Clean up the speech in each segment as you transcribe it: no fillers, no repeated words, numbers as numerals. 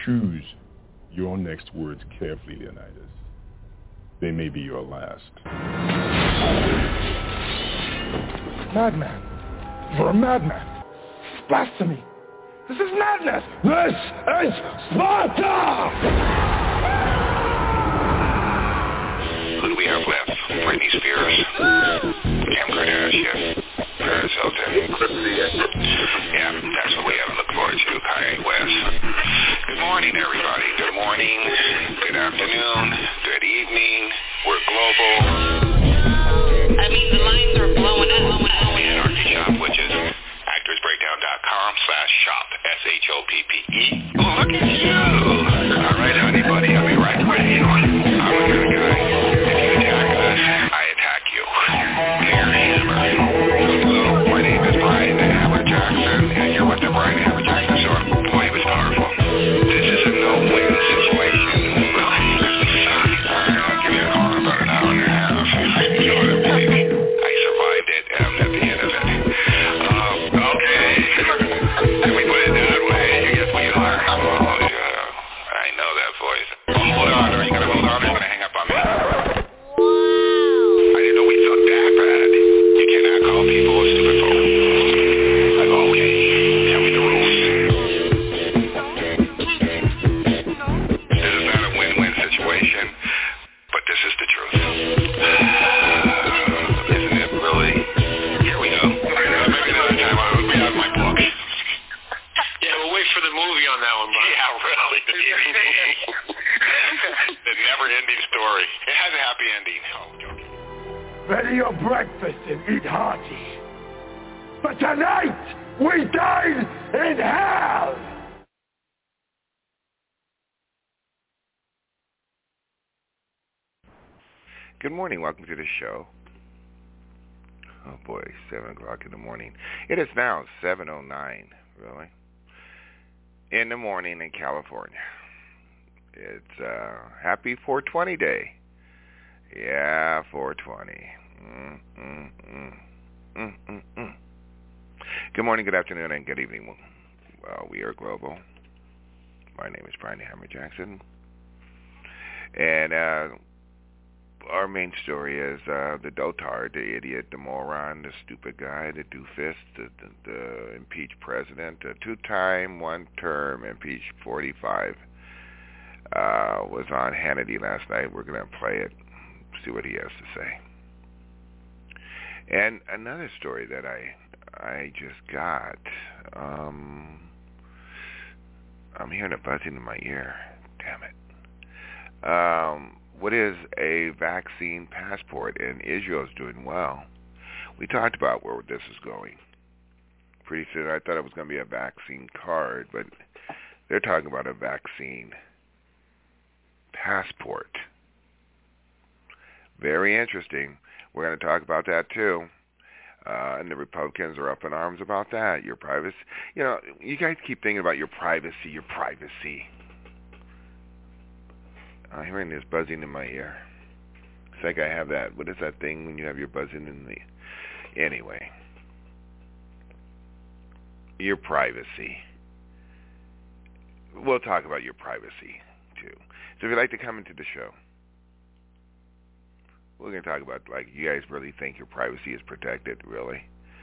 Choose your next words carefully, Leonidas. They may be your last. Madman. You're a madman. Blasphemy. This is madness. This is Sparta! Who do we have left? Britney Spears, Kim Kardashian, Paris Hilton. Yeah, that's what we have to look forward to. Kanye West. Good morning, everybody. Good morning. Good afternoon. Good evening. We're global. I mean, the lines are blowing up. Anarchy Shop, which is actorsbreakdown.com/shop, SHOPPE. Oh, look at you. All right, honey, I'll be right with you. I'm a good guy. If you attack us, I attack you. Dear Hammer. Hello, my name is Brian Hammer Jackson, and you're with the Brian Hammer Jackson Show. Boy, it was powerful. This is a no-win situation. I'll give you a call in about an hour and a half. You know what I believe. I survived it, and I'm at the end of it. Okay. Can we put it that way? You guess we are. Oh, yeah. I know that voice. Hold on. Are you going to hold on or are you going to hang up on me? I didn't know we thought that bad. You cannot call people a stupid phone. I go, okay. Tell me the rules. This is not a win-win situation, but this is the truth. Isn't it really? Here we go. Maybe another time I'll be out of my book. Yeah, we'll wait for the movie on that one, Brian. Yeah, really. The never-ending story. It has a happy ending. Oh, joking. Ready your breakfast and eat hearty. But tonight, we dine in hell! Good morning. Welcome to the show. Oh, boy, 7 o'clock in the morning. It is now 7:09, really, in the morning in California. It's happy 420 day. Yeah, 420. Good morning, good afternoon, and good evening. Well, we are global. My name is Brian Hammer Jackson. And our main story is the dotard, the idiot, the moron, the stupid guy, the doofus, the impeached president, the two-time, one-term impeached 45, was on Hannity last night. We're going to play it, see what he has to say. And another story that I just got, I'm hearing a buzzing in my ear. Damn it. What is a vaccine passport? And Israel's doing well. We talked about where this is going. Pretty soon I thought it was going to be a vaccine card, but they're talking about a vaccine passport. Very interesting. We're going to talk about that too. And the Republicans are up in arms about that. Your privacy. You know, you guys keep thinking about your privacy, your privacy. I'm hearing this buzzing in my ear. It's like I have that. What is that thing when you have your buzzing in the... Anyway. Your privacy. We'll talk about your privacy, too. So if you'd like to come into the show, we're going to talk about, like, you guys really think your privacy is protected, really?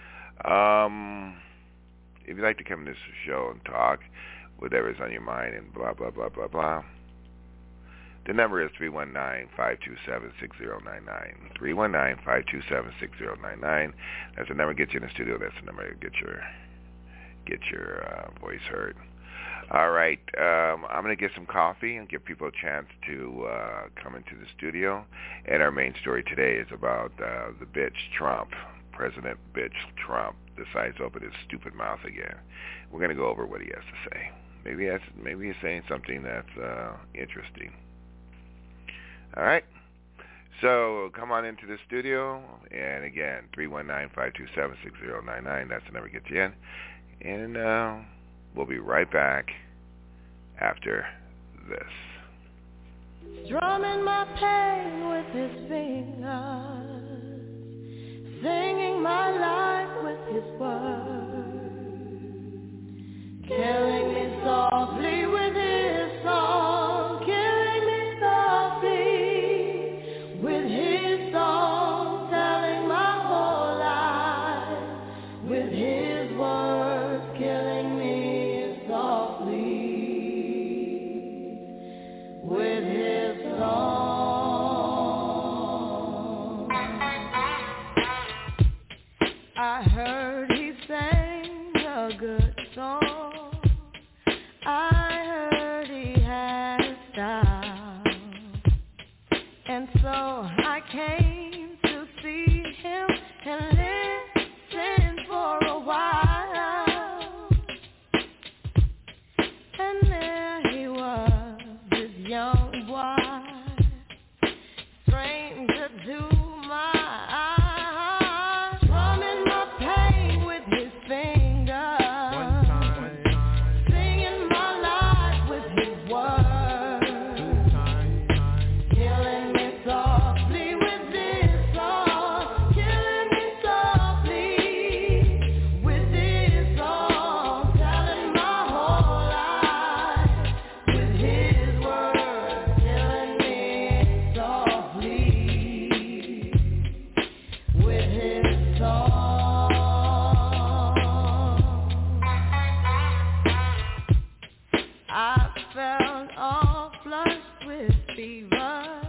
If you'd like to come into the show and talk, whatever's on your mind and blah, blah, blah, blah, blah, the number is 319-527-6099. 319-527-6099. That's the number to get you in the studio. That's the number to get your voice heard. All right. I'm going to get some coffee and give people a chance to come into the studio. And our main story today is about the bitch Trump. President bitch Trump decides to open his stupid mouth again. We're going to go over what he has to say. Maybe he's saying something that's interesting. All right. So come on into the studio. And again, 319-527-6099. That's the number to get you in. And we'll be right back after this. Strumming my pain with his fingers, singing my life with his words, killing me softly with his I felt all flushed with fever,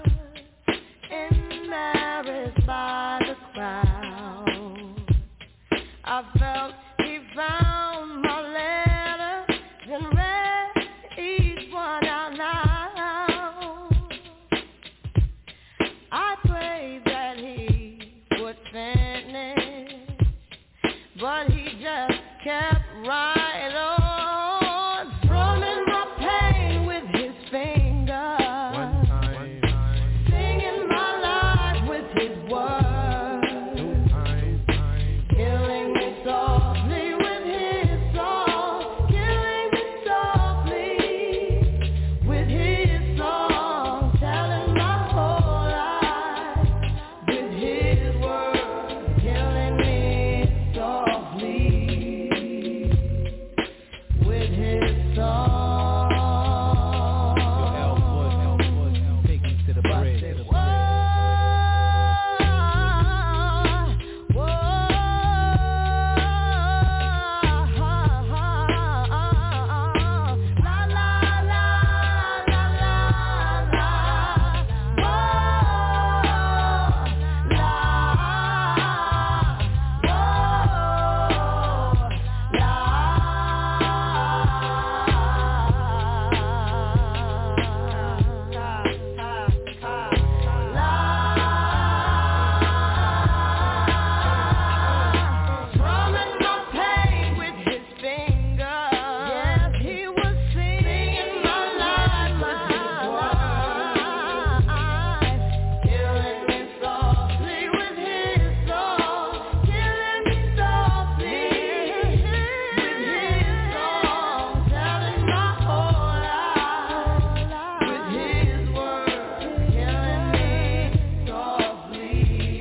embarrassed by the crowd. I felt he found my letters and read each one out loud. I prayed that he would finish, but he just kept right on, strumming my pain with his fingers, singing my life with his words, killing me softly with his song, killing me softly with his song, telling my whole life with his words, killing me softly with his song. Take me to the bridge. Strumming my pain with his fingers. Yes, he was singing my life with his words, killing me softly with his song, killing me softly with his song, telling my whole life with his words, killing me softly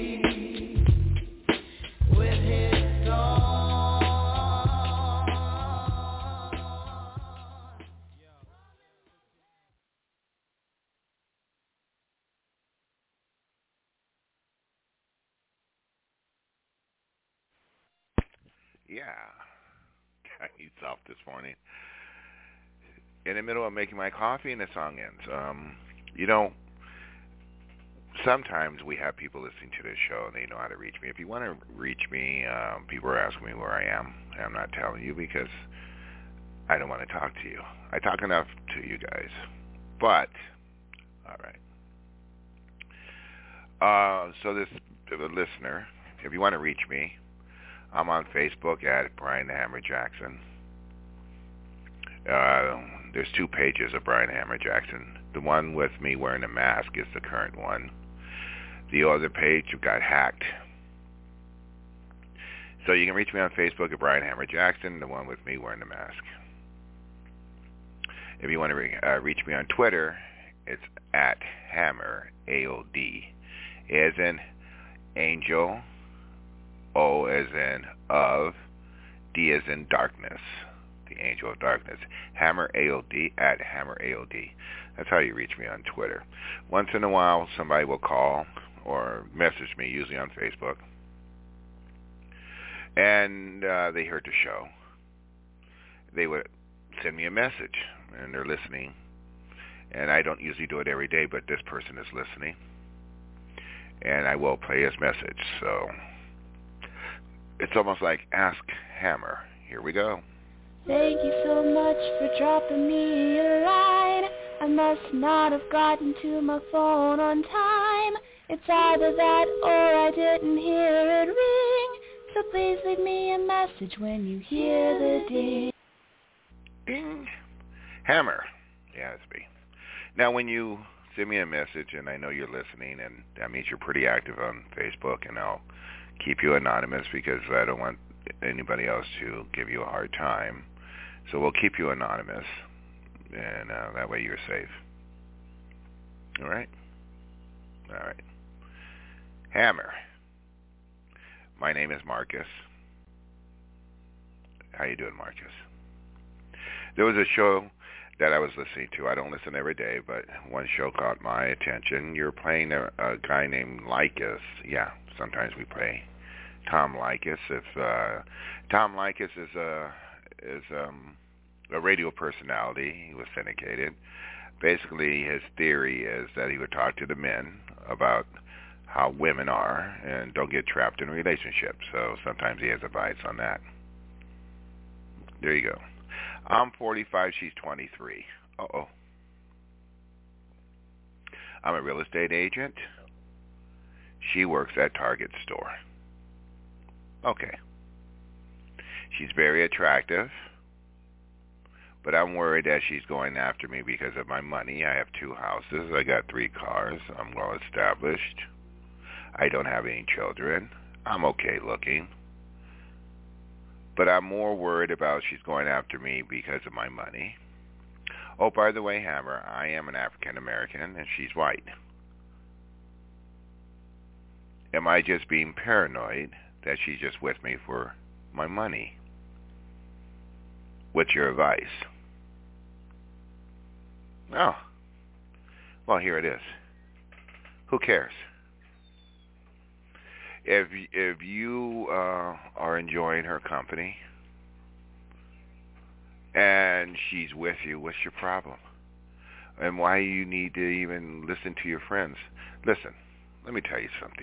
with his song. Yeah. Got you off this morning. In the middle of making my coffee and the song ends. Sometimes we have people listening to this show and they know how to reach me. If you want to reach me, people are asking me where I am. And I'm not telling you because I don't want to talk to you. I talk enough to you guys. But, all right. So this listener, if you want to reach me, I'm on Facebook at Brian the Hammer Jackson. There's two pages of Brian Hammer Jackson. The one with me wearing a mask is the current one. The other page got hacked. So you can reach me on Facebook at Brian Hammer Jackson, the one with me wearing the mask. If you want to reach me on Twitter, it's at Hammer AOD. A as in angel, O as in of, D as in darkness, the angel of darkness. Hammer AOD at Hammer AOD. That's how you reach me on Twitter. Once in a while, somebody will call or message me, usually on Facebook, and they heard the show. They would send me a message, and they're listening. And I don't usually do it every day, but this person is listening, and I will play his message. So it's almost like Ask Hammer. Here we go. Thank you so much for dropping me a line. I must not have gotten to my phone on time. It's either that or I didn't hear it ring. So please leave me a message when you hear the ding. Ding. Hammer. Yeah, it's me. Now, when you send me a message and I know you're listening, and that means you're pretty active on Facebook, and I'll keep you anonymous because I don't want anybody else to give you a hard time. So we'll keep you anonymous, and that way you're safe. All right? All right. Hammer. My name is Marcus. How you doing, Marcus? There was a show that I was listening to. I don't listen every day, but one show caught my attention. You're playing a guy named Likas. Yeah, sometimes we play Tom Likas. If Tom Likas is a radio personality. He was syndicated. Basically, his theory is that he would talk to the men about how women are and don't get trapped in relationships. So sometimes he has advice on that. There you go. I'm 45. She's 23. Uh-oh. I'm a real estate agent. She works at Target store. Okay. She's very attractive, but I'm worried that she's going after me because of my money. I have 2 houses. I got 3 cars. I'm well established. I don't have any children. I'm okay looking. But I'm more worried about she's going after me because of my money. Oh, by the way, Hammer, I am an African American and she's white. Am I just being paranoid that she's just with me for my money? What's your advice? Oh, well, here it is. Who cares? If you are enjoying her company and she's with you, what's your problem? And why you need to even listen to your friends? Listen, let me tell you something.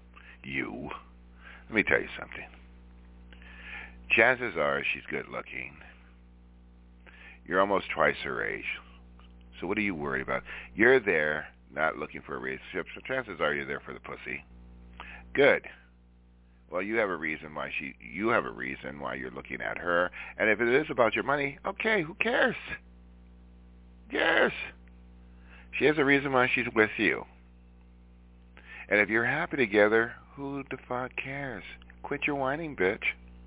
Let me tell you something. Chances are she's good looking. You're almost twice her age. So what are you worried about? You're there not looking for a relationship, so chances are you're there for the pussy. Good. Well, you have a reason why you're looking at her. And if it is about your money, okay, who cares? Who cares? She has a reason why she's with you. And if you're happy together, who the fuck cares? Quit your whining, bitch.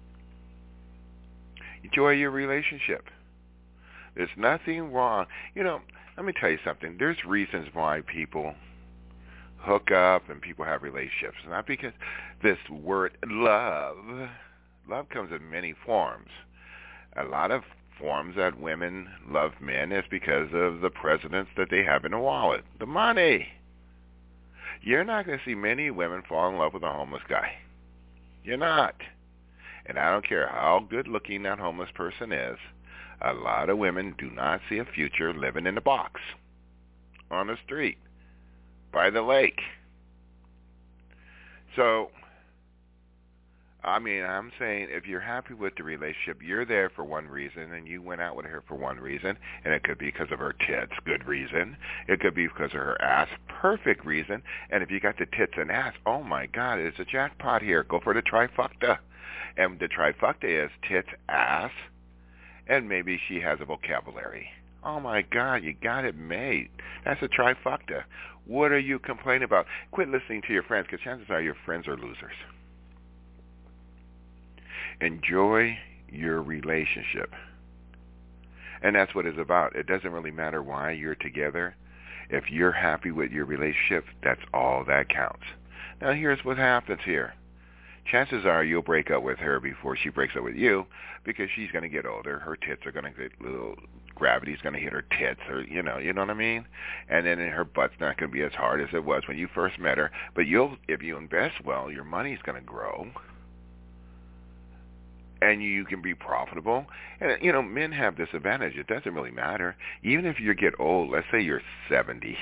Enjoy your relationship. There's nothing wrong. You know, let me tell you something. There's reasons why people hook up and people have relationships. Not because this word love comes in many forms. A lot of forms that women love men is because of the presidents that they have in the wallet, the money. You're not going to see many women fall in love with a homeless guy. You're not. And I don't care how good looking that homeless person is, a lot of women do not see a future living in a box, on the street, by the lake. So, I mean, I'm saying if you're happy with the relationship, you're there for one reason, and you went out with her for one reason, and it could be because of her tits, good reason. It could be because of her ass, perfect reason. And if you got the tits and ass, oh my God, it's a jackpot here. Go for the trifecta. And the trifecta is tits, ass, and maybe she has a vocabulary. Oh my God, you got it made. That's a trifecta. What are you complaining about? Quit listening to your friends, because chances are your friends are losers. Enjoy your relationship. And that's what it's about. It doesn't really matter why you're together. If you're happy with your relationship, that's all that counts. Now here's what happens here. Chances are you'll break up with her before she breaks up with you, because she's going to get older. Her tits are going to get little, gravity's going to hit her tits, or you know what I mean? And then her butt's not going to be as hard as it was when you first met her. But if you invest well, your money's going to grow. And you can be profitable. And, men have this advantage. It doesn't really matter. Even if you get old, let's say you're 70.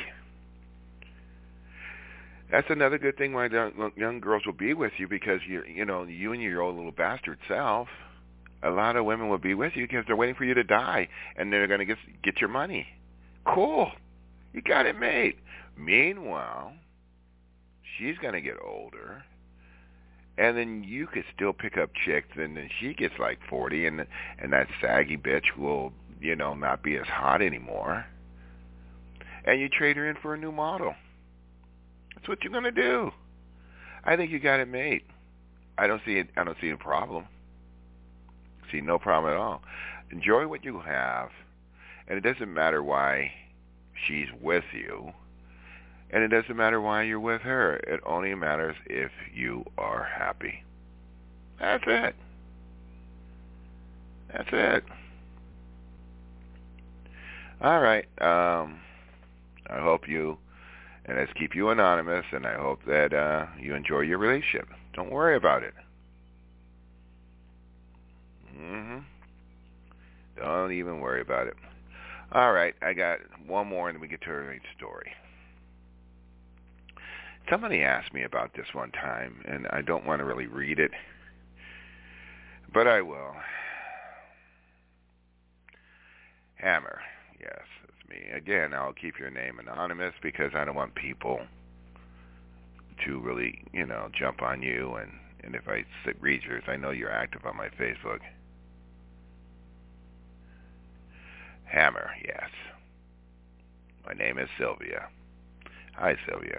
That's another good thing why young girls will be with you, because you and your old little bastard self, a lot of women will be with you because they're waiting for you to die, and they're going to get your money. Cool. You got it made. Meanwhile, she's going to get older, and then you could still pick up chicks, and then she gets like 40, and that saggy bitch will, not be as hot anymore. And you trade her in for a new model. That's what you're going to do. I think you got it made. I don't see a problem. See no problem at all. Enjoy what you have, and it doesn't matter why she's with you, and it doesn't matter why you're with her. It only matters if you are happy. That's it. That's it. All right. I hope you, and let's keep you anonymous, and I hope that you enjoy your relationship. Don't worry about it. Don't even worry about it. All right, I got one more and then we get to our main story. Somebody asked me about this one time, and I don't want to really read it, but I will. Hammer, yes, it's me. Again, I'll keep your name anonymous because I don't want people to really, jump on you. And if I read yours, I know you're active on my Facebook. Hammer, yes. My name is Sylvia. Hi, Sylvia.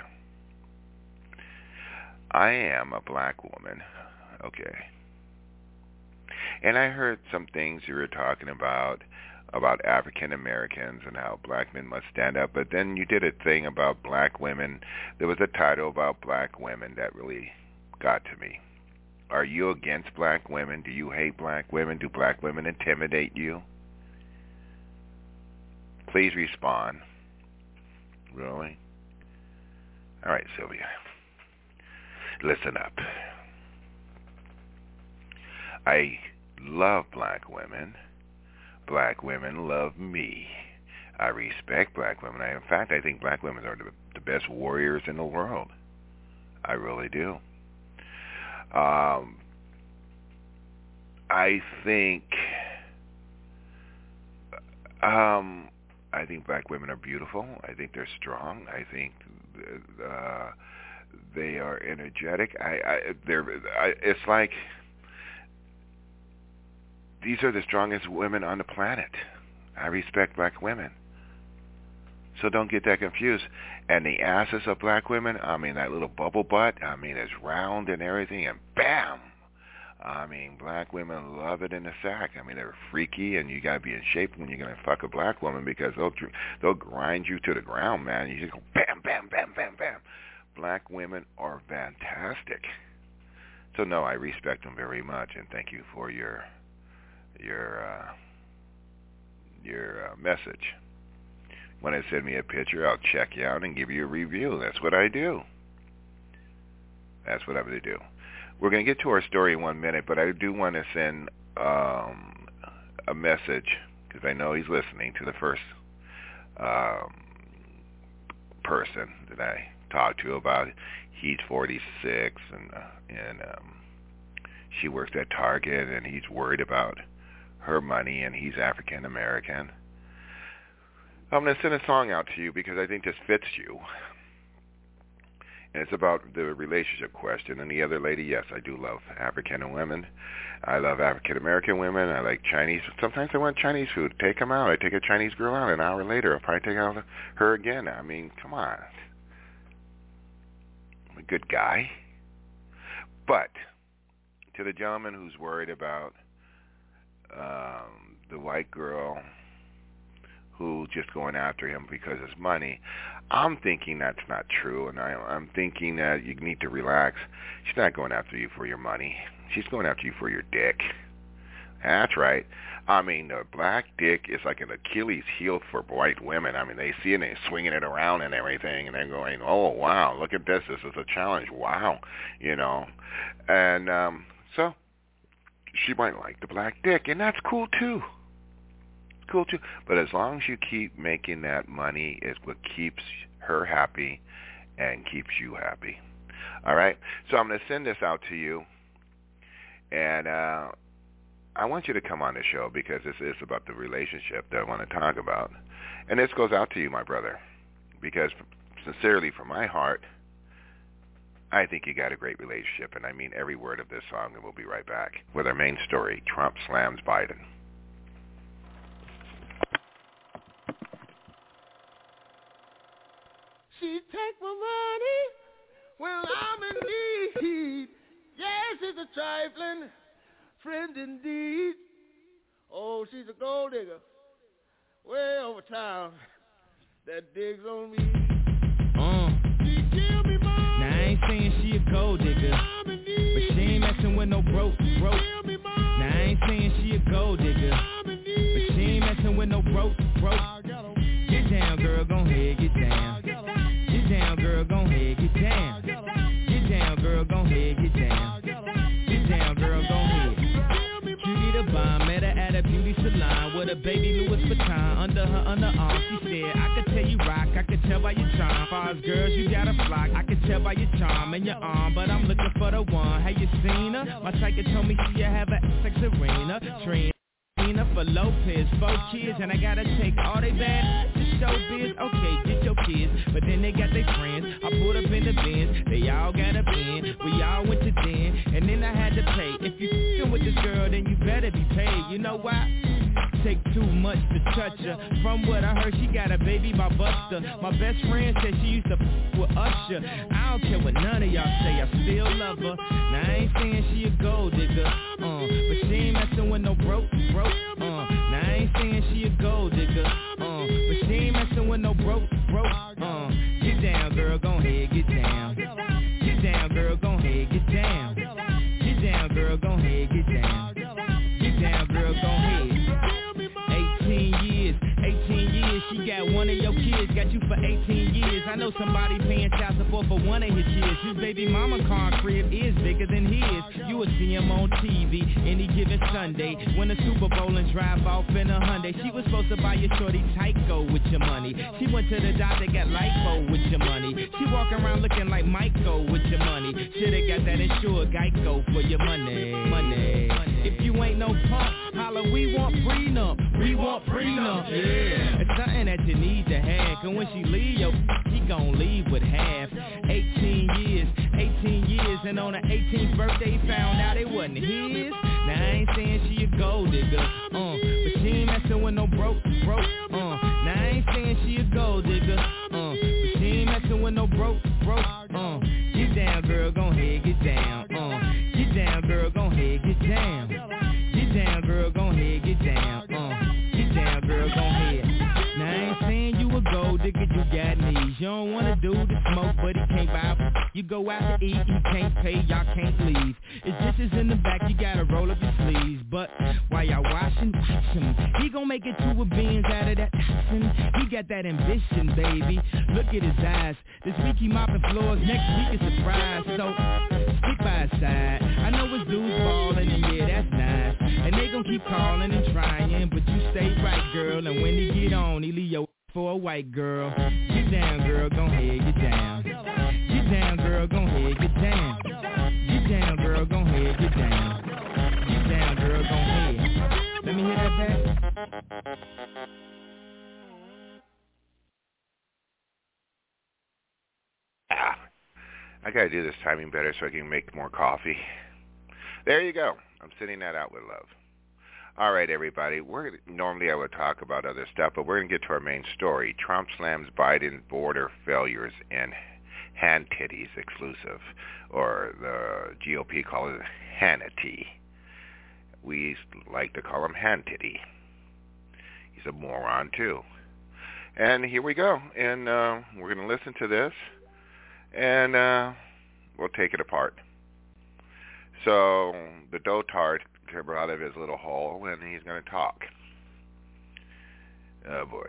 I am a black woman. Okay. And I heard some things you were talking about African Americans and how black men must stand up. But then you did a thing about black women. There was a title about black women that really got to me. Are you against black women? Do you hate black women? Do black women intimidate you? Please respond. Really? All right, Sylvia. Listen up. I love black women. Black women love me. I respect black women. In fact, I think black women are the best warriors in the world. I really do. I think black women are beautiful. I think they're strong. I think they are energetic. It's like these are the strongest women on the planet. I respect black women. So don't get that confused. And the asses of black women, that little bubble butt, it's round and everything, and bam! Black women love it in the sack. They're freaky, and you got to be in shape when you're going to fuck a black woman because they'll grind you to the ground, man. You just go bam, bam, bam, bam, bam. Black women are fantastic. So, no, I respect them very much, and thank you for your message. When I send me a picture, I'll check you out and give you a review. That's what I do. That's what I'm going to do. We're going to get to our story in 1 minute, but I do want to send a message because I know he's listening to the first person that I talked to about. He's 46 and she works at Target, and he's worried about her money, and he's African American. I'm going to send a song out to you because I think this fits you. And it's about the relationship question. And the other lady, yes, I do love African women. I love African American women. I like Chinese. Sometimes I want Chinese food. Take them out. I take a Chinese girl out. An hour later, I'll probably take out her again. Come on. I'm a good guy. But to the gentleman who's worried about the white girl who just going after him because of his money, I'm thinking that's not true, and I'm thinking that you need to relax. She's not going after you for your money. She's going after you for your dick. That's right. The black dick is like an Achilles heel for white women. They see it and they're swinging it around and everything, and they're going, oh, wow, look at this. This is a challenge. Wow. And so she might like the black dick, and that's cool, too. Cool too, but as long as you keep making that money is what keeps her happy and keeps you happy. All right, so I'm going to send this out to you, and I want you to come on the show because this is about the relationship that I want to talk about, and this goes out to you, my brother, because sincerely from my heart, I think you got a great relationship, and I mean every word of this song, and we'll be right back with our main story, Trump slams Biden. She take my money when I'm in need. Yes, she's a trifling friend indeed. Oh, she's a gold digger way over town that digs on me. She give me money. Now I ain't saying she a gold digger, but she ain't messing with no broke. Now I ain't saying she a gold digger, but she ain't messing with no broke. Get down, girl, gon' head, get down. Get down, girl, gon' head, get down. Get down, girl, gon' head, get down. Get down, girl, gon' head. Cutie the bomb, met her at a beauty salon with a there. I could tell you rock, I could tell by your charm. Far as girls, you got a flock. I could tell by your charm and your arm, but I'm looking for the one. Have you seen her? My psychic told me she have a sex arena. Trina for Lopez, 4 kids, and I gotta take all they bad to showbiz. Okay, get your kids, but then they got their friends. I pulled up in the Benz, they all got a bin. We all went to den, and then I had to pay. If you f***ing with this girl, then you better be paid. You know why? Take too much to touch her. From what I heard, she got a baby by Buster. My best friend said she used to f*** with Usher. I don't care what none of y'all say, I still love her. Now I ain't saying she a gold digger, but she ain't messing with no broke. Now I ain't saying she a gold digger, but she ain't messing with no broke. Get down, girl, gon' head, get down. Get down, girl, gon' head, get down. Get down, girl, gon' head, get down. Get down, girl, gon' head. 18 years, she got one of your kids, got you for 18 years. I know somebody paying child support for one of his kids. His baby mama car crib is bigger than his. You will see him on TV any given Sunday. Win a Super Bowl and drive off in a Hyundai. She was supposed to buy your shorty Tyco with your money. She went to the doctor, got lipo with your money. She walk around looking like Michael with your money. Shoulda got that insured Geico for your money. If you ain't no punk, holla, we want prenup. We want prenup, yeah. It's something that you need to have, cause when she leave, she gon' leave with half. 18 years, and on her 18th birthday, found out it wasn't his. Now I ain't saying she a gold digger, but she ain't messing with no broke. Now I ain't saying she a gold digger, but she ain't messing with no broke. Get down, girl, gon' head, get down. Get down, girl, gon' head, get down. Get down, girl, gon' head, get down. Get down, girl, gon' head. Now I ain't saying you a gold digger, you got knees. You don't wanna do the smoke, but he can't buy. You go out to eat, he can't pay, y'all can't leave. It's dishes in the back, you gotta roll up your sleeves. But while y'all washing, watch him. He gon' make it to a beans out of that toxin. He got that ambition, baby. Look at his eyes. This week he mopping floors, next week is surprise. So stick by his side. I know his dudes ballin', and yeah, that's nice. And they gon' keep calling and trying, but you stay right, girl. And when he get on, he leave your for a white girl. Get down, girl, gon' head, get down. Get down, girl, gon' head, get down. Get down, girl, gon' head, get down. Get down, girl, gon' head. Let me hear that back. I gotta do this timing better so I can make more coffee. There you go. I'm sending that out with love. All right, everybody. Normally I would talk about other stuff, but we're going to get to our main story. Trump slams Biden border failures in hand titties exclusive, or the GOP call it Hannity. We like to call him hand titty. He's a moron, too. And here we go. And we're going to listen to this, and we'll take it apart. So the dotard came out of his little hole, and he's going to talk. Oh, boy.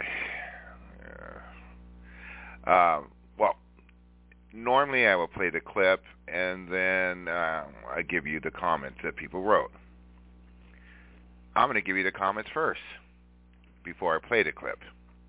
Well, normally I will play the clip, and then I give you the comments that people wrote. I'm going to give you the comments first before I play the clip.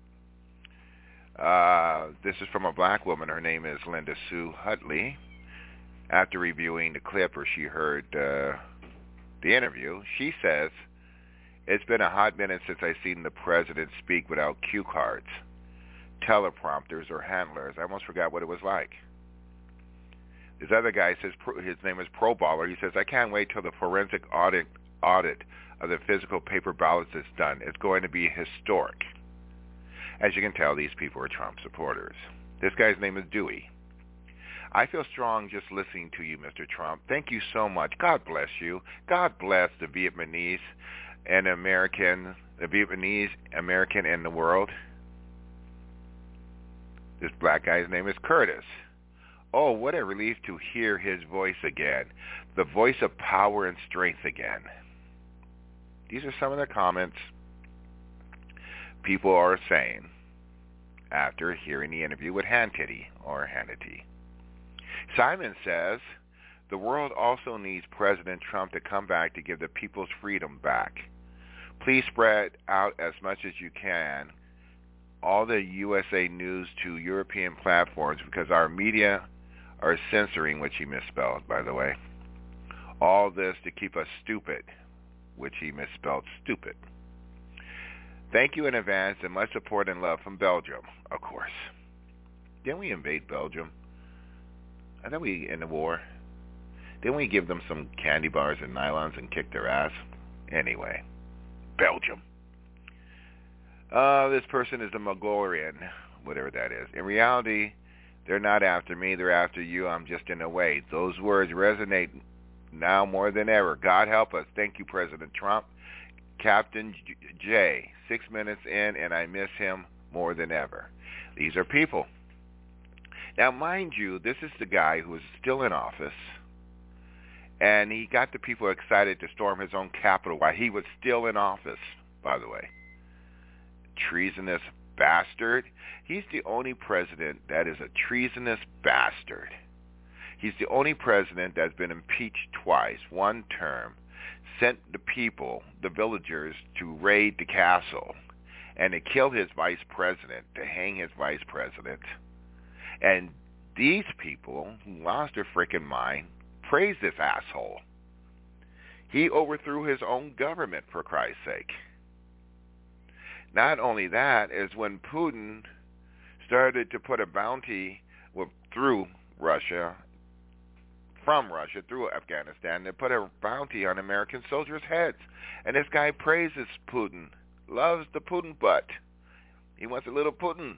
This is from a black woman. Her name is Linda Sue Hutley. After reviewing the clip where she heard the interview, she says, "It's been a hot minute since I've seen the president speak without cue cards, teleprompters, or handlers. I almost forgot what it was like." This other guy says, his name is Pro Baller. He says, "I can't wait till the forensic audit of the physical paper ballots is done. It's going to be historic." As you can tell, these people are Trump supporters. This guy's name is Dewey. "I feel strong just listening to you, Mr. Trump. Thank you so much. God bless you. God bless the Vietnamese and American, in the world." This black guy's name is Curtis. "Oh, what a relief to hear his voice again. The voice of power and strength again." These are some of the comments people are saying after hearing the interview with Hannity. Simon says, "The world also needs President Trump to come back to give the people's freedom back. Please spread out as much as you can all the USA News to European platforms because our media are censoring, which he misspelled, by the way. All this to keep us stupid, which he misspelled stupid. Thank you in advance and much support and love from Belgium, of course. Didn't we invade Belgium? I thought we in the war. Didn't we give them some candy bars and nylons and kick their ass? Anyway, Belgium. This person is a Mongolian, whatever that is. In reality, they're not after me. They're after you. I'm just in the way. Those words resonate now more than ever. God help us. Thank you, President Trump. Captain J, 6 minutes in, and I miss him more than ever. These are people. Now, mind you, this is the guy who is still in office, and he got the people excited to storm his own capital while he was still in office, by the way. Treasonous bastard. He's the only president that is a treasonous bastard. He's the only president that's been impeached twice, one term, sent the people, the villagers, to raid the castle and to kill his vice president, to hang his vice president. And these people who lost their freaking mind praise this asshole. He overthrew his own government, for Christ's sake. Not only that, is when Putin started to put a bounty through Russia, from Russia, through Afghanistan, to put a bounty on American soldiers' heads. And this guy praises Putin, loves the Putin butt. He wants a little Putin.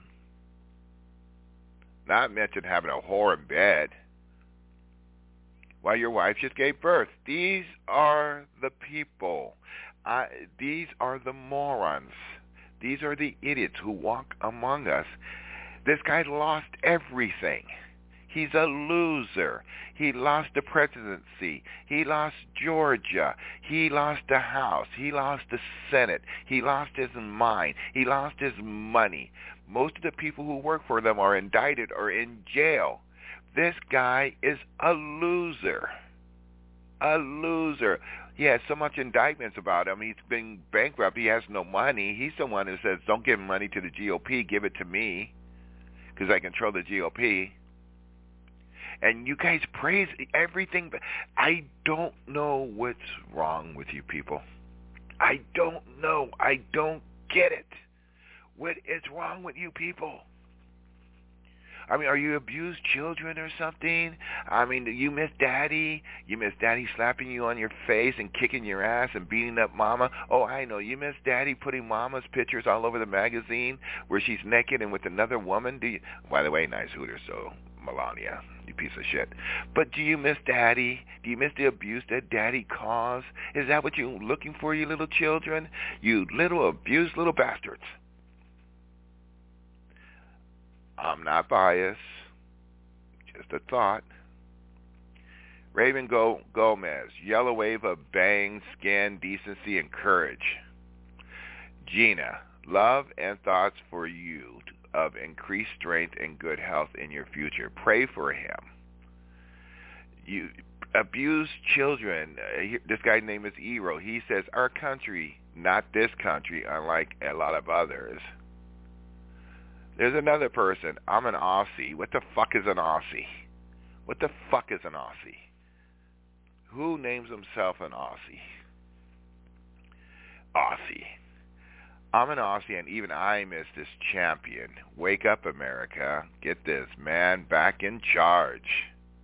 Not mention having a whore in bed while your wife just gave birth. These are the people. These are the morons. These are the idiots who walk among us. This guy lost everything. He's a loser. He lost the presidency. He lost Georgia. He lost the House. He lost the Senate. He lost his mind. He lost his money. Most of the people who work for them are indicted or in jail. This guy is a loser. A loser. He has so much indictments about him. He's been bankrupt. He has no money. He's the one who says, don't give money to the GOP. Give it to me because I control the GOP. And you guys praise everything. But I don't know what's wrong with you people. I don't know. I don't get it. What is wrong with you people? I mean, are you abused children or something? I mean, you miss daddy? You miss daddy slapping you on your face and kicking your ass and beating up mama? Oh, I know. You miss daddy putting mama's pictures all over the magazine where she's naked and with another woman? Do you? By the way, nice hooter, so Melania, you piece of shit. But do you miss daddy? Do you miss the abuse that daddy caused? Is that what you're looking for, you little children? You little abused little bastards. I'm not biased, just a thought. Raven Gomez, yellow wave of bang, skin, decency, and courage. Gina, love and thoughts for you of increased strength and good health in your future. Pray for him. You abused children. This guy's name is Ero. He says, our country, not this country, unlike a lot of others. There's another person. I'm an Aussie. What the fuck is an Aussie? What the fuck is an Aussie? Who names himself an Aussie? Aussie. I'm an Aussie, and even I miss this champion. Wake up, America. Get this, man back in charge.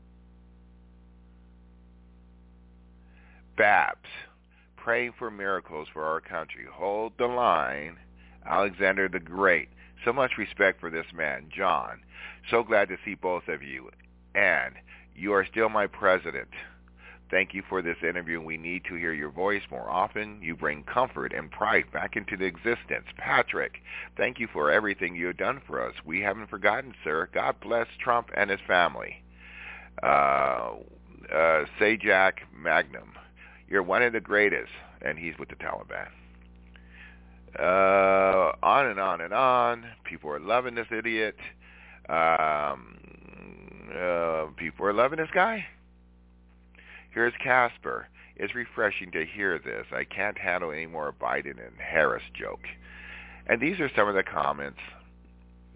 Babs, praying for miracles for our country. Hold the line. Alexander the Great. So much respect for this man, John. So glad to see both of you. And you are still my president. Thank you for this interview. We need to hear your voice more often. You bring comfort and pride back into the existence. Patrick, thank you for everything you have done for us. We haven't forgotten, sir. God bless Trump and his family. Sajak Magnum, you're one of the greatest. And he's with the Taliban. On and on and on. People are loving this idiot. People are loving this guy. Here's Casper. It's refreshing to hear this. I can't handle any more Biden and Harris joke. And these are some of the comments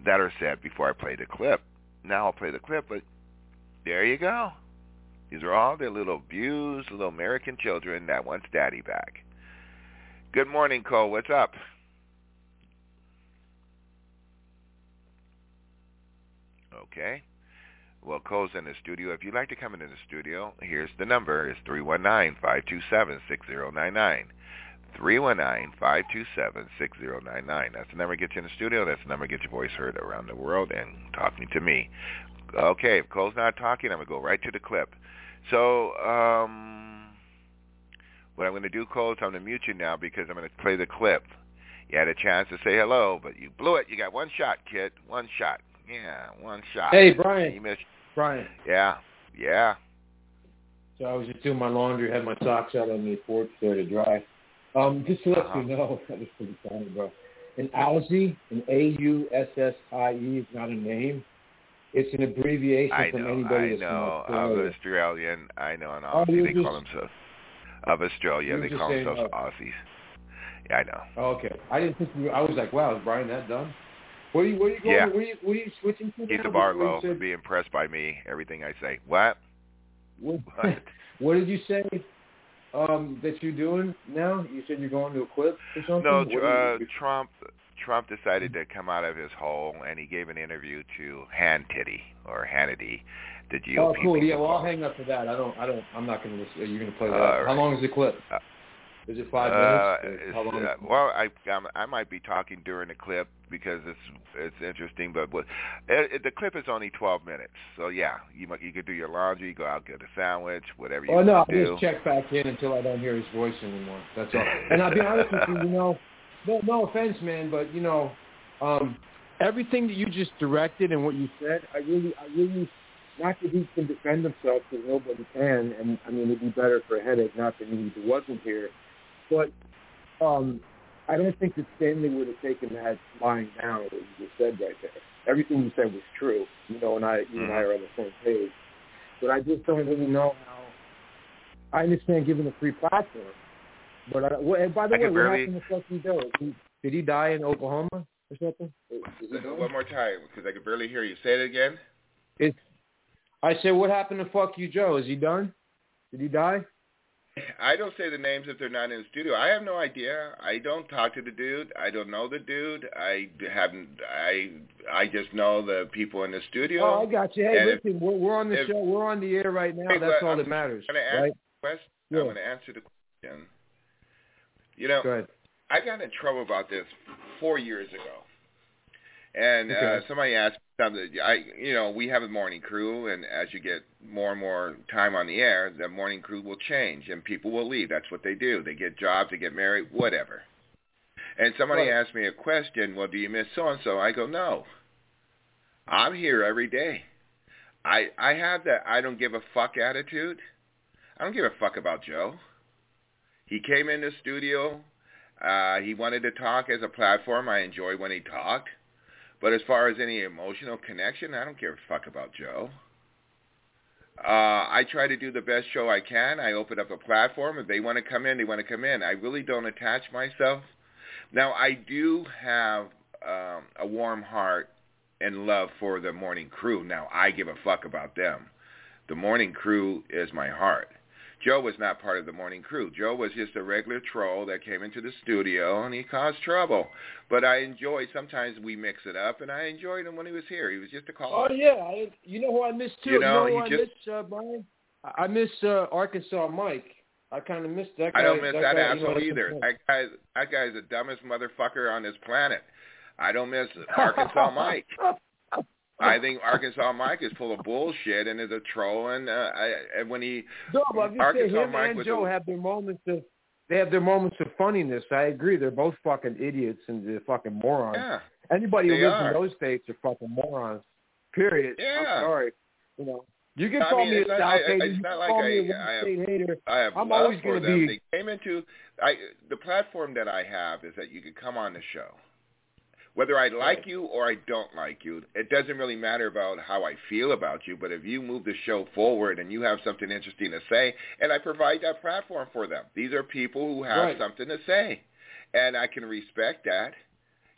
that are said before I play the clip. Now I'll play the clip, but there you go. These are all their little abused little American children that wants daddy back. Good morning, Cole. What's up? Okay. Well, Cole's in the studio. If you'd like to come into the studio, here's the number. It's 319-527-6099. 319-527-6099. That's the number to get you in the studio. That's the number to get your voice heard around the world and talking to me. Okay, if Cole's not talking, I'm going to go right to the clip. So, what I'm going to do, Cole, is I'm going to mute you now because I'm going to play the clip. You had a chance to say hello, but you blew it. You got one shot, kid. One shot. Yeah, one shot. Hey, Brian. You missed. Brian. Yeah. So I was just doing my laundry, had my socks out on the porch there to dry. Just to let you know, that was pretty funny, bro. An Aussie, an A-U-S-S-I-E is not a name. It's an abbreviation from anybody that's from Australia. Of Australian. I know, an Aussie, they call themselves. Of Australia, they call themselves Aussies. Yeah, I know. Oh, okay. I didn't think I was like, wow, is Brian that dumb? Where are you going? Yeah. Where are you switching to? Keep the bar low. Be impressed by me, everything I say. What? What did you say that you're doing now? You said you're going to a clip or something? No, Trump decided to come out of his hole, and he gave an interview to Hannity, the GOP. Oh, cool. Yeah, well, I'll hang up for that. I'm not going to listen. You're going to play that. How long is the clip? Is it 5 minutes? How long? Well, I might be talking during the clip because it's interesting, but the clip is only 12 minutes. So yeah, you could do your laundry, go out, get a sandwich, whatever you want to do. I'll just check back in until I don't hear his voice anymore. That's all. And I'll be honest with you, no offense, man, but everything that you just directed and what you said, I really, not that he can defend himself because nobody can, and I mean it'd be better for a headache not that he wasn't here. But I don't think that Stanley would have taken that lying down what you just said right there. Everything you said was true, and you and I are on the same page. But I just don't really know how. I understand giving a free platform, but by the way, what happened to Fucky Joe? Did he die in Oklahoma or something? One more time, because I could barely hear you. Say it again. I said, what happened to Fuck You Joe? Is he done? Did he die? I don't say the names if they're not in the studio. I have no idea. I don't talk to the dude. I don't know the dude. I just know the people in the studio. Oh, I got you. Hey, listen, we're on the show. We're on the air right now. That's all that matters. I'm going to answer the question. Go ahead. I got in trouble about this 4 years ago. And somebody asked something. We have a morning crew, and as you get more and more time on the air, the morning crew will change, and people will leave. That's what they do. They get jobs, they get married, whatever. And somebody asked me a question, well, do you miss so-and-so? I go, no. I'm here every day. I have that I don't give a fuck attitude. I don't give a fuck about Joe. He came in the studio. He wanted to talk as a platform. I enjoy when he talked. But as far as any emotional connection, I don't give a fuck about Joe. I try to do the best show I can. I open up a platform. If they want to come in, they want to come in. I really don't attach myself. Now, I do have a warm heart and love for the morning crew. Now, I give a fuck about them. The morning crew is my heart. Joe was not part of the morning crew. Joe was just a regular troll that came into the studio, and he caused trouble. But I enjoyed, sometimes we mix it up, and I enjoyed him when he was here. He was just a caller. Oh, yeah. You know who I miss, too? I miss, Brian? I miss Arkansas Mike. I kind of miss that guy. I don't miss that asshole either. That guy is the dumbest motherfucker on this planet. I don't miss Arkansas Mike. I think Arkansas Mike is full of bullshit and is a troll. And when he, Arkansas Mike and Joe have their moments of, funniness. I agree. They're both fucking idiots and they're fucking morons. Yeah, anybody who lives in those states are fucking morons. Period. Yeah. I'm sorry. You can call me a South hater. You can call me a state hater. I'm always going to be. They came into the platform that I have is that you can come on the show. Whether I like you or I don't like you, it doesn't really matter about how I feel about you, but if you move the show forward and you have something interesting to say, and I provide that platform for them. These are people who have something to say, and I can respect that.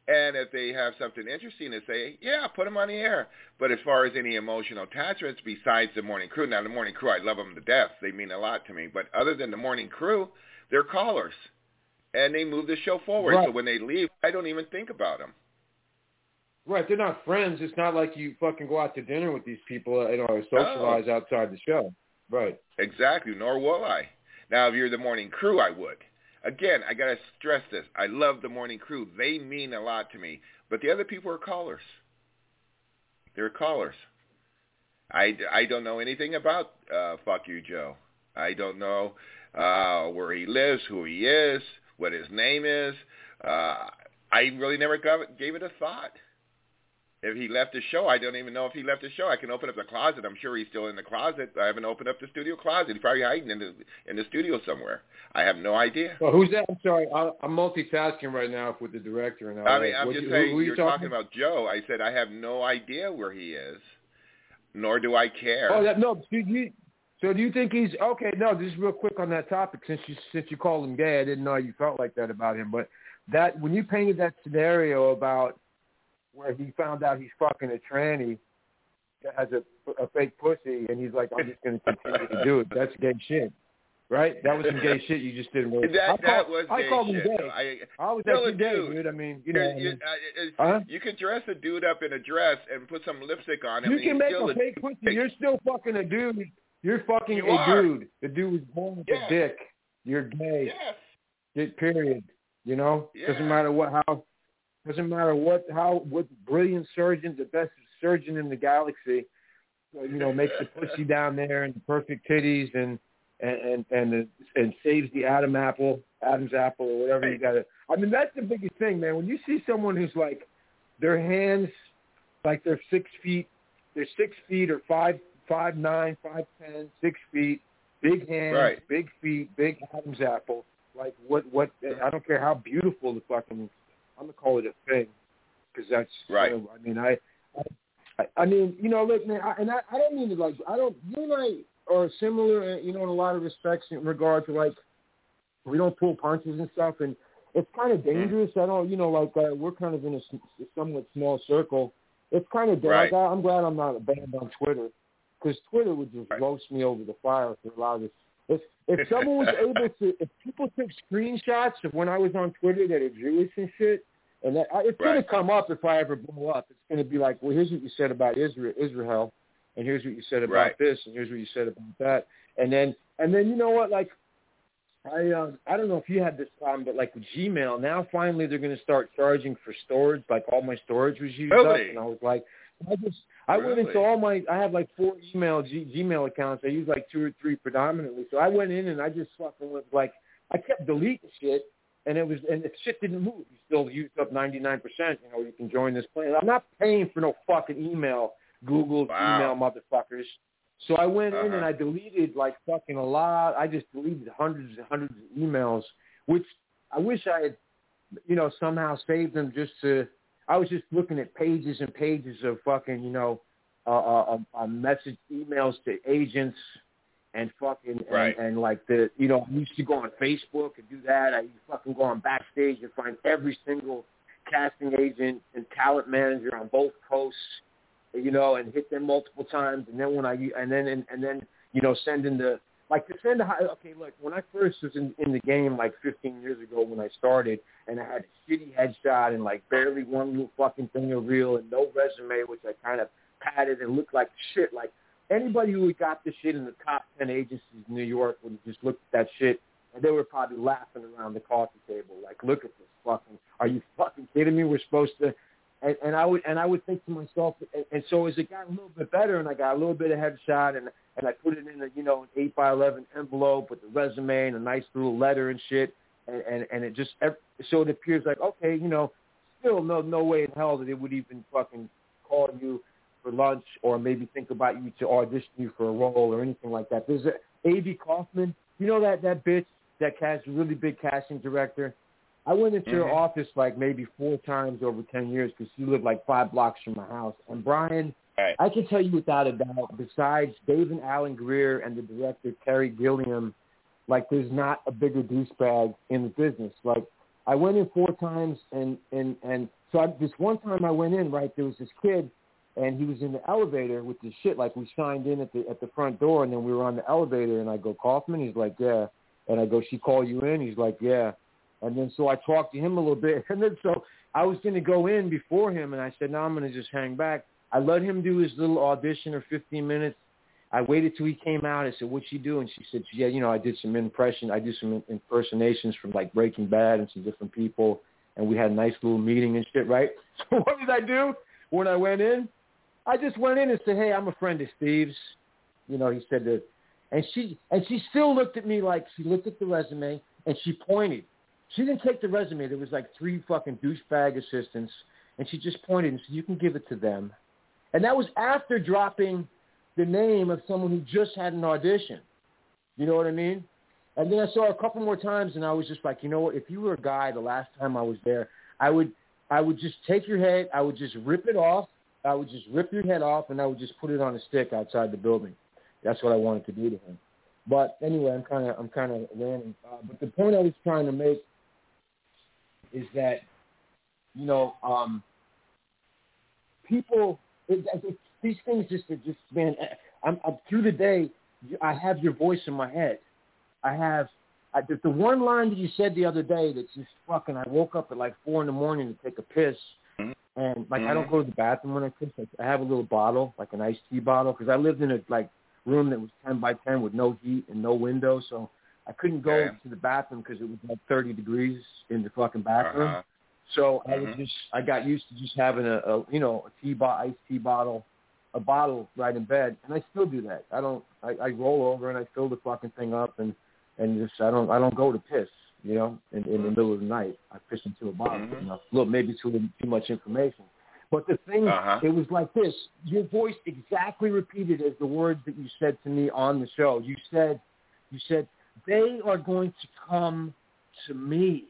And if they have something interesting to say, yeah, put them on the air. But as far as any emotional attachments besides the morning crew, now the morning crew, I love them to death. They mean a lot to me. But other than the morning crew, they're callers. And they move the show forward. Right. So when they leave, I don't even think about them. Right. They're not friends. It's not like you fucking go out to dinner with these people, or socialize outside the show. Right. Exactly. Nor will I. Now, if you're the morning crew, I would. Again, I got to stress this. I love the morning crew. They mean a lot to me. But the other people are callers. They're callers. I don't know anything about Fuck You, Joe. I don't know where he lives, who he is, what his name is. I really never gave it a thought. If he left the show, I don't even know if he left the show. I can open up the closet. I'm sure he's still in the closet. I haven't opened up the studio closet. He's probably hiding in the studio somewhere. I have no idea. Well, who's that? I'm sorry. I'm multitasking right now with the director. And I mean, I'm just saying, who you're talking about Joe. I said I have no idea where he is, nor do I care. Oh, no. So do you think he's okay? No, just real quick on that topic. Since you called him gay, I didn't know you felt like that about him. But that when you painted that scenario about where he found out he's fucking a tranny that has a fake pussy, and he's like, I'm just going to continue to do it. That's gay shit, right? That was some gay shit you just didn't really. That was gay I called him shit. gay. I was actually gay, dude. I mean, you know. You can dress a dude up in a dress and put some lipstick on him. You can make a fake pussy. You're still fucking a dude. You're fucking dude. The dude was born with a dick. You're gay. Yes. Period. You know? Yeah. Doesn't matter what brilliant surgeon, the best surgeon in the galaxy, you know, makes the pussy down there and the perfect titties and saves the Adam's apple or whatever you got to. I mean, that's the biggest thing, man. When you see someone who's like, their hands, like they're 6 feet or 5'9", 5'10", 6 feet, big hands, big feet, big Adam's apple. Like what? I don't care how beautiful the fucking. I'm gonna call it a thing, because that's right. You know, I mean, you know, look, man, I don't mean to like. You and I are similar, you know, in a lot of respects in regard to like, we don't pull punches and stuff, and it's kind of dangerous. I don't, you know, like we're kind of in a somewhat small circle. It's kind of dangerous. Like, I'm glad I'm not banned on Twitter, because Twitter would just roast me over the fire for a lot of this. If someone was able to, if people took screenshots of when I was on Twitter that are Jewish and shit, and that it's going to come up if I ever blow up. It's going to be like, well, here's what you said about Israel, and here's what you said about this, and here's what you said about that, and then you know what, like I don't know if you had this problem, but like with Gmail, now finally they're going to start charging for storage. Like all my storage was used up, and I was like, I went into I have like 4 Gmail accounts. I use like 2 or 3 predominantly. So I went in and I just fucking was like, I kept deleting shit, and the shit didn't move. You still used up 99%. You know, you can join this plan. I'm not paying for no fucking email, Google email motherfuckers. So I went in and I deleted like fucking a lot. I just deleted hundreds and hundreds of emails, which I wish I had, you know, somehow saved them just to. I was just looking at pages and pages of fucking, you know, message emails to agents and fucking and like the, you know, I used to go on Facebook and do that. I used to fucking go on Backstage and find every single casting agent and talent manager on both coasts, you know, and hit them multiple times. And then you know, send in the. Like to send okay, look, when I first was in the game like 15 years ago when I started, and I had a shitty headshot and like barely one little fucking thing of reel and no resume, which I kind of padded and looked like shit. Like anybody who had got this shit in the top 10 agencies in New York would have just looked at that shit and they were probably laughing around the coffee table. Like, look at this fucking, are you fucking kidding me? We're supposed to. And I would think to myself, and so as it got a little bit better, and I got a little bit of headshot, and I put it in a, you know, an 8x11 envelope with the resume and a nice little letter and shit, and it just, so it appears like, okay, you know, still no way in hell that it would even fucking call you for lunch or maybe think about you to audition you for a role or anything like that. There's A.B. Kaufman, you know that bitch that cast, really big casting director. I went into her office like maybe 4 times over 10 years because she lived like 5 blocks from my house. And Brian, I can tell you without a doubt, besides Dave and Alan Greer and the director Terry Gilliam, like there's not a bigger douchebag in the business. Like I went in 4 times and So this one time I went in, right, there was this kid, and he was in the elevator with this shit. Like, we signed in at the front door, and then we were on the elevator, and I go, Kaufman? He's like, yeah. And I go, she called you in? He's like, yeah. And then so I talked to him a little bit. And then so I was going to go in before him, and I said, no, I'm going to just hang back. I let him do his little audition or 15 minutes. I waited till he came out. I said, what'd she do? And she said, yeah, you know, I did some impersonations from, like, Breaking Bad and some different people, and we had a nice little meeting and shit, right? So what did I do when I went in? I just went in and said, hey, I'm a friend of Steve's. You know, he said that. And she still looked at me like, she looked at the resume, and she pointed. She didn't take the resume. There was like 3 fucking douchebag assistants, and she just pointed and said, you can give it to them. And that was after dropping the name of someone who just had an audition. You know what I mean? And then I saw her a couple more times, and I was just like, you know what? If you were a guy the last time I was there, I would just take your head, I would just rip it off, I would just rip your head off, and I would just put it on a stick outside the building. That's what I wanted to do to him. But anyway, I'm kind of ranting. But the point I was trying to make is that, you know, people, these things just man, I'm through the day, I have your voice in my head. The one line that you said the other day that's just fucking, I woke up at like 4 a.m. to take a piss. And like, I don't go to the bathroom when I piss. I have a little bottle, like an iced tea bottle, because I lived in a like room that was 10 by 10 with no heat and no window, so I couldn't go to the bathroom because it was like 30 degrees in the fucking bathroom. So I got used to just having a iced tea bottle, a bottle right in bed, and I still do that. I roll over and I fill the fucking thing up and just I don't go to piss, you know, in the middle of the night. I piss into a bottle, you know, look, maybe too much information. But the thing, it was like this. Your voice exactly repeated as the words that you said to me on the show. You said, they are going to come to me,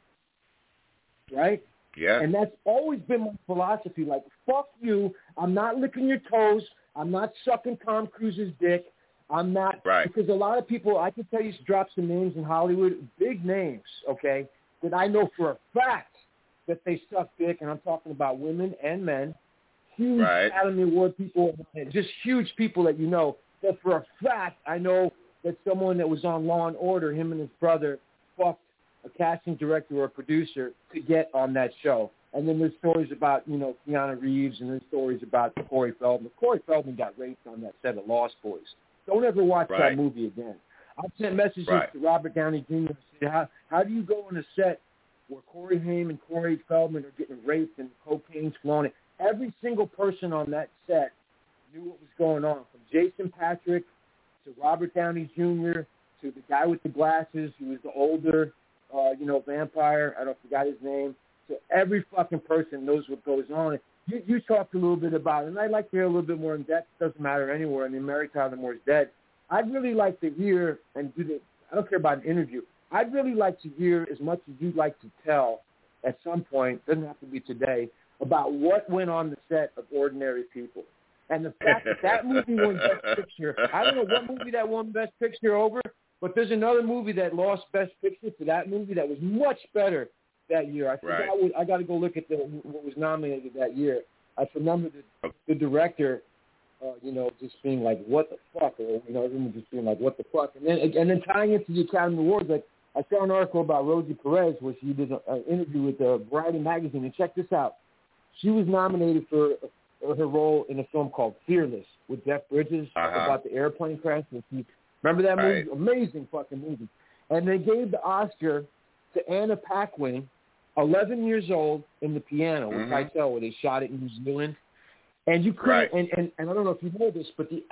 right? Yeah. And that's always been my philosophy. Like, fuck you. I'm not licking your toes. I'm not sucking Tom Cruise's dick. I'm not. Right. Because a lot of people, I can tell you, drop some names in Hollywood, big names, okay, that I know for a fact that they suck dick, and I'm talking about women and men, huge Academy Award people, just huge people that you know, that for a fact I know that someone that was on Law & Order, him and his brother, fucked a casting director or a producer to get on that show. And then there's stories about, you know, Keanu Reeves, and there's stories about Corey Feldman. Corey Feldman got raped on that set of Lost Boys. Don't ever watch that movie again. I've sent messages to Robert Downey Jr. and said, how do you go on a set where Corey Haim and Corey Feldman are getting raped and cocaine's flowing? Every single person on that set knew what was going on, from Jason Patrick to Robert Downey Jr. to the guy with the glasses who was the older, vampire. I don't forgot his name. So every fucking person knows what goes on. You talked a little bit about it, and I'd like to hear a little bit more in depth. It doesn't matter anywhere. I mean, Mary Tyler Moore's dead. I'd really like to hear and I don't care about an interview. I'd really like to hear as much as you'd like to tell at some point, doesn't have to be today, about what went on the set of Ordinary People. And the fact that movie won Best Picture, I don't know what movie that won Best Picture over, but there's another movie that lost Best Picture to that movie that was much better that year. I forgot. I got to go look at what was nominated that year. I remember the director, just being like, "What the fuck?" Or everyone just being like, "What the fuck?" And then tying into the Academy Awards, like I saw an article about Rosie Perez where she did an interview with Variety magazine, and check this out. She was nominated for her role in a film called Fearless with Jeff Bridges about the airplane crash. Remember that movie? Amazing fucking movie. And they gave the Oscar to Anna Paquin, 11 years old, in The Piano with Keitel, where they shot it in New Zealand. And you couldn't, and I don't know if you know this, but the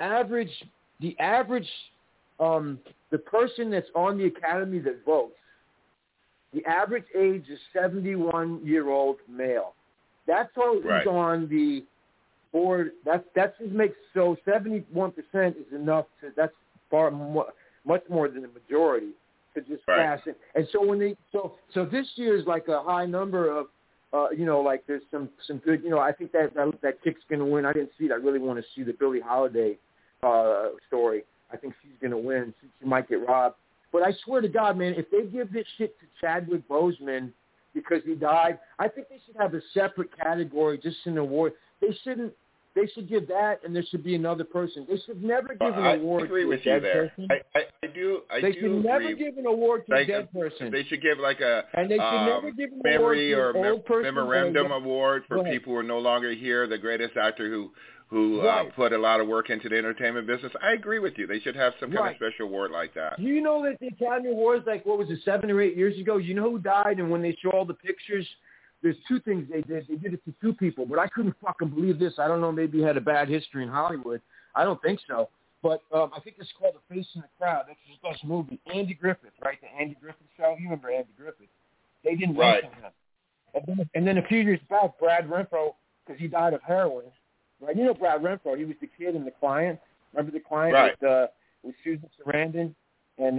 person that's on the Academy that votes, the average age is 71-year-old male. That's who's on the board. That's what makes, so 71% is enough to, that's far more, much more than the majority to just pass it. And so so this year is like a high number of, like there's some good, I think that chick's going to win. I didn't see it. I really want to see the Billie Holiday story. I think she's going to win. She might get robbed. But I swear to God, man, if they give this shit to Chadwick Boseman because he died. I think they should have a separate category, just an award. They should give that, and there should be another person. They should never give an award to a dead person. I do They should never give an award to a dead person. They should give like a and they should never give an memory award to or an old person memorandum award for people who are no longer here, the greatest actor who put a lot of work into the entertainment business. I agree with you. They should have some kind of special award like that. Do you know that the Academy Awards, like, what was it, 7 or 8 years ago, you know who died? And when they show all the pictures, there's two things they did. They did it to two people, but I couldn't fucking believe this. I don't know, maybe he had a bad history in Hollywood. I don't think so. But I think it's called The Face in the Crowd. That's his best movie. Andy Griffith, right? The Andy Griffith Show. You remember Andy Griffith. They didn't mention him. And then a few years back, Brad Renfro, because he died of heroin. Right, you know Brad Renfro. He was the kid in The Client. Remember The Client with Susan Sarandon and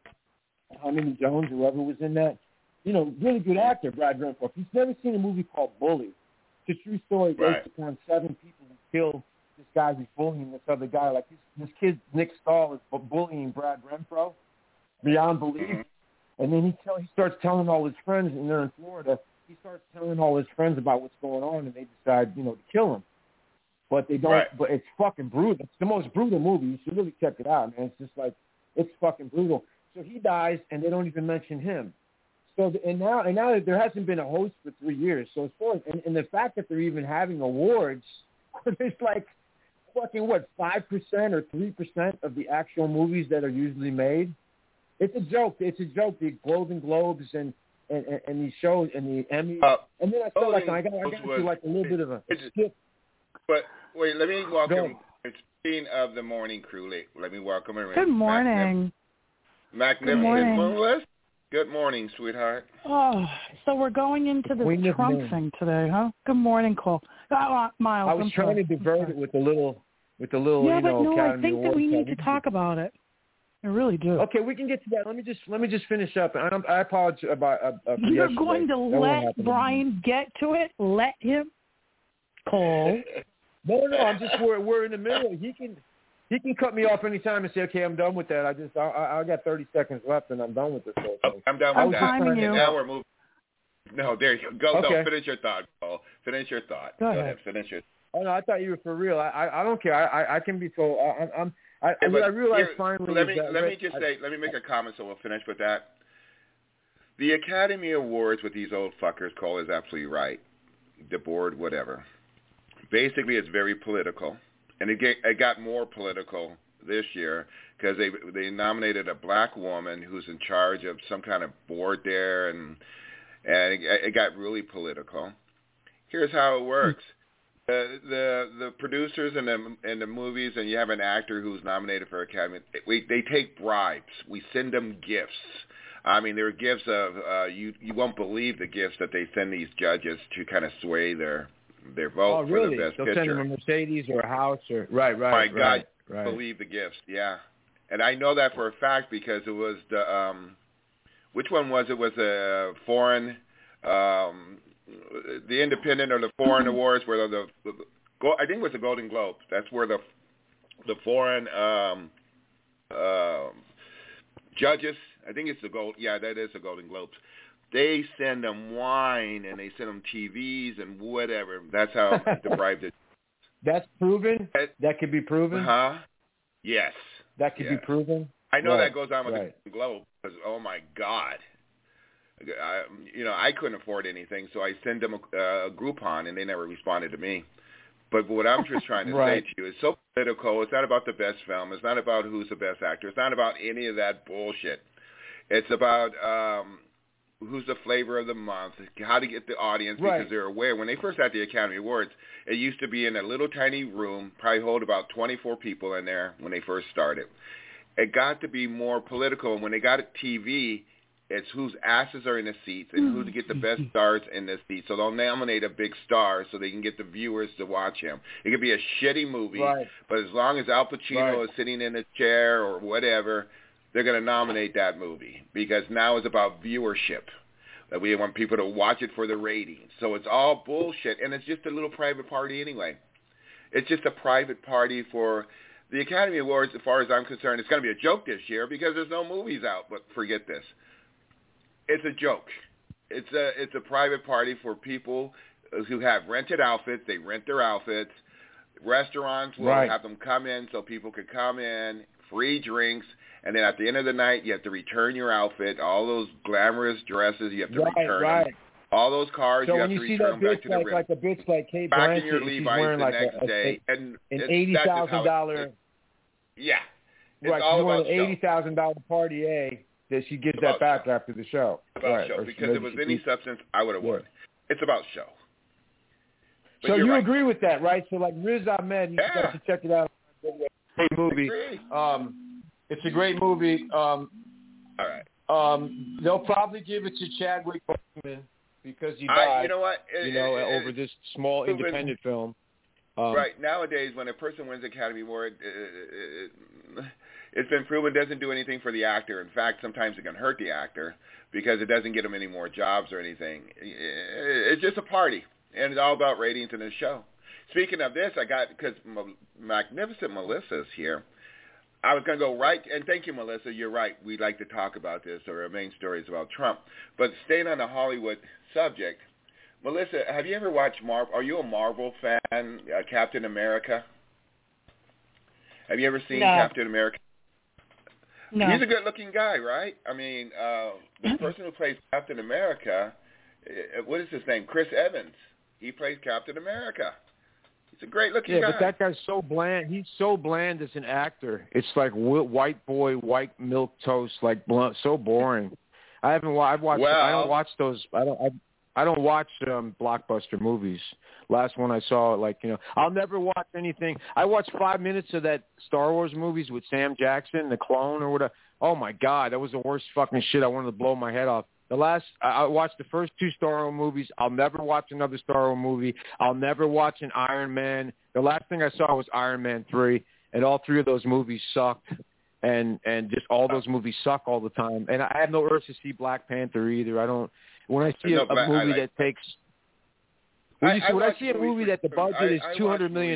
Tommy Jones, whoever was in that. You know, really good actor, Brad Renfro. If you've never seen a movie called Bully, it's a true story based upon 7 people who killed this guy who's bullying this other guy. Like this kid, Nick Stahl, is bullying Brad Renfro beyond belief. Mm-hmm. And then he starts telling all his friends, and they're in Florida. He starts telling all his friends about what's going on, and they decide, to kill him. But they don't. But it's fucking brutal. It's the most brutal movie. You should really check it out, man. It's just like, it's fucking brutal. So he dies, and they don't even mention him. So and now there hasn't been a host for 3 years. So as far as and the fact that they're even having awards, it's like fucking 5% or 3% of the actual movies that are usually made. It's a joke. It's a joke. The Golden Globes and these shows and the Emmys. And then I felt like I got to like a little bit of a skip. But wait, let me welcome. Speaking of the morning crew, let me welcome her. Good morning. Magnificent Melissa. Good morning, sweetheart. Oh, so we're going into the Trump thing today, huh? Good morning, Cole. Miles. I was trying to divert it with the little. Yeah, but no, Academy I think that we need to talk about it. I really do. Okay, we can get to that. Let me just finish up. I apologize about. You're going to let Brian get to it? Let him, Cole. No. I'm just we're in the middle. He can cut me off anytime and say, okay, I'm done with that. I got 30 seconds left and I'm done with this whole thing. I'm done with that. Timing you. Now we're moving. No, there you go. Okay. No, finish your thought, Paul. Finish your thought. Go ahead. Finish your. Oh no, I thought you were for real. I don't care. I can be told. I realized finally. Let me make a comment so we'll finish with that. The Academy Awards with these old fuckers, Cole is absolutely right. The board, whatever. Basically, it's very political, and it got more political this year because they nominated a black woman who's in charge of some kind of board there, and it got really political. Here's how it works: the producers in the movies, and you have an actor who's nominated for Academy. They take bribes. We send them gifts. I mean, there are gifts of you won't believe the gifts that they send these judges to kind of sway their vote for the best They'll picture. send them a Mercedes or a house or right. My God, believe the gifts, yeah. And I know that for a fact because it was the which one was it? Was a foreign, the independent or the foreign awards where the I think it was the Golden Globe. That's where the foreign judges. I think it's the gold. Yeah, that is the Golden Globes. They send them wine and they send them TVs and whatever. That's how the bribe did. That's proven? That could be proven? Huh? Yes. That could be proven? I know that goes on with the Globe because, oh, my God. I couldn't afford anything, so I sent them a Groupon, and they never responded to me. But what I'm just trying to say to you is so political. It's not about the best film. It's not about who's the best actor. It's not about any of that bullshit. It's about who's the flavor of the month, how to get the audience, because they're aware. When they first had the Academy Awards, it used to be in a little tiny room, probably hold about 24 people in there when they first started. It got to be more political, and when they got a TV, it's whose asses are in the seats and who to get the best stars in the seats. So they'll nominate a big star so they can get the viewers to watch him. It could be a shitty movie, but as long as Al Pacino is sitting in a chair or whatever, they're going to nominate that movie because now it's about viewership. We want people to watch it for the ratings. So it's all bullshit, and it's just a little private party anyway. It's just a private party for the Academy Awards. As far as I'm concerned, it's going to be a joke this year because there's no movies out, but forget this. It's a joke. It's a private party for people who have rented outfits. They rent their outfits. Restaurants will have them come in so people could come in, free drinks, and then at the end of the night, you have to return your outfit. All those glamorous dresses, you have to return them. All those cars, so you have to return them back to the room. Like a bitch like Kate back Blanchett, in your she's Levi's wearing the like next day. And an $80,000. Yeah. It's right, all she's about wearing an $80,000 Party that she gives that back after the show. About show. Because if it was any substance, I would have won. It's about show. But so you right. agree with that, right? So like Riz Ahmed, you guys should check it out. Great movie. It's a great movie. All right. They'll probably give it to Chadwick Boseman because he died. You know what? Over this small independent film. Right. Nowadays, when a person wins Academy Award, it's been proven it doesn't do anything for the actor. In fact, sometimes it can hurt the actor because it doesn't get him any more jobs or anything. It's just a party, and it's all about ratings in the show. Speaking of this, because Magnificent Melissa's here, I was going to go right, and thank you, Melissa, you're right. We like to talk about this, or our main story is about Trump. But staying on the Hollywood subject, Melissa, have you ever watched Marvel? Are you a Marvel fan, Captain America? Have you ever seen Captain America? No. He's a good-looking guy, right? I mean, the person who plays Captain America, what is his name? Chris Evans. He plays Captain America. He's a great-looking guy. Yeah, but that guy's so bland. He's so bland as an actor. It's like white boy, white milk toast, like blunt, so boring. I haven't. I've watched. Well, I don't watch those. I don't watch blockbuster movies. Last one I saw, I'll never watch anything. I watched 5 minutes of that Star Wars movies with Sam Jackson, the clone or whatever. Oh my God, that was the worst fucking shit. I wanted to blow my head off. I watched the first 2 Star Wars movies. I'll never watch another Star Wars movie. I'll never watch an Iron Man. The last thing I saw was Iron Man 3, and all 3 of those movies sucked. And just all those movies suck all the time. And I have no urge to see Black Panther either. I don't. When I see a movie that takes, when I see a movie that the budget is $200 million.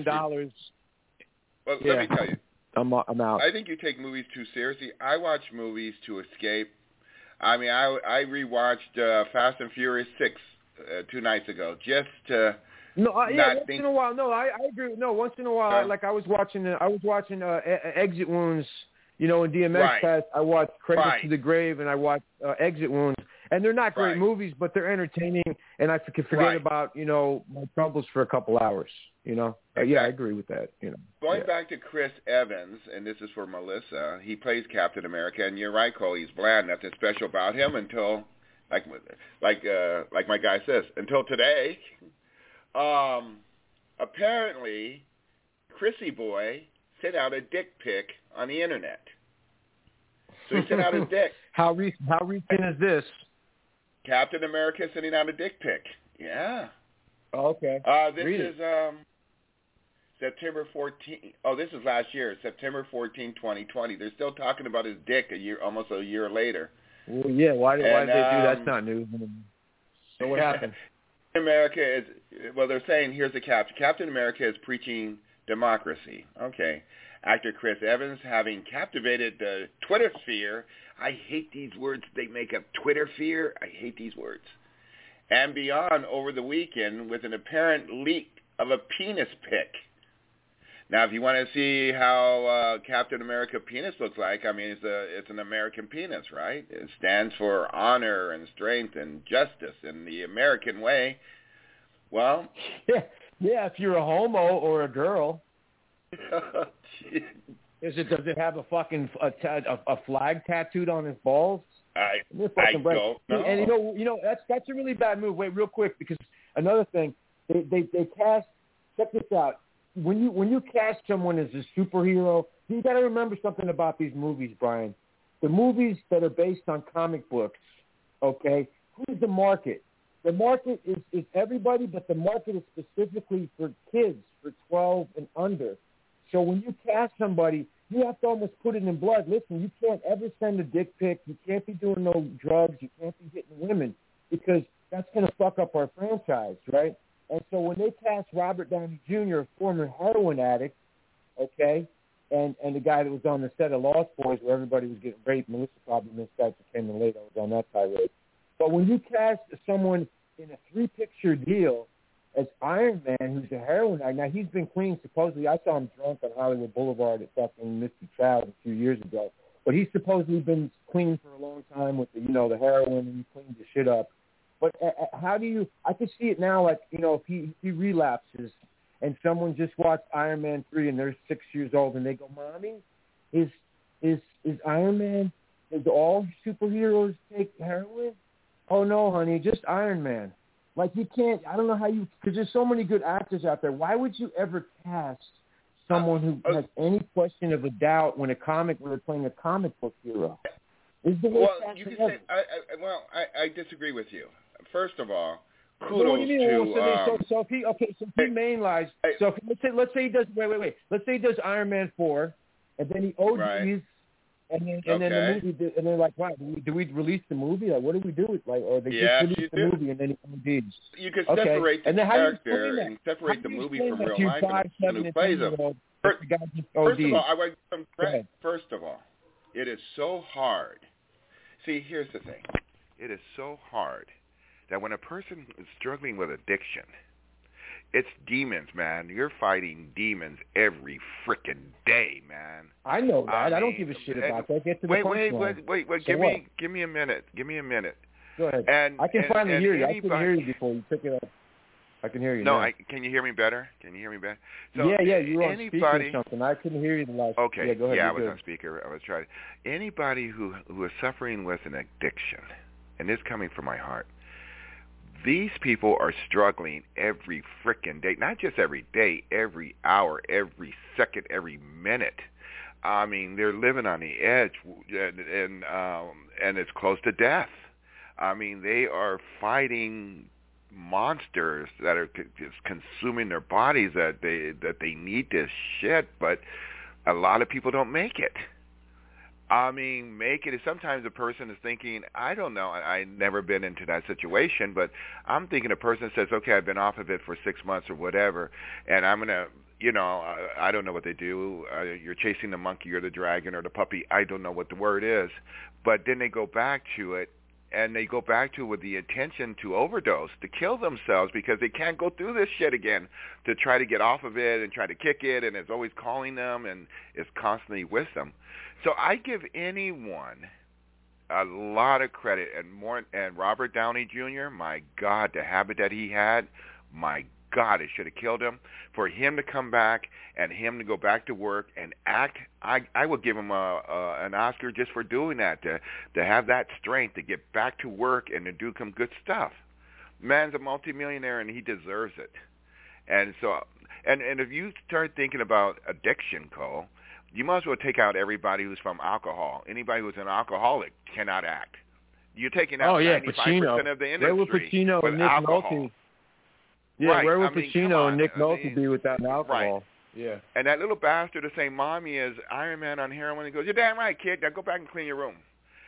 Well, let me tell you, I'm out. I think you take movies too seriously. I watch movies to escape. I mean, I rewatched Fast and Furious 6 2 nights ago just to. Once in a while. No, I agree. No, once in a while, I was watching Exit Wounds. In DMX class, I watched Cradle to the Grave, and I watched Exit Wounds. And they're not great movies, but they're entertaining, and I can forget about, my troubles for a couple hours, Exactly. Yeah, I agree with that, Going back to Chris Evans, and this is for Melissa, he plays Captain America, and you're right, Cole, he's bland. Nothing special about him until, like my guy says, until today. Apparently, Chrissy Boy sent out a dick pic on the internet. So he sent out his dick. How recent is this? Captain America sending out a dick pic. Yeah. Oh, okay. This is September 14. Oh, this is last year, September 14, 2020. They're still talking about his dick almost a year later. Well, yeah. Why did they do that? That's not news. So what happened? America is. Well, they're saying here's the caption. Captain America is preaching democracy. Okay. Actor Chris Evans, having captivated the Twitter sphere. I hate these words they make up. Twitter sphere. I hate these words. And beyond over the weekend with an apparent leak of a penis pic. Now, if you want to see how Captain America penis looks like, I mean, it's an American penis, right? It stands for honor and strength and justice in the American way. Well, yeah. If you're a homo or a girl. Does it have a fucking a flag tattooed on his balls? I don't know. And that's a really bad move. Wait, real quick, because another thing, they cast. Check this out. When you cast someone as a superhero, you got to remember something about these movies, Brian. The movies that are based on comic books, okay? Who's the market? The market is everybody, but the market is specifically for kids, for 12 and under. So when you cast somebody, you have to almost put it in blood. Listen, you can't ever send a dick pic. You can't be doing no drugs. You can't be hitting women because that's going to fuck up our franchise, right? And so when they cast Robert Downey Jr., a former heroin addict, okay, and the guy that was on the set of Lost Boys where everybody was getting raped, Melissa probably missed that. She came in late. I was on that tirade. But when you cast someone in a 3-picture deal as Iron Man, who's a heroin addict, now he's been clean supposedly. I saw him drunk on Hollywood Boulevard at fucking Misty Child a few years ago. But he's supposedly been clean for a long time with the, the heroin, and he cleaned the shit up. But how do you? I can see it now. Like, if he relapses, and someone just watched Iron Man 3, and they're 6 years old, and they go, "Mommy, is Iron Man? Does all superheroes take heroin?" "Oh no, honey, just Iron Man." Like, you can't. I don't know how you. Because there's so many good actors out there. Why would you ever cast someone who has any question of a doubt when they're playing a comic book hero? You can say, I disagree with you. First of all, kudos what do you mean? to. So if he mainlines. So let's say he does. Wait. Let's say he does Iron Man 4, and then he ODs, right. and then the movie, and they're like, wow, do we release the movie? Like, what do we do with or they just release the movie and then he ODs? You could separate the character and separate the movie from real life and who plays him. First of all, I want to give him credit. First of all, it is so hard. See, here's the thing. It is so hard that when a person is struggling with addiction, it's demons, man. You're fighting demons every frickin' day, man. I know that. I don't give a shit about that. Get to the punchline. Wait. Give me a minute. Go ahead. And I can finally hear you. I couldn't hear you before you took it up. I can hear you now. Can you hear me better? So yeah, you were on speaker or something. I couldn't hear you the last. Okay, go ahead. I was on speaker. I was trying. Anybody who is suffering with an addiction, and this is coming from my heart, these people are struggling every frickin' day. Not just every day, every hour, every second, every minute. I mean, they're living on the edge, and it's close to death. I mean, they are fighting monsters that are just consuming their bodies that they need this shit, but a lot of people don't make it. I mean, make it. Sometimes a person is thinking, I don't know, I've never been into that situation, but I'm thinking a person says, okay, I've been off of it for 6 months or whatever, and I'm going to, I don't know what they do. You're chasing the monkey or the dragon or the puppy. I don't know what the word is. But then they go back to it, and they go back to it with the intention to overdose, to kill themselves because they can't go through this shit again, to try to get off of it and try to kick it, and it's always calling them and is constantly with them. So I give anyone a lot of credit, and Robert Downey Jr., my God, the habit that he had, my God, it should have killed him. For him to come back and him to go back to work and act, I would give him an Oscar just for doing that, to have that strength to get back to work and to do some good stuff. Man's a multimillionaire and he deserves it. And so, and if you start thinking about addiction, Cole, you might as well take out everybody who's from alcohol. Anybody who's an alcoholic cannot act. You're taking out 95% of the industry. Where would Pacino and Nick Nolte? Yeah, right. Where would Pacino and Nick Nolte be without alcohol? Right. Yeah. And that little bastard to say mommy is Iron Man on heroin, he goes, you're damn right, kid. Now go back and clean your room.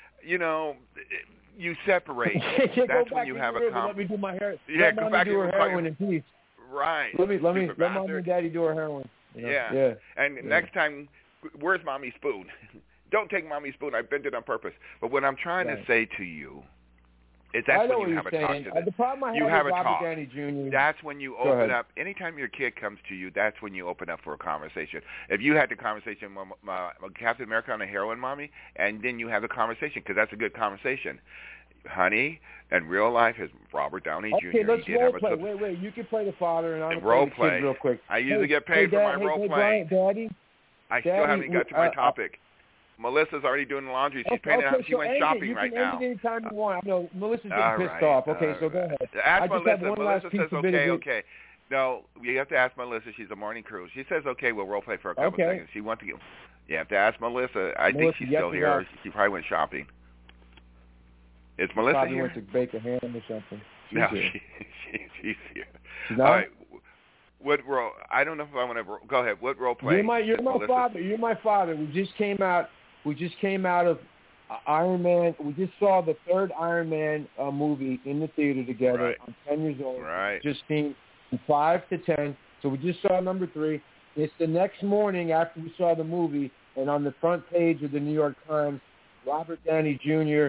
You separate. That's when you have a let me do my hair. Yeah, go back and do her heroin in peace. Right. Let mommy and daddy do her heroin. Yeah. And next time, where's mommy's spoon? Don't take mommy's spoon. I bent it on purpose. But what I'm trying to say to you is that's when you have a talk to them. The problem I have with Robert Downey Jr. That's when you open up. Anytime your kid comes to you, that's when you open up for a conversation. If you had the conversation with Captain America on a heroin mommy, and then you have the conversation, because that's a good conversation. Honey, in real life, is Robert Downey Jr. Okay, let's role play. Wait, you can play the father, and I'm going to play the kid real quick. I usually get paid for my role play. Daddy, I still haven't got to my topic. Melissa's already doing the laundry. She's painting out. She went shopping right now. You can end it anytime you want. No, Melissa's getting pissed off. Okay, so go ahead. Ask Melissa. Melissa says okay. No, you have to ask Melissa. She's a morning crew. She says okay. We'll role play for a couple seconds. She wants to get. You have to ask Melissa. I think she's still here. She probably went shopping. Is Melissa probably here? Went to bake a ham or something. She's here. She's not? All right. What role? I don't know if I want to go ahead. What role play? You're my father. You're my father. We just came out of Iron Man. We just saw the third Iron Man movie in the theater together. Right. I'm 10 years old. Right. Just seen from 5 to 10. So we just saw number 3. It's the next morning after we saw the movie, and on the front page of the New York Times, Robert Downey Jr.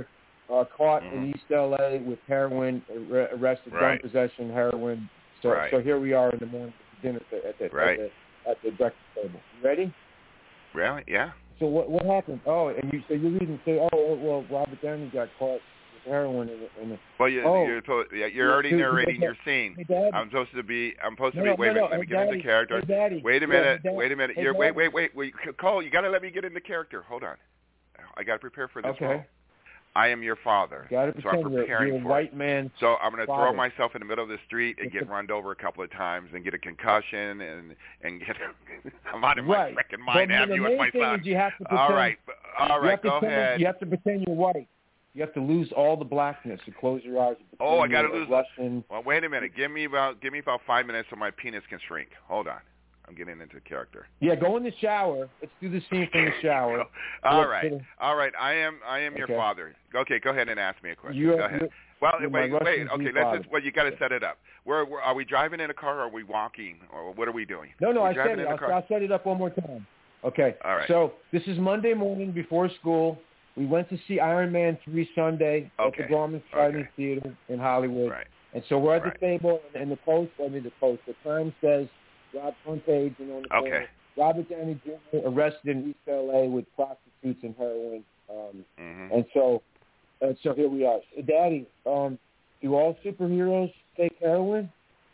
caught Mhm. in East LA with heroin, arrested, gun Right. possession, heroin. So Right. so here we are in the morning at dinner at the breakfast table. You ready? Really? Yeah. So what happened? Oh, and you read say, well, Robert Downey got caught with heroin in the Well, you're already narrating your scene. Hey, Daddy. I'm supposed to be. Wait a No, minute. Let me get into character. Hey, Daddy. Wait a minute. Hey, Wait a minute. Hey, Wait. Cole, you got to let me get into character. Hold on. I got to prepare for this Okay. role. I am your father. Got to So I'm pretend preparing you're a for white it. man. So I'm going to throw father. myself in the middle of the street and get run over a couple of times and get a concussion and get. I'm out of my freaking mind. Have you with my son? You have to pretend, All right. Go ahead. You have to pretend you're white. You have to lose all the blackness and close your eyes. Oh, I got to you're lose. Russian. Well, wait a minute. Give me about 5 minutes so my penis can shrink. Hold on. I'm getting into character. Yeah, go in the shower. Let's do the scene from the shower. All right. I am your father. Okay, go ahead and ask me a question. Go ahead. Well, wait. Okay, let's just. Well, you got to set it up. Where are we driving in a car? Or are we walking? Or what are we doing? No. I said it. I'll set it up one more time. Okay. All right. So this is Monday morning before school. We went to see Iron Man 3 Sunday at the Grauman Friday Theater in Hollywood. Right. And so we're at the table, and the Times says, Rob front page, and on the corner, Robert Downey Jr. arrested in East L.A. with prostitutes and heroin. And so here we are. So, Daddy, do all superheroes take heroin?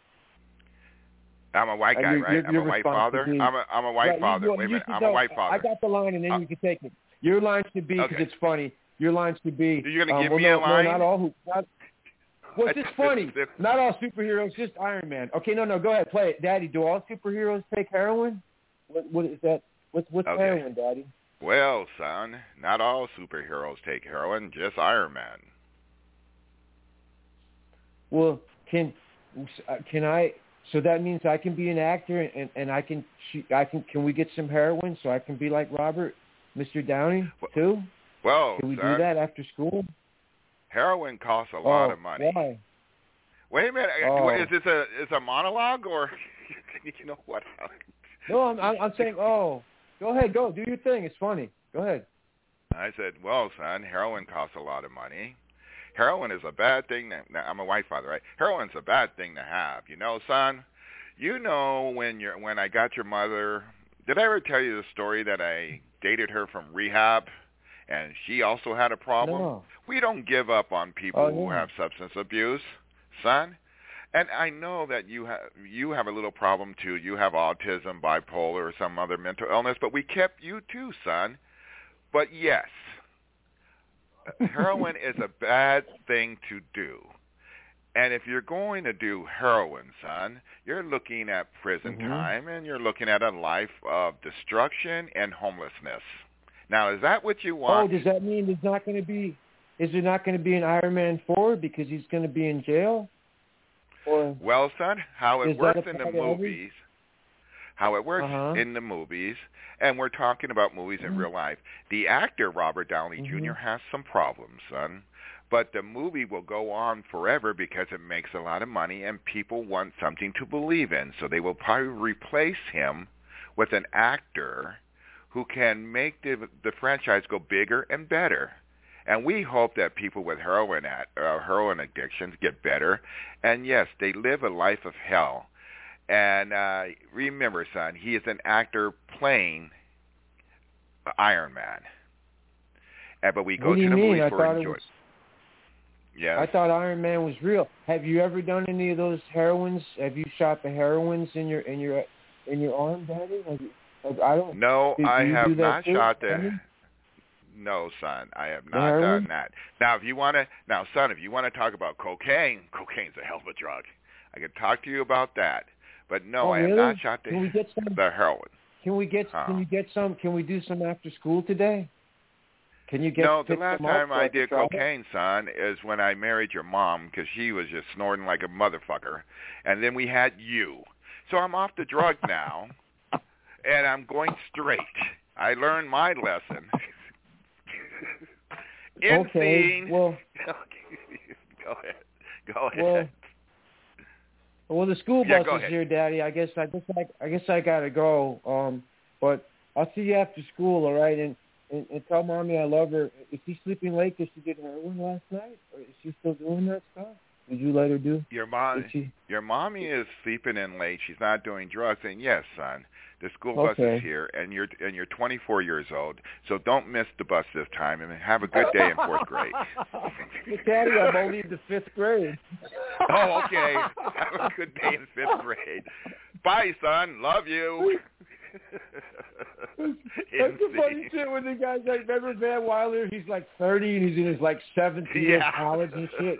I'm a white guy, right? I'm a white father. I'm a white father. Wait a minute. I'm a white father. I got the line, and then you can take it. Your line should be, because it's funny, your line should be... You're going to give me a line? No, not all What's this funny? Not all superheroes, just Iron Man. Okay, no, go ahead, play it. Daddy, do all superheroes take heroin? What is that? What's heroin, Daddy? Well, son, not all superheroes take heroin, just Iron Man. Well, can I... So that means I can be an actor, and I can we get some heroin so I can be like Robert, Mr. Downey, too? Well, can we son, do that after school? Heroin costs a lot of money. Why? Wait a minute. Is this a monologue or you know what? No, I'm saying. Oh, go ahead, go do your thing. It's funny. Go ahead. I said, well, son, heroin costs a lot of money. Heroin is a bad thing. I'm a white father, right? Heroin's a bad thing to have. You know, son. You know when I got your mother. Did I ever tell you the story that I dated her from rehab? And she also had a problem. No. We don't give up on people who have substance abuse, son. And I know that you have a little problem too. You have autism, bipolar, or some other mental illness. But we kept you too, son. But yes, heroin is a bad thing to do. And if you're going to do heroin, son, you're looking at prison time, and you're looking at a life of destruction and homelessness. Now, is that what you want? Oh, does that mean is there not going to be an Iron Man 4 because he's going to be in jail? Or well, son, how it works in the movies, in the movies, and we're talking about movies in real life. The actor, Robert Downey Jr., has some problems, son, but the movie will go on forever because it makes a lot of money and people want something to believe in, so they will probably replace him with an actor who can make the franchise go bigger and better. And we hope that people with heroin addictions get better. And yes, they live a life of hell. And remember, son, he is an actor playing Iron Man. But we go to the movies for enjoyment. Yes. I thought Iron Man was real. Have you ever done any of those heroines? Have you shot the heroines in your arm, Daddy? I don't. No, I have not shot the. No, son, I have not done that. Now, son, if you want to talk about cocaine, cocaine's a hell of a drug. I could talk to you about that. But no, I have not shot the heroin. Can we get some? Can we do some after school today? Can you get? No, the last time I did cocaine, son, is when I married your mom because she was just snorting like a motherfucker, and then we had you. So I'm off the drug now. And I'm going straight. I learned my lesson. Okay. Well, go ahead. Well, the school bus is here, Daddy. I guess I gotta go. But I'll see you after school, all right? And and tell mommy I love her. Is she sleeping late because she did heroin last night, or is she still doing that stuff? Did you let her do? Your mommy is sleeping in late. She's not doing drugs. And yes, son, the school bus is here, and you're 24 years old, so don't miss the bus this time, and have a good day in 4th grade. Daddy, I'm only in the 5th grade. Oh, okay. Have a good day in 5th grade. Bye, son. Love you. That's the funny shit when the guy's like, remember Van Wilder? He's like 30 and he's in his like 7th year of college and shit.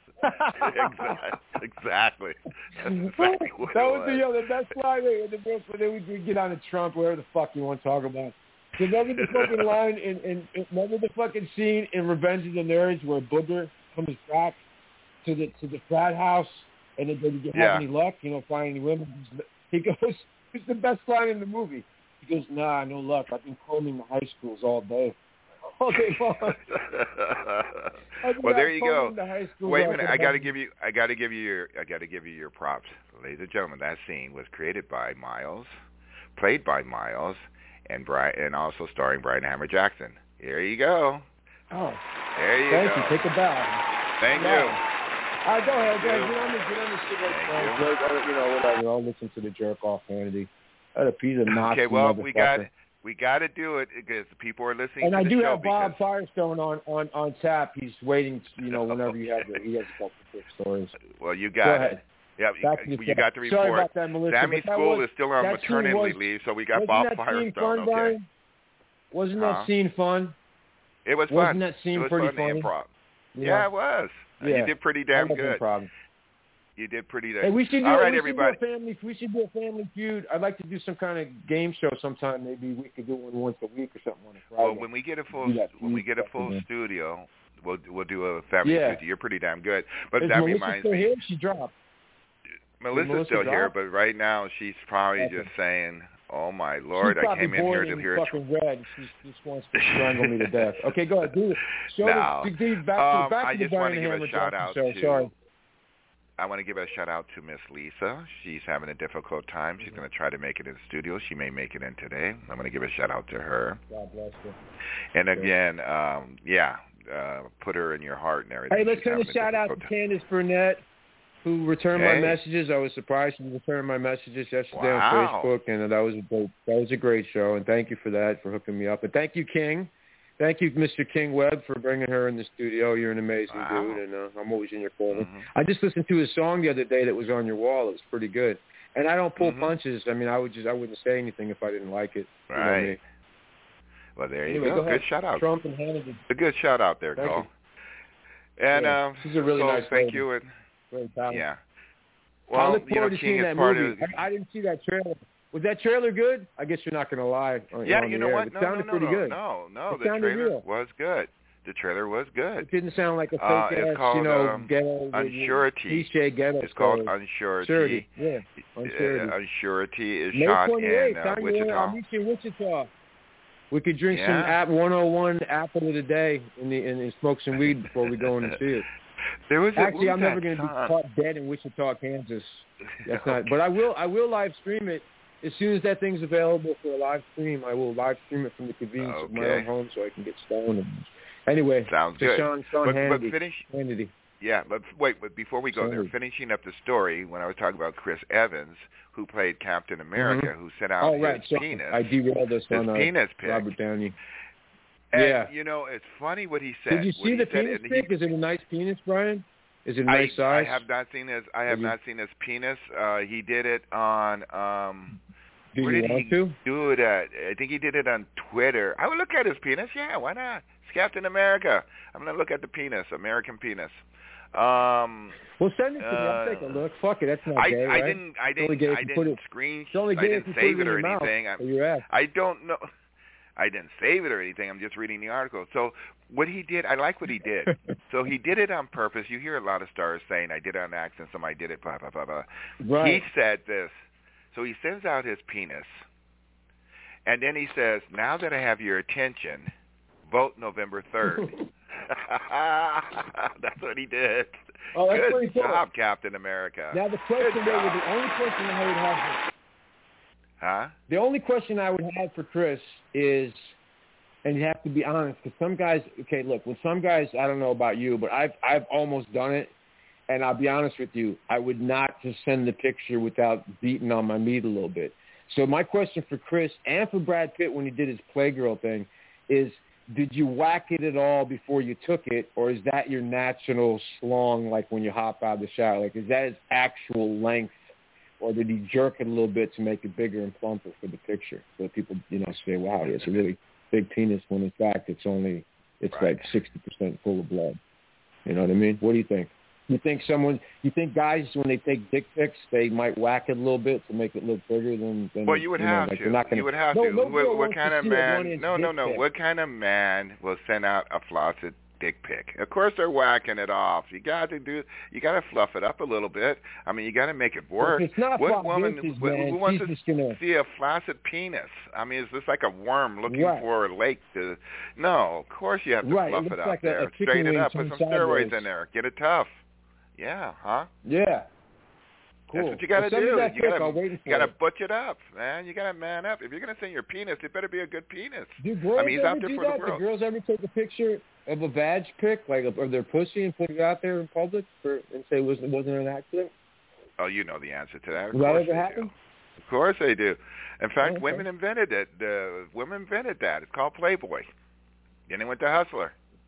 Exactly. That's exactly what that it was the best line. And then we get on to Trump, whatever the fuck you want to talk about. So remember the fucking line in remember the fucking scene in Revenge of the Nerds where Booger comes back to the frat house and then doesn't have any luck, finding any women. He goes, it's the best line in the movie. He goes, nah, no luck. I've been combing the high schools all day. All day long. Well, there you go. Wait a minute. I got to give you your props, ladies and gentlemen. That scene was created by Miles, played by Miles, and also starring Brian Hammer Jackson. Here you go. Oh, there you go. Thank you. Take a bow. Thank you. All right, go ahead, guys. Get on the shit whatever. I'll listen to the jerk off Hannity. That a piece of Nazi. Okay, well, we got to do it because people are listening. And to I the do show have Bob Firestone on tap. He's waiting. Whenever you have he has a couple quick stories. Well, you got it. Yeah, you got the report. Sorry about that, Melissa. Sammy School is still on maternity leave, so we got Bob Firestone. Okay. Brian? Wasn't that scene fun? It was fun. Wasn't that scene pretty funny? Improv. Yeah, it was. Yeah. You did pretty damn good. Improv. You did pretty damn good. Hey, we should do, all right, everybody. We should do a family feud. I'd like to do some kind of game show sometime. Maybe we could do one once a week or something on a Friday. Well, when we get a full studio, we'll do a family feud. You're pretty damn good. But that reminds me. Here? She dropped. Melissa's still here, but right now she's probably just saying, "Oh my Lord, I came in here to hear." Fucking red. She just wants to strangle me to death. Okay, go ahead. Do it. I just want to give a shout out to. Sorry. I want to give a shout out to Miss Lisa. She's having a difficult time. She's going to try to make it in the studio. She may make it in today. I'm going to give a shout out to her. God bless her. And again, put her in your heart and everything. Hey, let's send a shout out to Candace Burnett, who returned my messages. I was surprised she returned my messages yesterday on Facebook, and that was a great show. And thank you for that, for hooking me up. And thank you, King. Thank you, Mr. King Webb, for bringing her in the studio. You're an amazing dude, and I'm always in your corner. Mm-hmm. I just listened to his song the other day that was on your wall. It was pretty good. And I don't pull punches. I mean, I wouldn't say anything if I didn't like it. Right. You know what I mean? Well, there you go. Good shout out. Trump and Hannity. A good shout out there, Cole. And she's a really nice thank lady. you. And very talented. Yeah. Well, I look forward to seeing that movie. I didn't see that trailer. Was that trailer good? I guess you're not going to lie. You know what? It sounded pretty good. No, the trailer was good. The trailer was good. It didn't sound like a fake it's called, ghetto, Unsurety. Cliche ghetto. It's called Unsurety. Yeah, Unsurety. Unsurety is May shot 28th, in Wichita. I'll meet you in Wichita. We could drink some 101 apple of the day and smoke some weed before we go in and see it. Actually, I'm never going to be caught dead in Wichita, Kansas. That's not. But I will live stream it. As soon as that thing's available for a live stream, I will live stream it from the convenience of my own home so I can get stoned. Anyway, sounds good. Sean Hannity. Hannity. Yeah, but before we go there, finishing up the story, when I was talking about Chris Evans, who played Captain America, who sent out his penis. I derailed this on penis pic. Robert Downey. And, it's funny what he said. Did you see the penis pic? Is it a nice penis, Brian? Is it a nice size? I have not seen his. Not seen his penis. He did it on. Where did he do it at? I think he did it on Twitter. I would look at his penis. Yeah, why not? It's Captain America. I'm going to look at the penis, American penis. Well, send it to me. I'll take a look. Fuck it. That's not gay, right? I didn't save it or anything. I don't know. I didn't save it or anything. I'm just reading the article. So what he did, I like what he did. So he did it on purpose. You hear a lot of stars saying, I did it on accident, somebody did it, blah, blah, blah, blah. Right. He said this. So he sends out his penis, and then he says, now that I have your attention, vote November 3rd. That's what he did. Oh, that's Good job, Captain America. Now the question the only question I would have... Huh? The only question I would have for Chris is, And you have to be honest, because some guys, okay, look, when some guys, I don't know about you, but I've almost done it, and I'll be honest with you, I would not just send the picture without beating on my meat a little bit. So my question for Chris and for Brad Pitt when he did his Playgirl thing is, did you whack it at all before you took it, or is that your natural slong, like when you hop out of the shower? Like, is that his actual length, or did he jerk it a little bit to make it bigger and plumper for the picture? So people, say, wow, he has a really big penis, when in fact it's like 60% full of blood. You know what I mean? What do you think? You think guys, when they take dick pics, they might whack it a little bit to make it look bigger than well, you would have to. You would have to. What kind of man? No. What kind of man will send out a flaccid dick pic? Of course, they're whacking it off. You got to fluff it up a little bit. I mean, you got to make it work. It's not what woman inches, who wants to see a flaccid penis? I mean, is this like a worm looking for a lake to? No, of course you have to fluff it up like there. Straighten it up. Put some steroids in there. Get it tough. Yeah, huh? Yeah. Cool. That's what you got to do. You got to butch it up, man. You got to man up. If you're going to send your penis, it better be a good penis. Do girls he's ever out there do for that? the world. Do girls ever take a picture of a vag pic, like of their pussy, and put it out there in public and say it wasn't an accident? Oh, you know the answer to that. Does that ever happen? Of course they do. In fact, women invented it. Women invented that. It's called Playboy. Then it went to Hustler.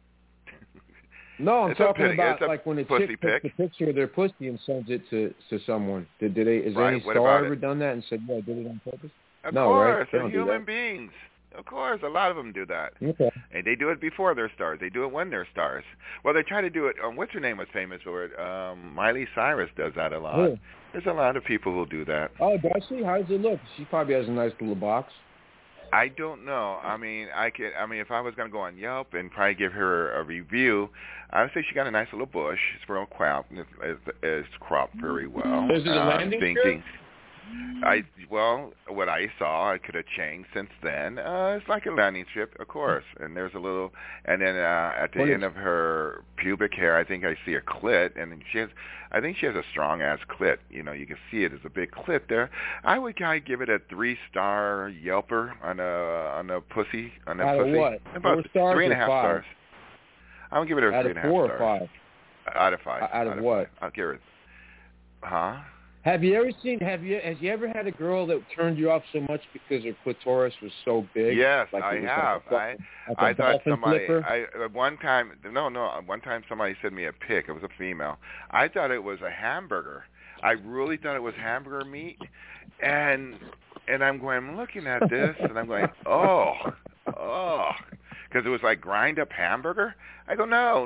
No, I'm talking about like when a chick takes a picture of their pussy and sends it to someone. Has any star ever done that and said, "Yeah, I did it on purpose"? Of no, course, right? They're human beings. Of course, a lot of them do that. Okay. And they do it before they're stars. They do it when they're stars. Well, they try to do it. What's her name was famous for it? Miley Cyrus does that a lot. Really? There's a lot of people who do that. Oh, does she? How does it look? She probably has a nice little box. I don't know. I mean, if I was going to go on Yelp and probably give her a review, I would say she got a nice little bush. It's real cropped. It's cropped very well. Is it a landing strip? What I saw, I could have changed since then. It's like a landing strip, of course. And there's a little, and then at the end of her pubic hair, I think I see a clit, and I think she has a strong ass clit. You can see it as a big clit there. I would give it a 3-star Yelper on a pussy. On a out pussy. Of what? About 3.5 stars. I would give it a 3.5 stars. Out of 4 or 5? Out of 5. Out of what? I'll give it. Huh? Has you ever had a girl that turned you off so much because her clitoris was so big? Yes, like I have. I thought somebody. One time somebody sent me a pic. It was a female. I thought it was a hamburger. I really thought it was hamburger meat, and I'm looking at this, and I'm going, oh, because it was like grind up hamburger. I go,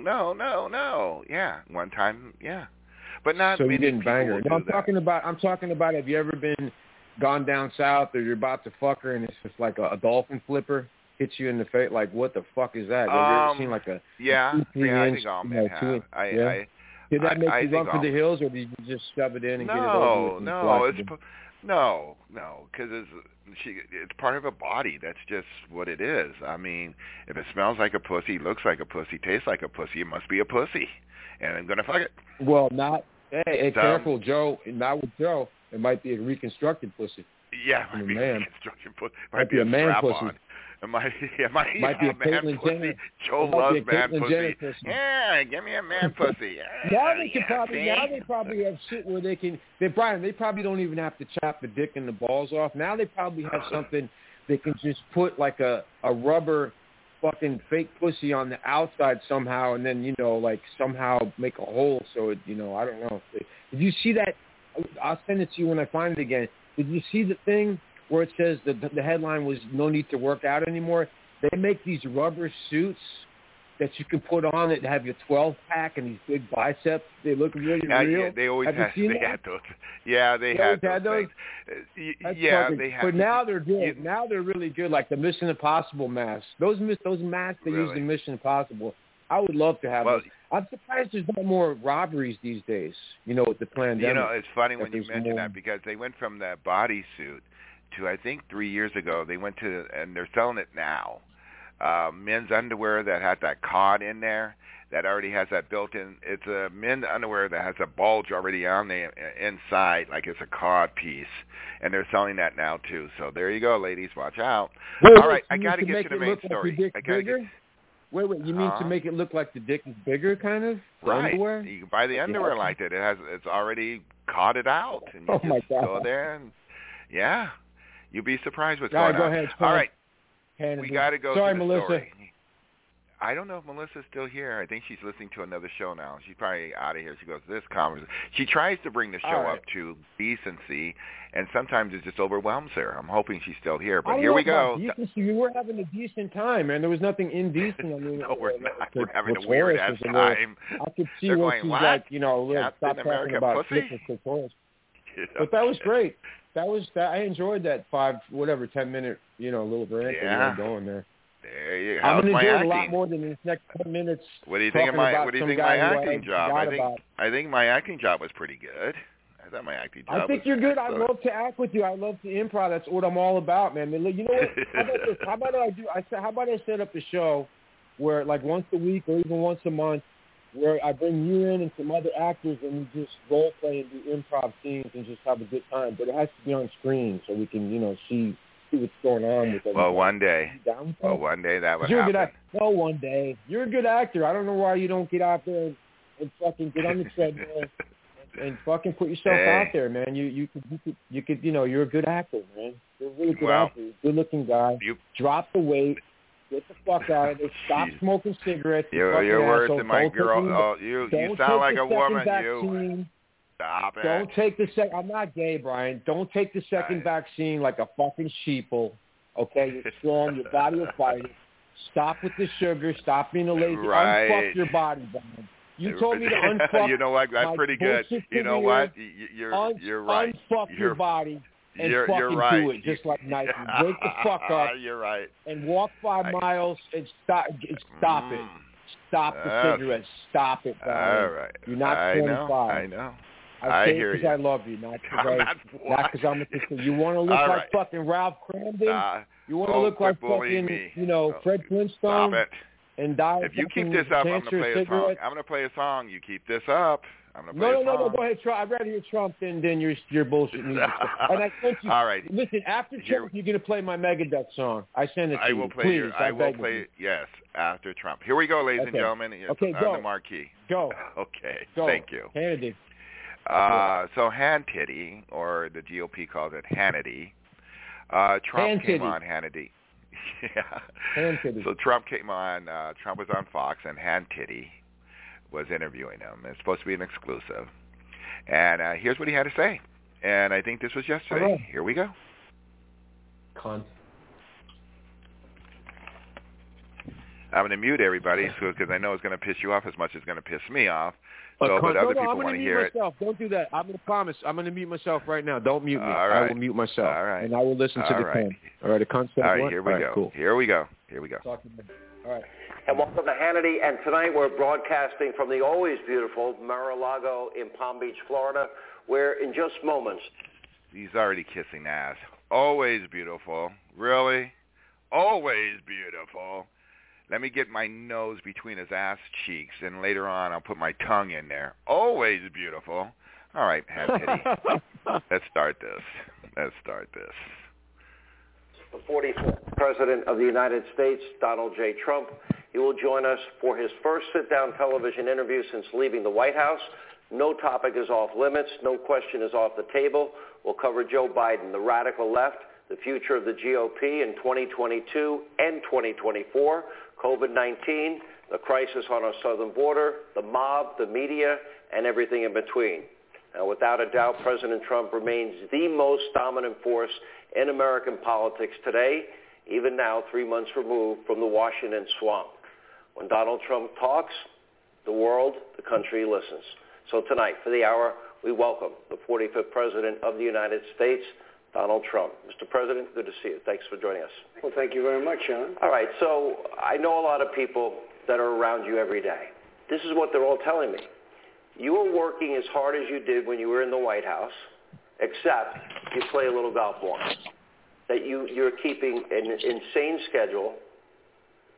no. Yeah, one time, yeah. But not so many you didn't bang her. No, I'm talking about. Have you ever gone down south or you're about to fuck her and it's just like a dolphin flipper hits you in the face? Like, what the fuck is that? Have you ever seen like a I think all men have. Did that make you run for the hills, or did you just shove it in and get it over with? No, because it's part of a body. That's just what it is. I mean, if it smells like a pussy, looks like a pussy, tastes like a pussy, it must be a pussy. And I'm going to fuck it. Well, careful, Joe. Not with Joe. It might be a reconstructed pussy. Yeah, it might be a reconstructed pussy. Might be a man pussy. It might be a man pussy. Joe loves man pussy. Yeah, give me a man pussy. Now they probably have shit where Brian, they probably don't even have to chop the dick and the balls off. Now they probably have something they can just put like a rubber fucking fake pussy on the outside somehow, and then like somehow make a hole so it I don't know. Did you see that? I'll send it to you when I find it again. Did you see the thing where it says the headline was "No need to work out anymore"? They make these rubber suits that you can put on that have your 12-pack and these big biceps. They look really real. Yeah, they always had those. Yeah, they had those. Yeah, they had. But now they're good. Now they're really good, like the Mission Impossible masks. Those masks they use in Mission Impossible. I would love to have those. I'm surprised there's not more robberies these days, with the pandemic. It's funny when you mention that because they went from that bodysuit to, I think 3 years ago, they went to, and they're selling it now. men's underwear that has that cod in there that already has that built-in. It's a men's underwear that has a bulge already on the inside, like it's a cod piece, and they're selling that now too. So there you go, ladies. Watch out. All right, I got to get to the main story. Wait, you mean to make it look like the dick is bigger, kind of? Right. Underwear? You can buy the underwear like that. It's already coded out, and you just go there and you'll be surprised what's going on. Go ahead. All right. Hannity. We got to go Sorry, to the Melissa. story. I don't know if Melissa's still here. I think she's listening to another show now. She's probably out of here. She goes, this conversation. She tries to bring the show up to decency, and sometimes it just overwhelms her. I'm hoping she's still here, but here we go. Decency. We were having a decent time, man. There was nothing indecent. I mean, no, we're not. We're having a weird-ass time. I could see They're where going, she's what? like, stop Captain talking America about pussy? But that was great. I enjoyed that 10-minute, little rant that we had going there. There you go. I'm going to my do it acting? a lot more than these next 10 minutes. What do you think of my acting job? I think my acting job was pretty good. I thought my acting job I think you're good. I love to act with you. I love to improv. That's what I'm all about, man. You know what? How about this? How about I set up a show where, like, once a week or even once a month, where I bring you in and some other actors and we just role play and do improv scenes and just have a good time. But it has to be on screen so we can, see what's going on with everybody. Well, one day that would happen. One day. You're a good actor. I don't know why you don't get out there and fucking get on the treadmill and fucking put yourself out there, man. You could, you're a good actor, man. You're a really good actor. You're a good-looking guy. Drop the weight. Get the fuck out of there. Stop smoking cigarettes. You're worse than my girl. You sound like a woman. Vaccine. Stop it. Don't take the second. I'm not gay, Brian. Don't take the second vaccine like a fucking sheeple. Okay, you're strong. Your body will fight it. Stop with the sugar. Stop being a lazy. Unfuck your body, Brian. You told me to unfuck. You know what? That's pretty good. You know what? You're right. Unfuck your body. And you're fucking right. do it just like Nike. Wake the fuck up. You're right. And walk 5 miles and stop it. Stop the cigarettes. Stop it, Brian. All right. You're not 25. I know. I hear you. I love you, not because I'm a sister. You want to look like fucking Ralph Cramden? You want to look like fucking, Fred Flintstone? Stop it. And die if you keep this up, I'm going to play a song. I'm going to play a song. You keep this up. I'm going to play a song. No, go ahead, Trump. I'd rather hear Trump than your bullshit music. And I sent you. All right. Listen, after Trump, you're going to play my Megadeth song. I send it to you. Please, I will play. Yes, after Trump. Here we go, ladies and gentlemen. Okay, go. On the marquee. Go. Okay. Go. Thank you. Hannity. So Han Titty, or the GOP calls it Hannity. Trump came on Hannity. So Trump came on. Trump was on Fox, and Han Titty was interviewing him. It's supposed to be an exclusive. And here's what he had to say. And I think this was yesterday. Right. Here we go. Cunt. I'm going to mute everybody because I know it's going to piss you off as much as it's going to piss me off. So, but other people want to hear it. Don't do that. I'm going to promise. I'm going to mute myself right now. Don't mute me. All right. I will mute myself. All right. And I will listen to the cunt. All right. The cunt said All right. what? Here we go. Cool. Here we go. All right. And welcome to Hannity. And tonight we're broadcasting from the always beautiful Mar-a-Lago in Palm Beach, Florida, where in just moments. He's already kissing ass. Always beautiful. Really? Always beautiful. Let me get my nose between his ass cheeks, and later on I'll put my tongue in there. Always beautiful. All right, Han Titty. Let's start this. The 44th President of the United States, Donald J. Trump. He will join us for his first sit-down television interview since leaving the White House. No topic is off limits. No question is off the table. We'll cover Joe Biden, the radical left, the future of the GOP in 2022 and 2024, COVID-19, the crisis on our southern border, the mob, the media, and everything in between. Now, without a doubt, President Trump remains the most dominant force in American politics today, even now 3 months removed from the Washington swamp. When Donald Trump talks, the world, the country listens. So tonight, for the hour, we welcome the 45th President of the United States, Donald Trump. Mr. President, good to see you. Thanks for joining us. Well, thank you very much, Sean. All right, so I know a lot of people that are around you every day. This is what they're all telling me. You are working as hard as you did when you were in the White House, except you play a little golf more. That you're keeping an insane schedule,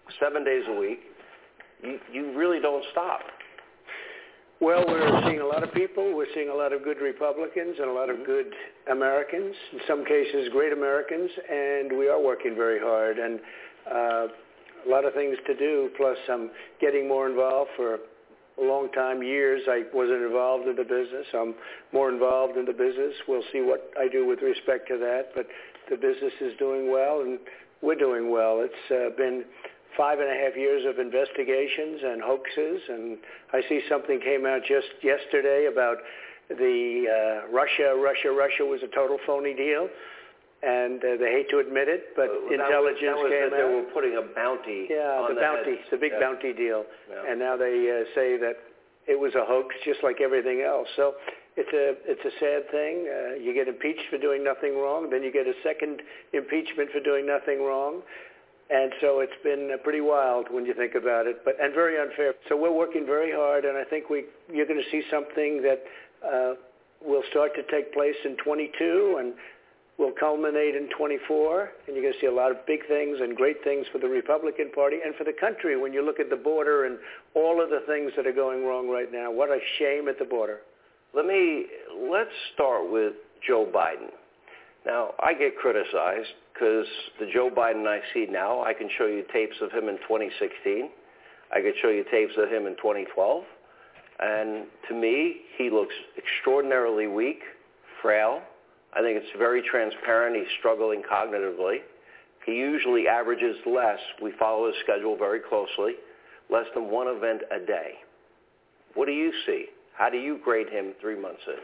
7 days a week. You really don't stop. Well, we're seeing a lot of people. We're seeing a lot of good Republicans and a lot of good Americans, in some cases great Americans, and we are working very hard. And a lot of things to do, plus I'm getting more involved. For a long time, years, I wasn't involved in the business. I'm more involved in the business. We'll see what I do with respect to that, but the business is doing well, and we're doing well. It's been 5.5 years of investigations and hoaxes, and I see something came out just yesterday about the Russia was a total phony deal, and they hate to admit it, but intelligence came out. They were putting a bounty on the big bounty deal, and now they say that it was a hoax, just like everything else. So it's a sad thing. You get impeached for doing nothing wrong, then you get a second impeachment for doing nothing wrong. And so it's been pretty wild when you think about it, and very unfair. So we're working very hard, and I think you're going to see something that will start to take place in 22 and will culminate in 24. And you're going to see a lot of big things and great things for the Republican Party and for the country when you look at the border and all of the things that are going wrong right now. What a shame at the border. Let's start with Joe Biden. Now, I get criticized because the Joe Biden I see now, I can show you tapes of him in 2016. I could show you tapes of him in 2012. And to me, he looks extraordinarily weak, frail. I think it's very transparent. He's struggling cognitively. He usually averages less. We follow his schedule very closely, less than one event a day. What do you see? How do you grade him 3 months in?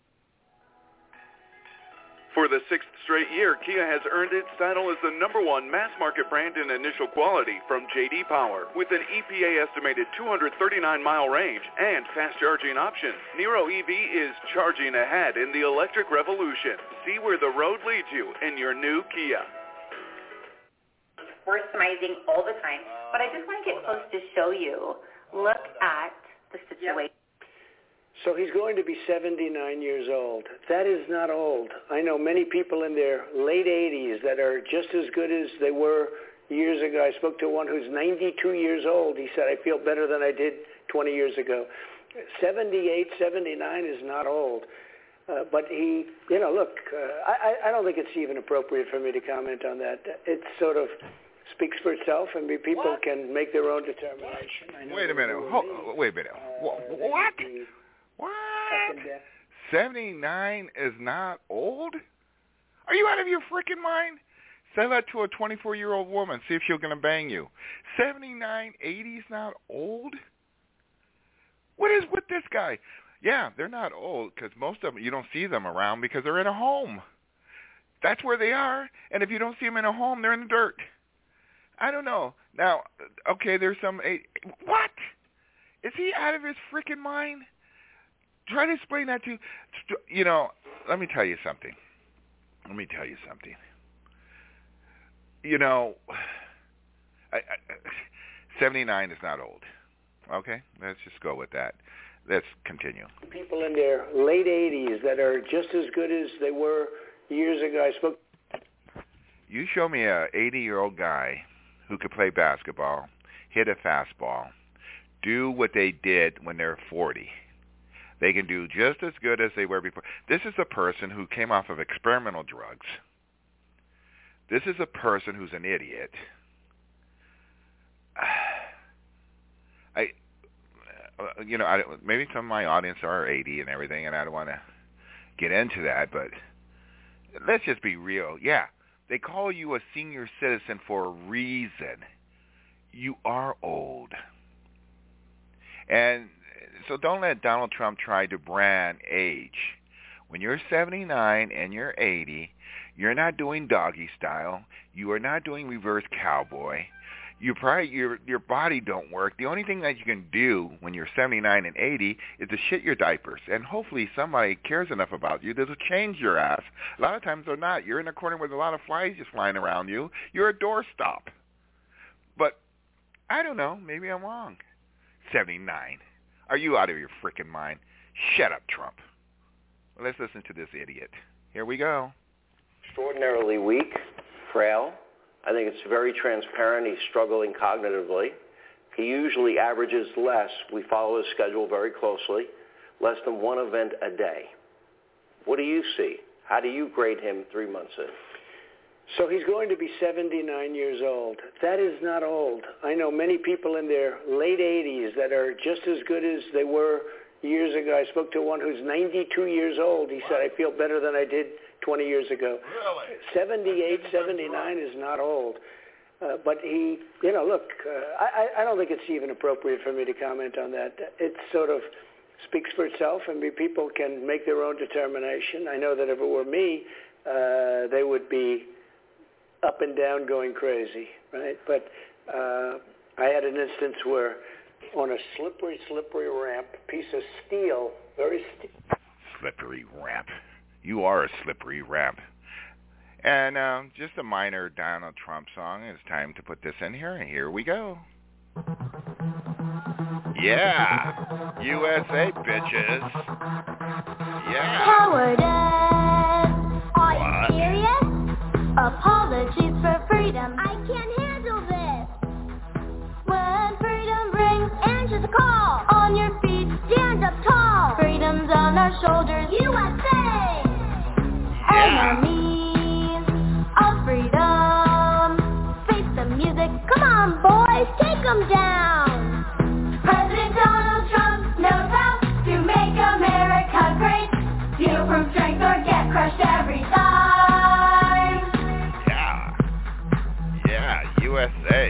For the 6th straight year, Kia has earned its title as the #1 mass-market brand in initial quality from J.D. Power. With an EPA-estimated 239-mile range and fast-charging options, Niro EV is charging ahead in the electric revolution. See where the road leads you in your new Kia. We're smizing all the time, but I just want to get close to show you. Look at the situation. So he's going to be 79 years old. That is not old. I know many people in their late 80s that are just as good as they were years ago. I spoke to one who's 92 years old. He said, I feel better than I did 20 years ago. 78, 79 is not old. But he, look, I don't think it's even appropriate for me to comment on that. It sort of speaks for itself, and people can make their own determination. Wait a minute. Wait a minute. What? What? 79 is not old? Are you out of your freaking mind? Say that to a 24-year-old woman. See if she's going to bang you. 79, 80 is not old? What is with this guy? Yeah, they're not old because most of them, you don't see them around because they're in a home. That's where they are. And if you don't see them in a home, they're in the dirt. I don't know. Now, okay, there's some... What? Is he out of his freaking mind? Try to explain that to, let me tell you something. 79 is not old. Okay? Let's just go with that. Let's continue. People in their late 80s that are just as good as they were years ago. I spoke. You show me a 80-year-old guy who could play basketball, hit a fastball, do what they did when they're 40. They can do just as good as they were before. This is a person who came off of experimental drugs. This is a person who's an idiot. Maybe some of my audience are 80 and everything, and I don't want to get into that, but let's just be real. Yeah, they call you a senior citizen for a reason. You are old. And so don't let Donald Trump try to brand age. When you're 79 and you're 80, you're not doing doggy style. You are not doing reverse cowboy. You probably your body don't work. The only thing that you can do when you're 79 and 80 is to shit your diapers. And hopefully somebody cares enough about you that will change your ass. A lot of times they're not. You're in a corner with a lot of flies just flying around you. You're a doorstop. But I don't know. Maybe I'm wrong. 79. Are you out of your freaking mind? Shut up, Trump. Well, let's listen to this idiot. Here we go. Extraordinarily weak, frail. I think it's very transparent. He's struggling cognitively. He usually averages less. We follow his schedule very closely, less than one event a day. What do you see? How do you grade him 3 months in? So he's going to be 79 years old. That is not old. I know many people in their late 80s that are just as good as they were years ago. I spoke to one who's 92 years old. He said, I feel better than I did 20 years ago. Really? 78, 79 is not old. But he, look, I don't think it's even appropriate for me to comment on that. It sort of speaks for itself, and people can make their own determination. I know that if it were me, they would be up and down going crazy, right? But I had an instance where on a slippery ramp, piece of steel, very slippery ramp. You are a slippery ramp. And just a minor Donald Trump song. It's time to put this in here, and here we go. Yeah, USA, bitches. Yeah. Howard, are you serious? Apologies for freedom. I can't handle this. When freedom rings, answer the call. On your feet, stand up tall. Freedom's on our shoulders. USA. Enemies of freedom. Face the music. Come on, boys, take them down. President Donald Trump knows how to make America great. Steal from strength or get crushed every time. USA.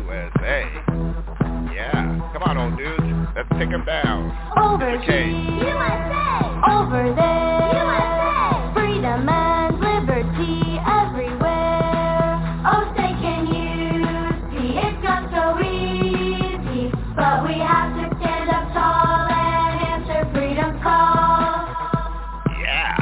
Yeah. Come on, old dudes. Let's take them down. Over here. USA. Over there. USA. Freedom and liberty everywhere. Oh, say can you see it's not so easy, but we have to stand up tall and answer freedom's call. Yeah.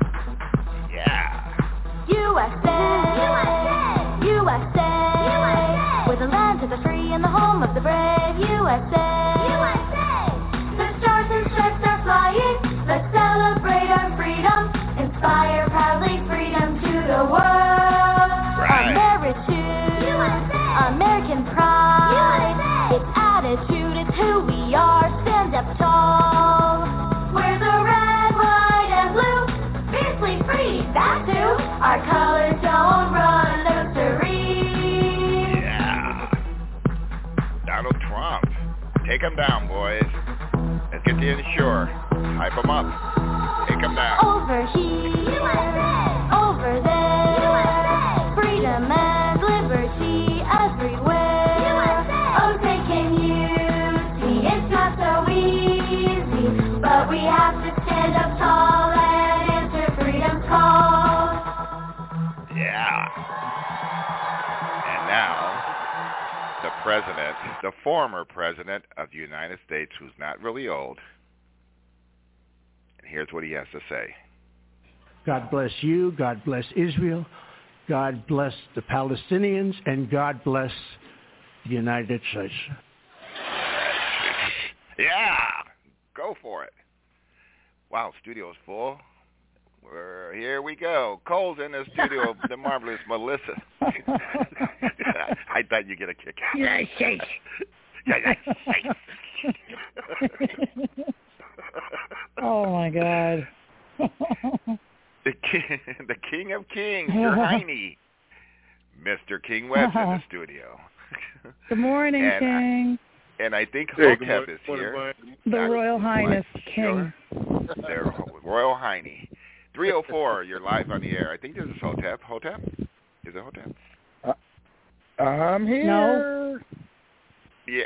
USA. Where the land of the free and the home of the brave. USA. The stars and stripes are flying. Let's celebrate our freedom. Inspire proudly freedom to the world. Right. Ameritude. American pride. It's attitude. It's who we are. Stand up tall. We're the red, white, and blue. Fiercely free. That too. Our colors don't run loose to read. Yeah. Donald Trump. Take him down, boys. Let's get to the shore. Hype them up. Take them down. Over here. USA. Over there. USA. Freedom and liberty everywhere. USA. Oh, say can you see it's not so easy, but we have to stand up tall and answer freedom's call. Yeah. And now, the president, the former president of the United States, who's not really old. And here's what he has to say. God bless you. God bless Israel. God bless the Palestinians. And God bless the United States. Yeah. Go for it. Wow, studio's full. Here we go. Cole's in the studio, the marvelous Melissa. I thought you'd get a kick out. United States. Oh, my God. The king of kings, your Heine, Mr. King West in the studio. Good morning, King. And I think Hotep is here. The Royal Highness King. Their Royal Heine. 304, you're live on the air. I think this is Hotep. Hotep? Is it Hotep? I'm here. No. Yeah.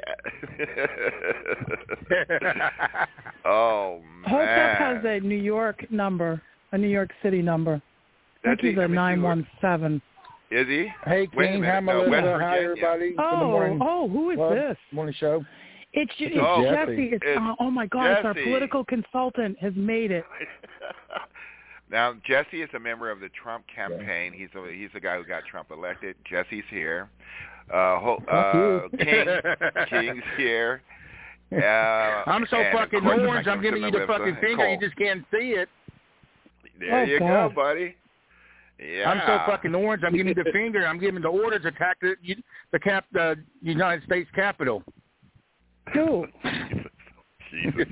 Oh, man. Hotep has a New York number, a New York City number. I think he's a 917. Is he? Hey, King. Hi, Melissa. Hi, everybody. Who is this? Morning show. It's Jesse. Oh, my God. Jesse. It's our political consultant has made it. Now, Jesse is a member of the Trump campaign. He's the guy who got Trump elected. Jesse's here. King's here. I'm so fucking orange, I'm giving you the fucking finger. You just can't see it. There you go, buddy. Yeah. I'm so fucking orange. I'm giving the finger. I'm giving the order to attack the United States Capitol. Cool. Jesus.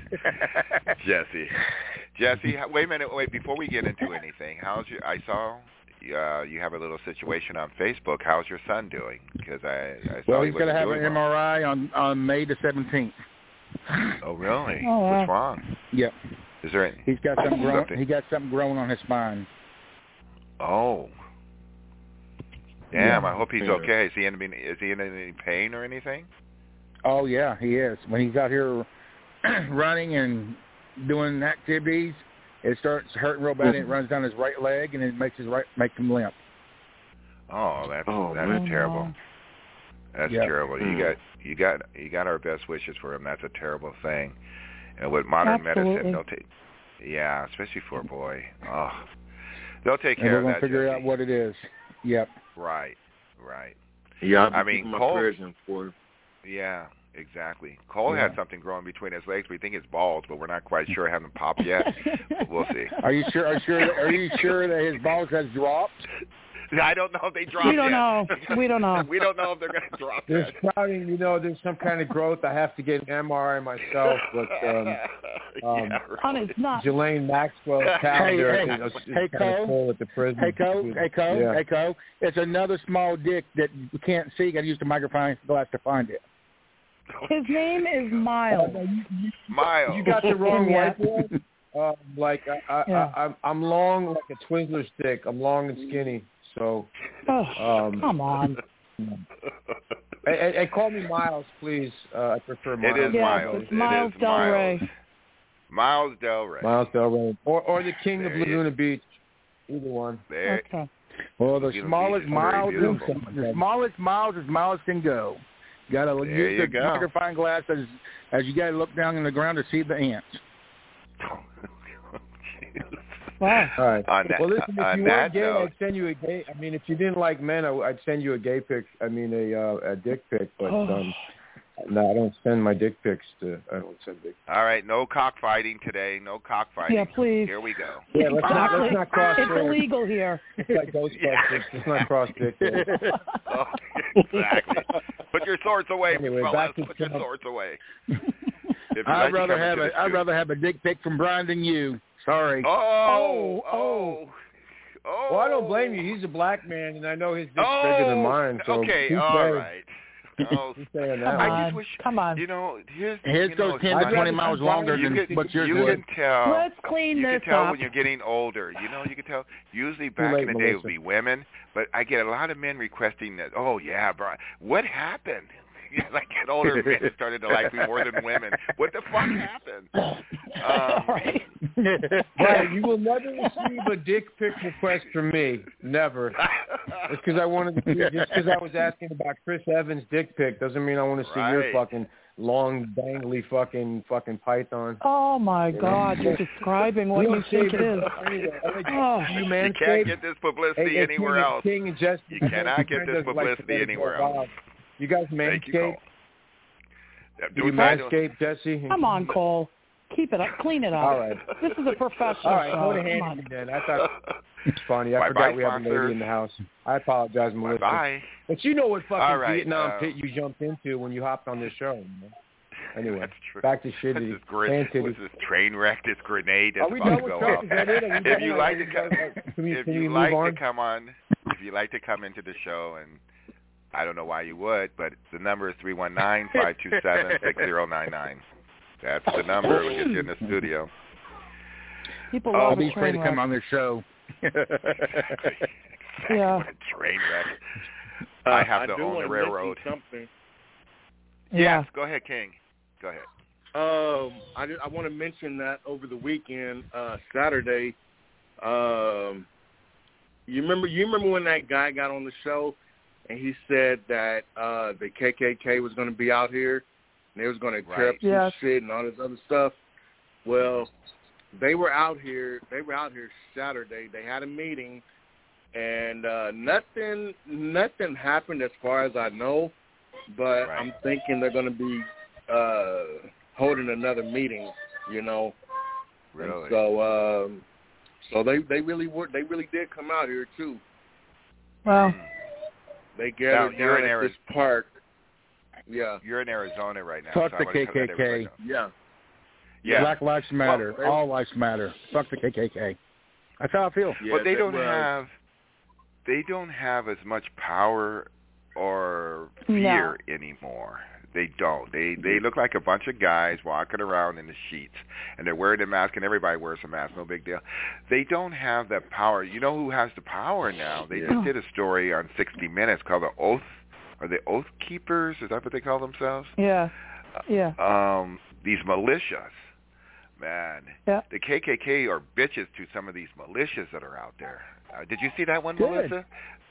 Jesse, wait a minute. Wait, before we get into anything, I saw you have a little situation on Facebook. How's your son doing? Because I saw well, he he's going to have an well. MRI on May the 17th. Oh, really? Oh, wow. What's wrong? Yep. Is there He's got something growing. He got something growing on his spine. Oh. Damn, I hope he's okay. Is he in any pain or anything? Oh, yeah, he is. When he's out here running and doing activities, it starts hurting real bad, and it runs down his right leg, and it makes him limp. Oh, that's terrible. No. That's terrible. You got our best wishes for him. That's a terrible thing. And with modern medicine, they'll take. Yeah, especially for a boy. Oh, they'll take care of that. We're gonna figure out what it is. Yep. Right. Yeah, I mean, Cole. For him. Yeah, exactly. Cole had something growing between his legs. We think it's balls, but we're not quite sure. Haven't popped yet. But we'll see. Are you sure that his balls has dropped? I don't know if they dropped. We don't know. We don't know if they're going to drop. There's sprouting, there's some kind of growth. I have to get an MRI myself, but it's not. Jelaine Maxwell's calendar is kind of full at the prison. Hey, Cole. It's another small dick that you can't see. You got to use the magnifying glass to find it. His name is Miles. Miles. You got the wrong white boy. I'm long like a Twizzler stick. I'm long and skinny. So, come on. Hey, call me Miles, please. I prefer Miles. It is Miles. It's Miles Del Rey. Miles Del Rey. Miles Del Rey. Or the King of Laguna Beach. Either one. There. Okay. Well, the smallest Miles as Miles can go. You got to use the magnifying glass as you got to look down in the ground to see the ants. Wow. All right. Well, listen, if you weren't gay, note, I'd send you a gay. I mean, if you didn't like men, I'd send you a gay pic. I mean, a dick pic. But no, I don't send my dick pics to. I don't send dick. All right, no cockfighting today. No cockfighting. Yeah, please. Here we go. Yeah, let's not cross. It's illegal here. It's like Ghostbusters. Let's not cross dick. Oh, exactly. Put your swords away, anyway, fellas. Put your swords away. I'd rather have a dick pic from Brian than you. Sorry. Oh. Well, I don't blame you. He's a black man, and I know his dick's bigger than mine. So okay, all right. Oh, I just wish. Come on. His goes 10 to 20 miles longer than what yours would. You can tell. Let's clean this up. You can tell when you're getting older. You can tell. Usually back in the day it would be women, but I get a lot of men requesting that. Oh yeah, Brian. What happened? As I get older, men started to like me more than women. What the fuck happened? Brian, you will never receive a dick pic request from me. Never. It's because I wanted to. Just because I was asking about Chris Evans' dick pic doesn't mean I want to see your fucking long, dangly fucking python. Oh my God! You're describing what you think it is. You can't get this publicity anywhere else. You cannot get this publicity anywhere else. You guys manscape? Do you manscape, Jesse? Come on, Cole. Keep it up. Clean it up. All right. This is a professional show. All right, show. go to Handy then. I thought it's funny. I forgot we have a lady in the house. I apologize, Melissa. Bye. But you know what fucking Vietnam pit you jumped into when you hopped on this show. Man. Anyway, back to shitty. What's this train wreck? This grenade that's about to go off. If you like to come into the show, and I don't know why you would, but the number is 319-527-6099. That's the number. We'll get you in the studio. People love be afraid to come on their show. Yeah. Train wreck. I have to own the railroad. Yes, go ahead, King. Go ahead. I want to mention that over the weekend, Saturday. You remember when that guy got on the show and he said that the KKK was going to be out here and they was going to tear up some shit and all this other stuff? Well, they were out here. They were out here Saturday. They had a meeting, and nothing happened as far as I know. But I'm thinking they're going to be holding another meeting. Really? And so So they really did come out here too. Wow. They gathered down at this park. Yeah. You're in Arizona right now. Fuck so the KKK. Yeah. Black lives matter. All lives matter. Fuck the KKK. That's how I feel. Yeah, but they don't have as much power or fear anymore. They don't. They look like a bunch of guys walking around in the sheets, and they're wearing a mask, and everybody wears a mask. No big deal. They don't have that power. You know who has the power now? They just did a story on 60 Minutes called The Oath. Are they Oath Keepers? Is that what they call themselves? Yeah. Yeah. These militias. Man, the KKK are bitches to some of these militias that are out there. Did you see that one, Melissa?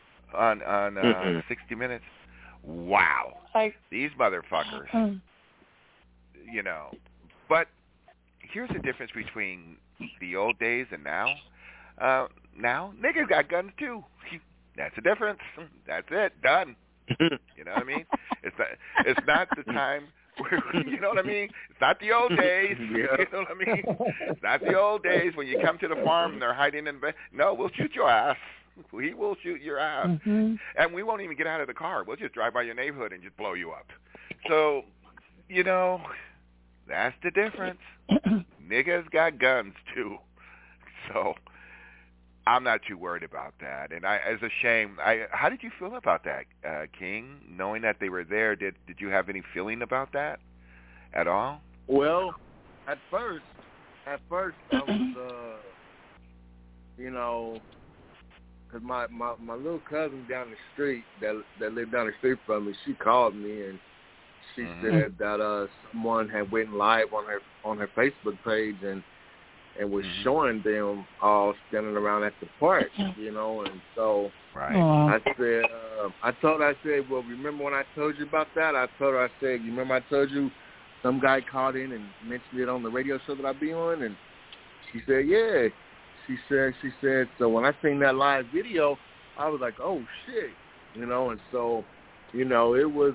On 60 Minutes? Wow. These motherfuckers. You know. But here's the difference between the old days and now. Now, niggas got guns too. That's the difference. That's it. Done. You know what I mean? It's not the time. You know what I mean? It's not the old days. You know what I mean? It's not the old days when you come to the farm and they're hiding in bed. No, we'll shoot your ass. We will shoot your ass. Mm-hmm. And we won't even get out of the car. We'll just drive by your neighborhood and just blow you up. So, you know, that's the difference. Niggas got guns too. So I'm not too worried about that. And it's a shame. How did you feel about that, King? Knowing that they were there, did you have any feeling about that at all? Well, at first I was, you know, because my little cousin down the street that lived down the street from me, she called me and she said that someone had went live on her Facebook page and was showing them all standing around at the park, you know, and so I said, I said, well, remember when I told you about that? I said, you remember I told you some guy called in and mentioned it on the radio show that I be on? And she said, yeah. She said, so when I seen that live video, I was like, oh shit, you know, and so, you know, it was,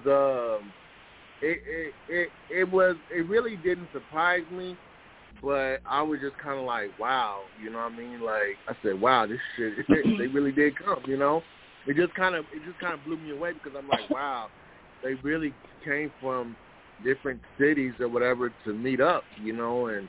it really didn't surprise me. But I was just kind of like, wow, you know what I mean? Like, I said, wow, this shit, they really did come, you know? It just kind of blew me away because I'm like, wow, they really came from different cities or whatever to meet up, you know? And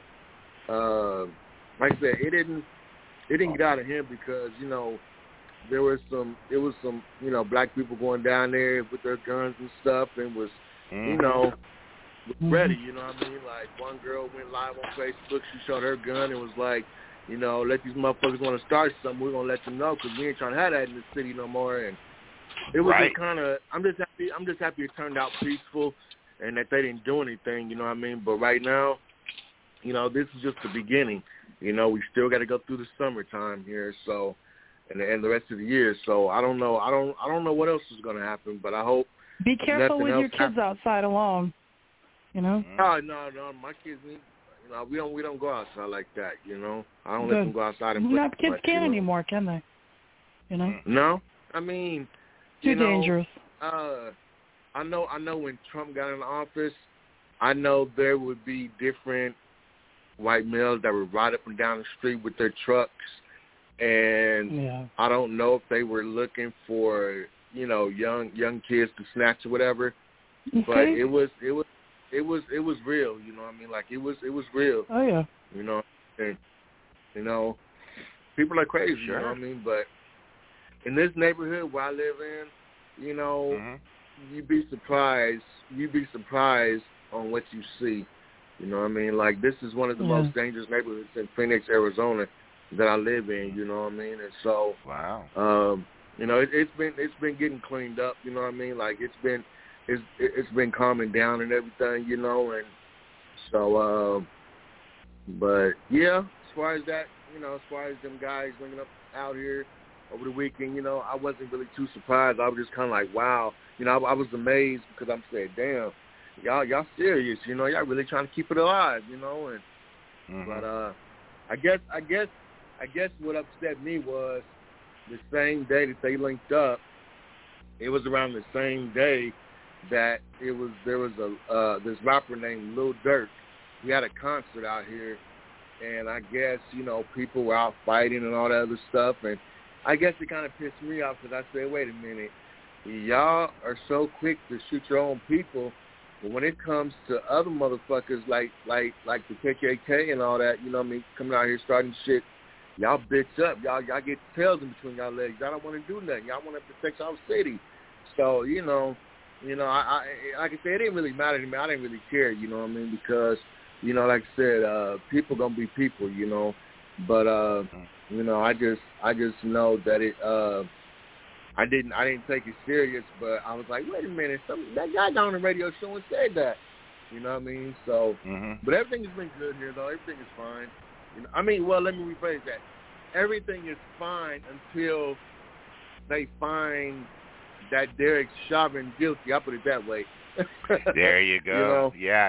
like I said, it didn't get out of him because, you know, there was some, you know, black people going down there with their guns and stuff and was, you know, ready, you know what I mean? Like, one girl went live on Facebook, she showed her gun and was like, you know, let these motherfuckers want to start something, we're going to let them know because we ain't trying to have that in the city no more. And it was just kind of, I'm just happy it turned out peaceful and that they didn't do anything, you know what I mean? But right now, you know, this is just the beginning. You know, we still got to go through the summertime here, so, and the rest of the year. So I don't know. I don't know what else is going to happen, but I hope. Be careful with your kids outside alone. You know? No, my kids need. You know, we don't go outside like that. You know, I don't let them go outside and play. Not kids can't anymore, can they? You know? No, I mean, too dangerous. I know when Trump got in office, I know there would be different white males that would ride up and down the street with their trucks, and I don't know if they were looking for, you know, young kids to snatch or whatever, but it was real, you know what I mean? Like, it was real. Oh, yeah. You know, and, you know, people are crazy, you know what I mean? But in this neighborhood where I live in, you know, you'd be surprised on what you see. You know what I mean? Like, this is one of the most dangerous neighborhoods in Phoenix, Arizona that I live in, you know what I mean? And so, you know, it's been getting cleaned up, you know what I mean? Like, it's been calming down and everything, you know, and so, but yeah, as far as that, you know, as far as them guys bringing up out here over the weekend, you know, I wasn't really too surprised. I was just kind of like, wow, you know, I was amazed because I'm saying, damn, y'all serious, you know, y'all really trying to keep it alive, you know, and but I guess what upset me was the same day that they linked up. It was around the same day that there was this rapper named Lil Durk. He had a concert out here, and I guess, people were out fighting and all that other stuff, and I guess it kind of pissed me off because I said, wait a minute, y'all are so quick to shoot your own people, but when it comes to other motherfuckers like the KKK and all that, coming out here starting shit, y'all bitch up. Y'all get tails in between y'all legs. Y'all don't want to do nothing. Y'all want to protect y'all city. So, I like I said, it didn't really matter to me. I didn't really care, because, like I said, people gonna be people, But I just know that it I didn't take it serious, but I was like, wait a minute, that guy down on the radio show and said that. You know what I mean? So but everything has been good here though. Everything is fine. Well, let me rephrase that. Everything is fine until they find that Derek Chauvin guilty. I'll put it that way. There you go. Yeah.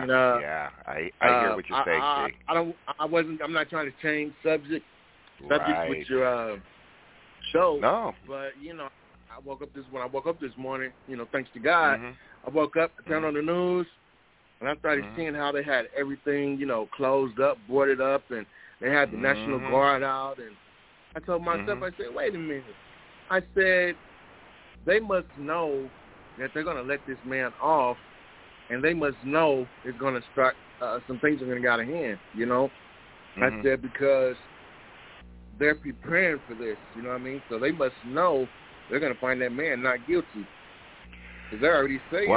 I hear what you're saying. I'm not trying to change subject with your show. No. But I woke up this morning, thanks to God, I woke up, I turned on the news, and I started seeing how they had everything, closed up, boarded up, and they had the National Guard out, and I told myself, I said, wait a minute. I said, they must know that they're going to let this man off, and they must know it's going to start, some things are going to get out of hand, I said, because they're preparing for this, you know what I mean? So they must know they're going to find that man not guilty. Because they're already saying,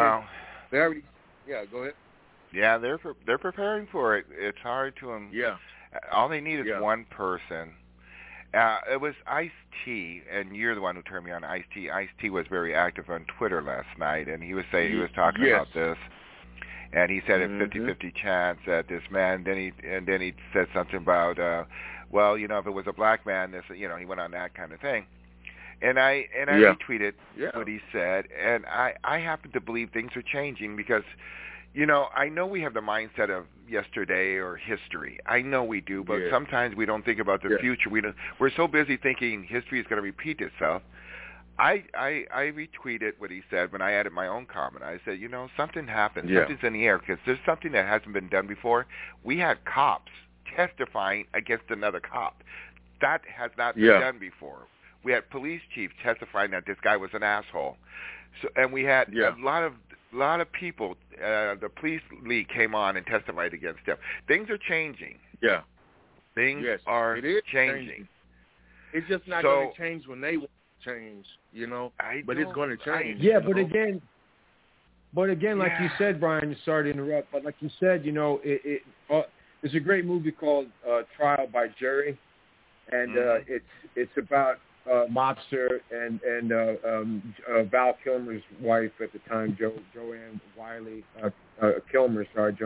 go ahead. Yeah, they're preparing for it. It's hard to them. Yeah. All they need is one person. It was Ice-T, and you're the one who turned me on Ice-T. Ice-T was very active on Twitter last night, and he was talking about this, and he said a 50-50 chance that this man. Then he said something about, if it was a black man, this, he went on that kind of thing, and I retweeted what he said, and I happen to believe things are changing because. I know we have the mindset of yesterday or history. I know we do, but sometimes we don't think about the future. We're so busy thinking history is going to repeat itself. I retweeted what he said when I added my own comment. I said, something happened. Something's in the air because there's something that hasn't been done before. We had cops testifying against another cop. That has not been done before. We had police chiefs testifying that this guy was an asshole. So, and we had a lot of people, the police league came on and testified against him. Things are changing. Yeah. Things are changing. It's just not going to change when they want to change, but it's going to change. Yeah, but again, like you said, Brian, sorry to interrupt, but like you said, there's a great movie called Trial by Jury, and it's about mobster and Val Kilmer's wife at the time, Joanne Wiley, Kilmer.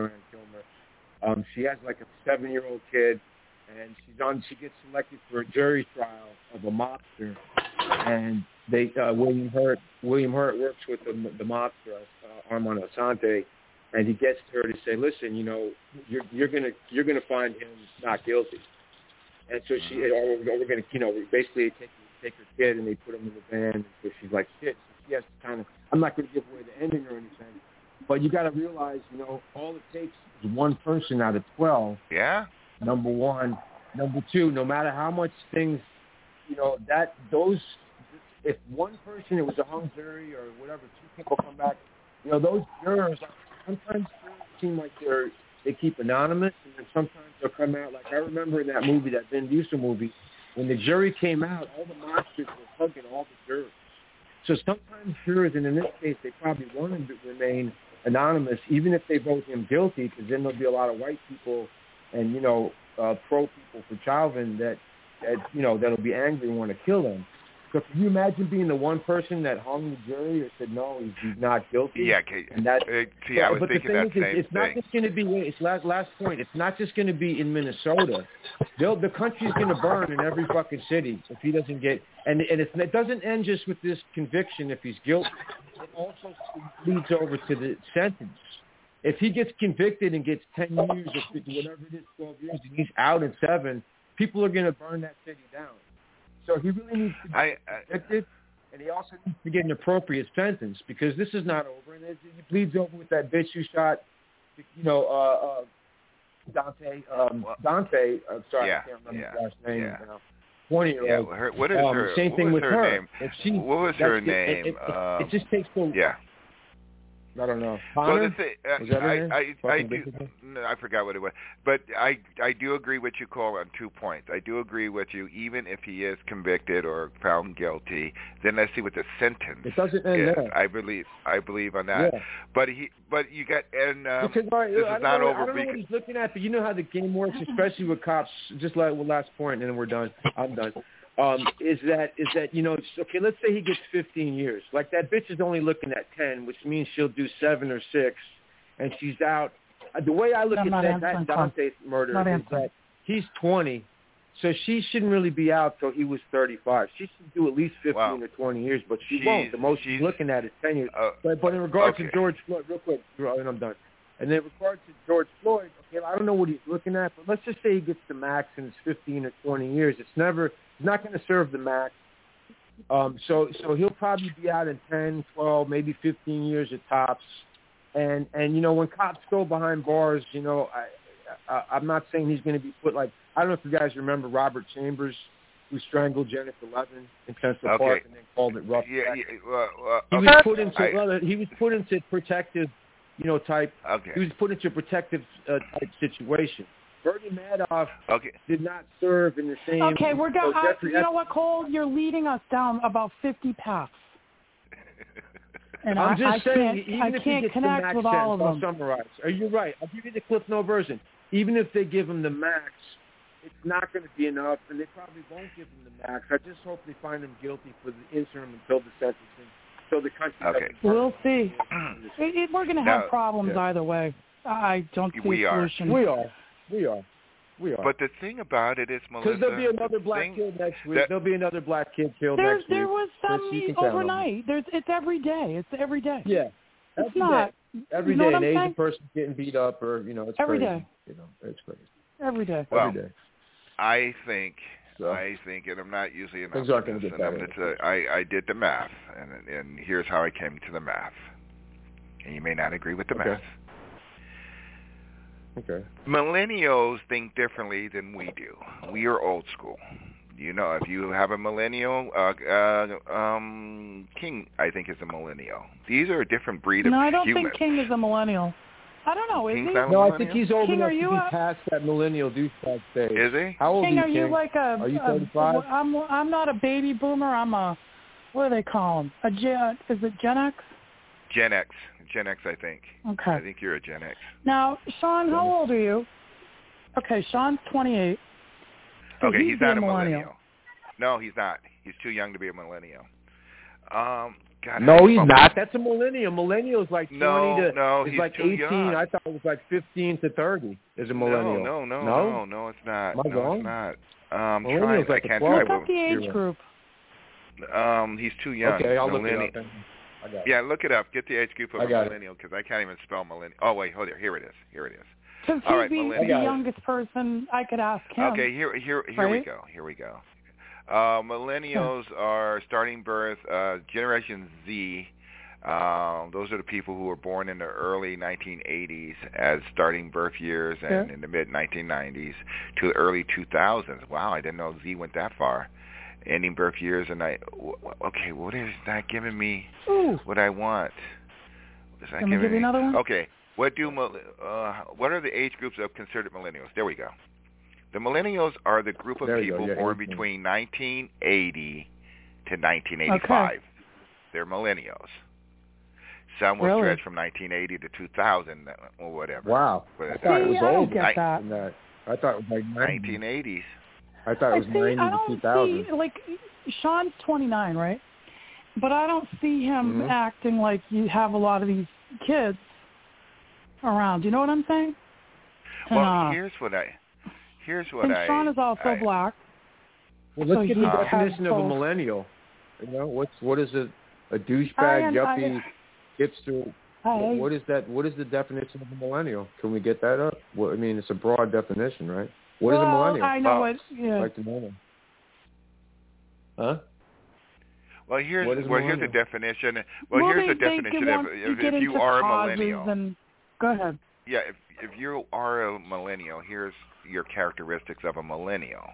She has like a 7-year-old kid, and she gets selected for a jury trial of a mobster, and they William Hurt works with the mobster, Armand Assante, and he gets her to say, listen, you're gonna find him not guilty. And so we're going to, basically take her kid and they put him in the van. And so she's like, shit. So she has to kind of, I'm not going to give away the ending or anything, but you got to realize, all it takes is one person out of 12. Yeah. Number one. Number two, no matter how much things, if one person, it was a hung jury or whatever, 2 people come back, those jurors, sometimes seem like they keep anonymous, and then sometimes they'll come out. Like I remember in that movie, that Vin Diesel movie, when the jury came out, all the mobsters were hugging all the jurors. So sometimes jurors, and in this case, they probably wanted to remain anonymous, even if they vote him guilty, because then there'll be a lot of white people and pro people for Chauvin that that'll be angry and want to kill him. So can you imagine being the one person that hung the jury or said, no, he's not guilty? Yeah, and that, I was thinking that same thing. It's not just going to be, it's last point, it's not just going to be in Minnesota. The country's going to burn in every fucking city if he doesn't get, and it doesn't end just with this conviction if he's guilty. It also leads over to the sentence. If he gets convicted and gets 10 years or 50, whatever it is, 12 years, and he's out in 7, people are going to burn that city down. So he really needs to be convicted, and he also needs to get an appropriate sentence because this is not over, and it bleeds over with that bitch who shot, Dante. Dante. Sorry, I can't remember his last name now. 20-year-old. Yeah. What is her? Same thing with her. Name? What was her name? It just takes so. Yeah. I don't know. Well, Connor? the thing, I do. No, I forgot what it was, but I do agree with you, Cole, on 2 points. I do agree with you. Even if he is convicted or found guilty, then let's see what the sentence it doesn't end is. there. I believe on that. Yeah. But you got because this is not over. I don't know what he's looking at, but you know how the game works, especially with cops. Just like last point, and then we're done. I'm done. Is that okay? Let's say he gets 15 years. Like that bitch is only looking at 10, which means she'll do 7 or 6, and she's out. The way I look at that Dante murder is that he's 20, so she shouldn't really be out till he was 35. She should do at least 15 or 20 years, but she won't. The most she's looking at is 10 years. But in regards to George Floyd, real quick, and I'm done. And in regards to George Floyd, okay, I don't know what he's looking at, but let's just say he gets the max and it's 15 or 20 years. He's not going to serve the max. So he'll probably be out in 10, 12, maybe 15 years at tops. And when cops go behind bars, I'm not saying he's going to be put like, I don't know if you guys remember Robert Chambers, who strangled Jennifer Levin in Central Park and then called it rough. Yeah. He was put into protective, type. Okay. He was put into a protective type situation. Bernie Madoff did not serve in the same. Okay, we're going. You know what, Cole? You're leading us down about 50 paths. And I'm just saying, even if he gets the max with sentence, all of them. I'll summarize. You're right. I'll give you the Cliff Note version. Even if they give him the max, it's not going to be enough, and they probably won't give him the max. I just hope they find him guilty for the interim until the sentencing, so the country. We'll see. We're going to have problems either way. I don't see a solution. We are. But the thing about it is, Melissa, because there'll be another black kid next week. There'll be another black kid killed next week. There was some overnight. It's every day. It's every day. Yeah. It's not. Every day, an Asian person getting beat up, or it's every crazy. Day. It's crazy. Every day. Well, every day. I think, and I'm not usually an optimist, I did the math, and here's how I came to the math. And you may not agree with the math. Okay. Millennials think differently than we do. We are old school. If you have a millennial, King, I think, is a millennial. These are a different breed of humans. No, I don't think King is a millennial. I don't know. Is he? No, I think he's old enough to be past that millennial douchebag stage. Is he? How old King, are you, King? Like are you 35? I'm not a baby boomer. I'm a, what do they call him? Is it Gen X? Gen X. Gen X, I think. Okay. I think you're a Gen X. Now, Sean, how old are you? Okay, Sean's 28. So okay, he's not a millennial. No, he's not. He's too young to be a millennial. God, no, he's not. That's a millennial. Millennial is like 20 to he's like 18. Young. I thought it was like 15 to 30 is a millennial. No, it's not. Am I wrong? It's not. Millennial's like I can't Look up the age group. He's too young. Okay, I'll look it up. Yeah, look it up. Get the age group of a millennial, because I can't even spell millennial. Oh, wait, hold there. Here it is. Because he's the youngest person I could ask him. Okay, here we go. Millennials are starting birth, Generation Z. Those are the people who were born in the early 1980s as starting birth years, and in the mid-1990s to the early 2000s. Wow, I didn't know Z went that far. Ending birth years, and what is that giving me? What I want? Can we give you another one? Okay, what are the age groups of considered millennials? There we go. The millennials are the group of people born between 1980 to 1985. Okay. They're millennials. Some will stretch from 1980 to 2000 or whatever. Wow, I thought it was old. I thought it was like 1980s. I thought it was 90 to 2000. Like, Sean's 29, right? But I don't see him acting like you have a lot of these kids around. You know what I'm saying? Well, here's what Sean is also black. Well, let's get the definition of a millennial. What is a douchebag, yuppie, hipster? What is that? What is the definition of a millennial? Can we get that up? Well, I mean, it's a broad definition, right? What is a millennial? I know what. I'd like to know. Huh? Well, here's the definition. Well, here's the definition if you are a millennial. Go ahead. Yeah, you are a millennial, here's your characteristics of a millennial.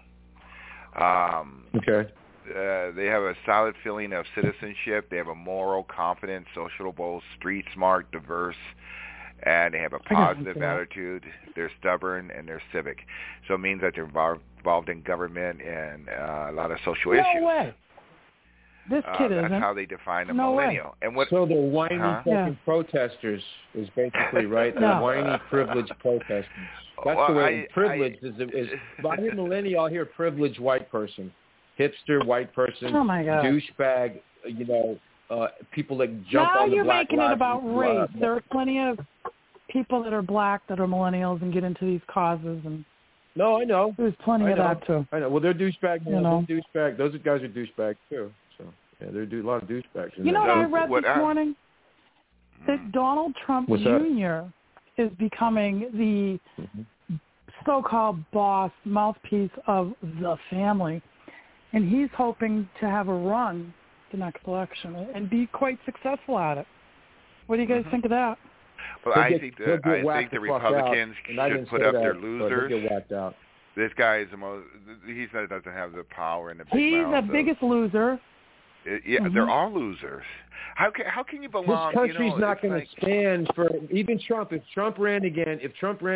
Okay. They have a solid feeling of citizenship. They have a moral, confident, sociable, street smart, diverse, and they have a positive attitude. They're stubborn and they're civic. So it means that they're involved in government and a lot of social issues. No way. This kid isn't. That's how they define a No millennial. Way. And what? So the whiny fucking protesters is basically right. The whiny privileged protesters. That's the way privilege is. By the millennial, I hear privileged white person, hipster white person, douchebag. You know, people that jump now on the you're black making lives. it about race. There are plenty of people that are black that are millennials and get into these causes and. No, I know. There's plenty of that too. I know. Well, they're douchebags. You know, they're douchebag. Those guys are douchebags too. So yeah, there are a lot of douchebags. You know what I read this morning? That Donald Trump Jr. is becoming the so-called boss mouthpiece of the family, and he's hoping to have a run the next election and be quite successful at it. What do you guys think of that? Well, I think the Republicans should put up their losers. Get whacked out. This guy is the most. He doesn't have the power and the big He's mouth, the biggest loser. They're all losers. How can you belong? This country's not going to stand for even Trump. If Trump ran again in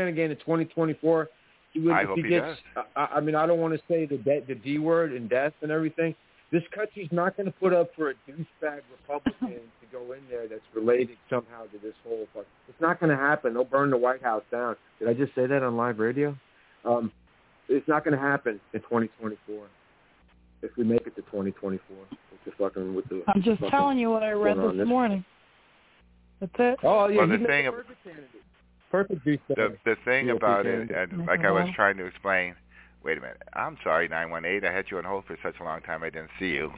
2024, he would. I hope he does. I mean, I don't want to say the D word and death and everything. This country's not going to put up for a douchebag Republican to go in there that's related somehow to this whole. It's not going to happen. They'll burn the White House down. Did I just say that on live radio? It's not going to happen in 2024. If we make it to 2024, I'm just telling you what I read this morning. That's it. Oh yeah, well, the thing perfect douchebag. The thing about it, and like I was trying to explain. Wait a minute. I'm sorry, 918. I had you on hold for such a long time I didn't see you.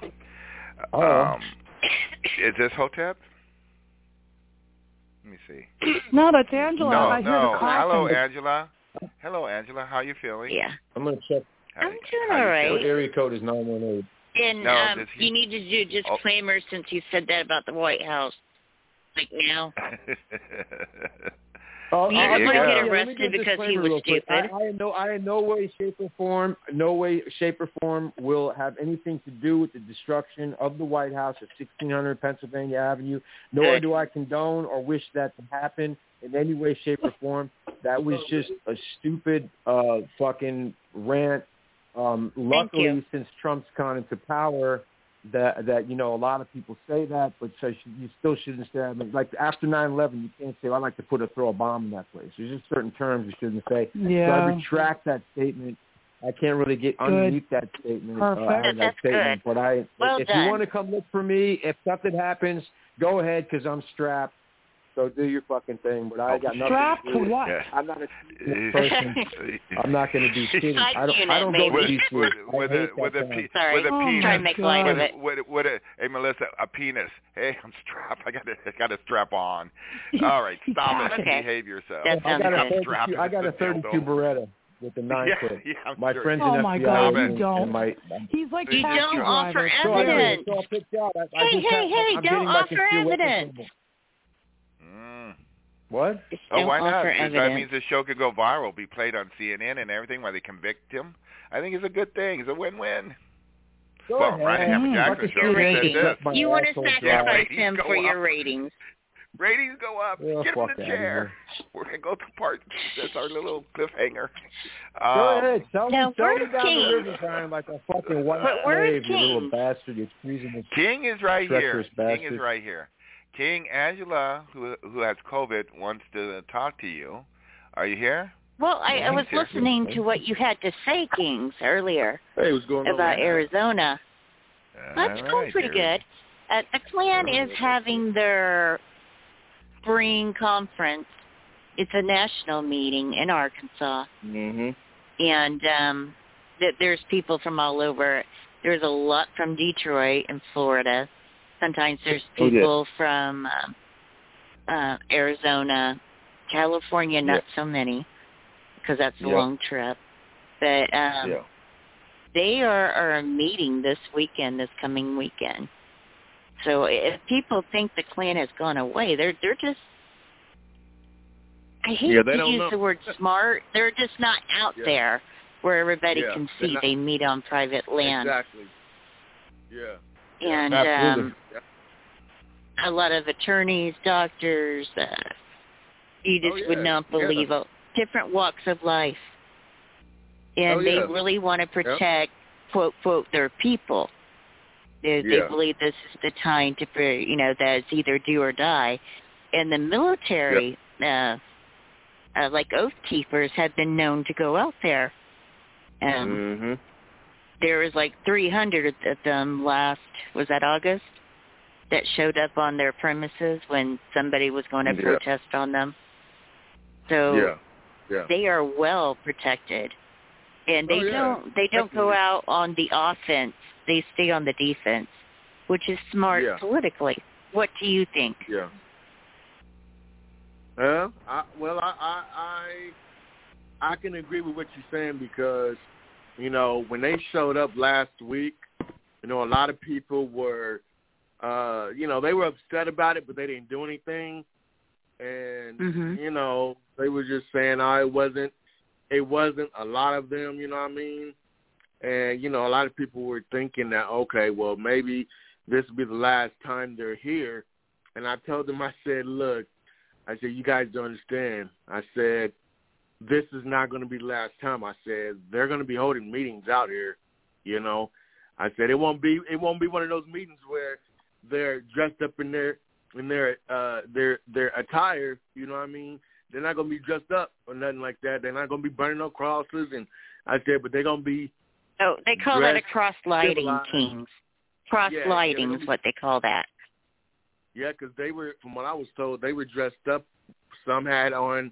Is this Hotep? Let me see. No, that's Angela. I hear the coughing. Hello, Angela. How are you feeling? Yeah. I'm going to check. I'm doing all right. Area code is 918. And you need to do disclaimers since you said that about the White House. Like now. He doesn't want to get arrested because he was stupid. I in no way, shape or form will have anything to do with the destruction of the White House at 1600 Pennsylvania Avenue, nor do I condone or wish that to happen in any way, shape, or form. That was just a stupid fucking rant. Luckily, since Trump's gone into power, that you know, a lot of people say that, but you still shouldn't say. I mean, like after 9/11, you can't say, "I like to throw a bomb in that place." There's just certain terms you shouldn't say. Yeah. So I retract that statement. I can't really get underneath that statement. That's statement. Good. But if you want to come look for me, if something happens, go ahead because I'm strapped. So do your fucking thing, but I got nothing strapped to do. To what? I'm not a person. I'm not going to do shit. I don't go to these with a penis. Hey Melissa, a penis. Hey, I'm strapped. I got a strap on. All right, stop it. Behave yourself. I got a 32 Beretta with the 9-foot. My friend's an FBI. Oh my God, you don't. He's like you don't offer evidence. Hey, don't offer evidence. What? Why not? Evidence. That means the show could go viral, be played on CNN and everything while they convict him. I think it's a good thing. It's a win-win. Well, Ryan Hammer Jackson show said this. You want to sacrifice him for your ratings. Ratings go up. Get him in the chair. We're going to go to part. That's our little cliffhanger. Go ahead. Tell me down King? the river crying like a fucking white slave, you little bastard. You're squeezing the King is right here. Bastard. King is right here. King, Angela, who has COVID, wants to talk to you. Are you here? Well, I was listening to what you had to say, Kings, earlier. Hey, what's going on about Arizona. That's going pretty good. The Klan is having their spring conference. It's a national meeting in Arkansas. Mm-hmm. And there's people from all over. There's a lot from Detroit and Florida. Sometimes there's people from Arizona, California, not so many, because that's a long trip. But they are meeting this coming weekend. So if people think the Klan has gone away, they're just I hate to use the word smart. They're just not out there where everybody can see. They meet on private land. Exactly. Yeah. And a lot of attorneys, doctors, you just would not believe different walks of life. And they really want to protect, quote, quote, their people. They believe this is the time to, that it's either do or die. And the military, like Oath Keepers, have been known to go out there. There was like 300 of them last, was that August, that showed up on their premises when somebody was going to protest on them. So they are well protected. And they don't go out on the offense. They stay on the defense, which is smart politically. What do you think? Yeah. I can agree with what you're saying because, when they showed up last week, a lot of people were, they were upset about it, but they didn't do anything. And, they were just saying, it wasn't a lot of them, you know what I mean? And, a lot of people were thinking that, okay, well, maybe this will be the last time they're here. And I told them, I said, look, you guys don't understand. I said, this is not going to be the last time. I said, they're going to be holding meetings out here, I said, it won't be one of those meetings where they're dressed up in their attire, you know what I mean? They're not going to be dressed up or nothing like that. They're not going to be burning no crosses. And I said, but they're going to be they call that a cross-lighting, Kings. Cross-lighting is what they call that. Yeah, because they were, from what I was told, they were dressed up. Some had on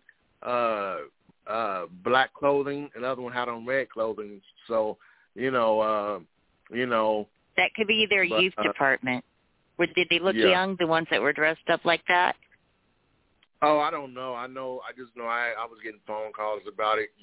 black clothing, and the other one had on red clothing. So, that could be their youth department. Did they look young, the ones that were dressed up like that? Oh, I don't know. I just know I was getting phone calls about it,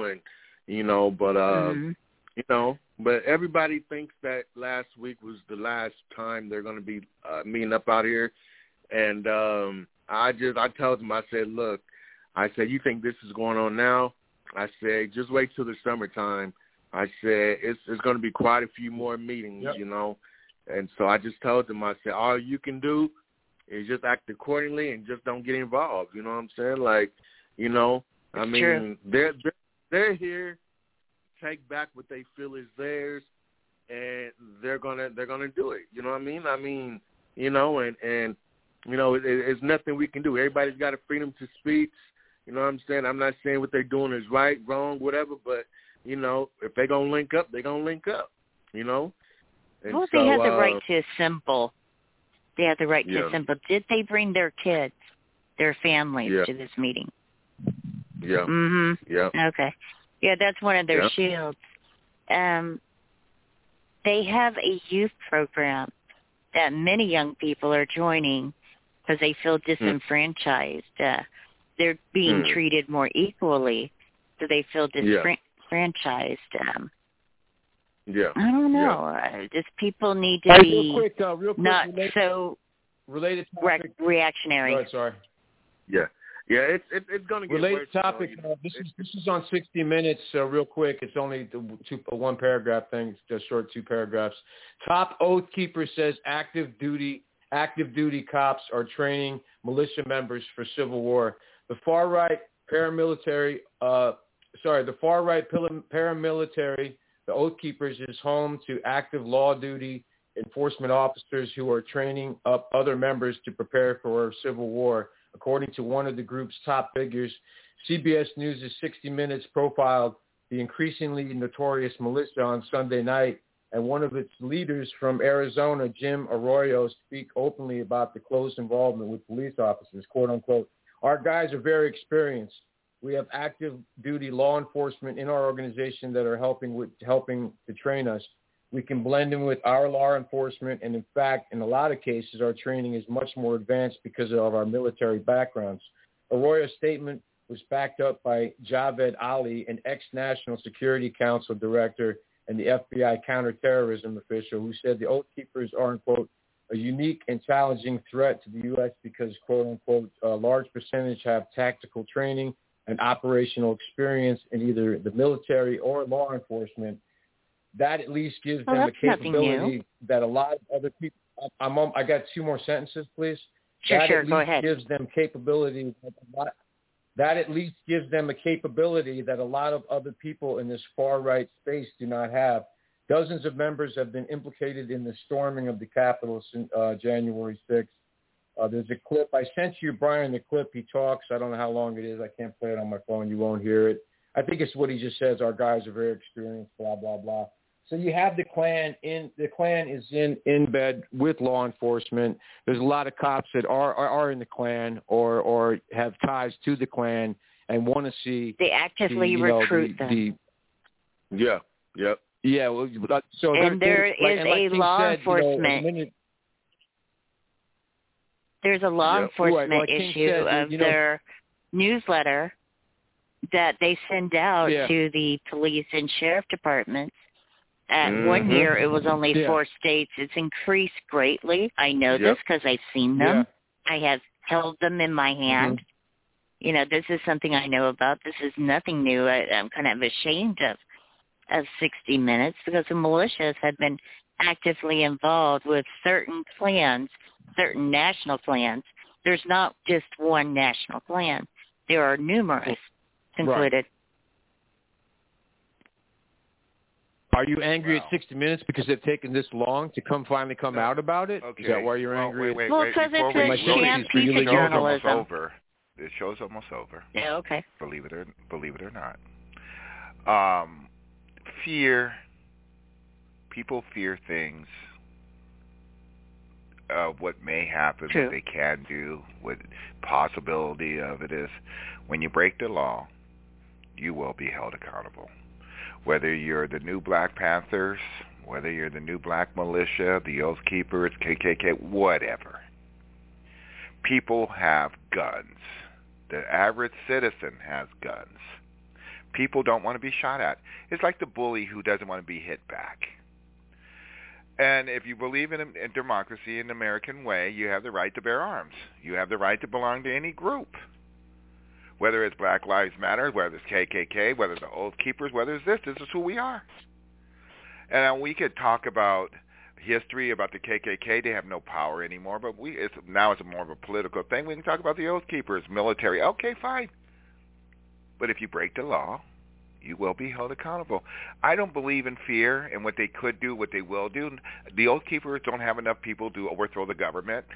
but everybody thinks that last week was the last time they're going to be meeting up out here. And I told them, I said, look, you think this is going on now? I said, just wait till the summertime. I said, it's going to be quite a few more meetings, And so I just told them, I said, all you can do is just act accordingly and just don't get involved. You know what I'm saying? Like, I mean, they're here to take back what they feel is theirs, and they're gonna do it. You know what I mean? I mean, it's nothing we can do. Everybody's got a freedom to speech. You know what I'm saying? I'm not saying what they're doing is right, wrong, whatever, but if they're gonna link up, they're gonna link up. And well, they have the right to assemble. They have the right to assemble. Did they bring their kids, their families to this meeting? Yeah. Yeah. Okay. Yeah, that's one of their shields. They have a youth program that many young people are joining because they feel disenfranchised. They're being treated more equally, so they feel disenfranchised. I don't know. Just people need to be real quick, not so related reactionary. Sorry. Yeah. Yeah, it's going to get related worse. Topic. This is on 60 Minutes. Real quick, it's only one paragraph thing. It's just short 2 paragraphs. Top Oath Keeper says active duty cops are training militia members for Civil War. The far right paramilitary, the Oath Keepers, is home to active law duty enforcement officers who are training up other members to prepare for Civil War. According to one of the group's top figures, CBS News' 60 Minutes profiled the increasingly notorious militia on Sunday night, and one of its leaders from Arizona, Jim Arroyo, speak openly about the close involvement with police officers, quote unquote. Our guys are very experienced. We have active duty law enforcement in our organization that are helping to train us. We can blend in with our law enforcement, and in fact, in a lot of cases, our training is much more advanced because of our military backgrounds. Arroyo's statement was backed up by Javed Ali, an ex-National Security Council director and the FBI counterterrorism official, who said the Oath Keepers are, quote, a a unique and challenging threat to the U.S. because, quote unquote, a large percentage have tactical training and operational experience in either the military or law enforcement. That at least gives them a capability that a lot of other people. I got 2 more sentences, please. Sure, go ahead. Gives them capability. That at least gives them a capability that a lot of other people in this far right space do not have. Dozens of members have been implicated in the storming of the Capitol since January 6th. There's a clip. I sent you, Brian, the clip. He talks. I don't know how long it is. I can't play it on my phone. You won't hear it. I think it's what he just says. Our guys are very experienced, blah, blah, blah. So you have the Klan the Klan is in bed with law enforcement. There's a lot of cops that are in the Klan or have ties to the Klan and want to see. They actively recruit them. Yeah. Yep. Yeah. Well, so and there is a law enforcement. There's a law enforcement issue of their newsletter that they send out to the police and sheriff departments. At 1 year, it was only 4 states. It's increased greatly. I know this because I've seen them. I have held them in my hand. You know, this is something I know about. This is nothing new. I'm kind of ashamed of 60 Minutes because the militias have been actively involved with certain clans, certain national clans. There's not just one national clan. There are numerous included. Are you angry at 60 Minutes because they've taken this long to finally come out about it? Okay. Is that why you're angry? Wait. Well, because it's a sham piece of journalism. The show's almost over. Yeah, okay. Believe it or not. Fear. People fear things. What may happen, what they can do, what possibility of it is. When you break the law, you will be held accountable. Whether you're the new Black Panthers, whether you're the new Black Militia, the Oath Keepers, KKK, whatever. People have guns. The average citizen has guns. People don't want to be shot at. It's like the bully who doesn't want to be hit back. And if you believe in democracy in the American way, you have the right to bear arms. You have the right to belong to any group. Whether it's Black Lives Matter, whether it's KKK, whether it's the Oath Keepers, whether it's this is who we are. And we could talk about history, about the KKK. They have no power anymore, but now it's more of a political thing. We can talk about the Oath Keepers, military. Okay, fine. But if you break the law, you will be held accountable. I don't believe in fear and what they could do, what they will do. The Oath Keepers don't have enough people to overthrow the government.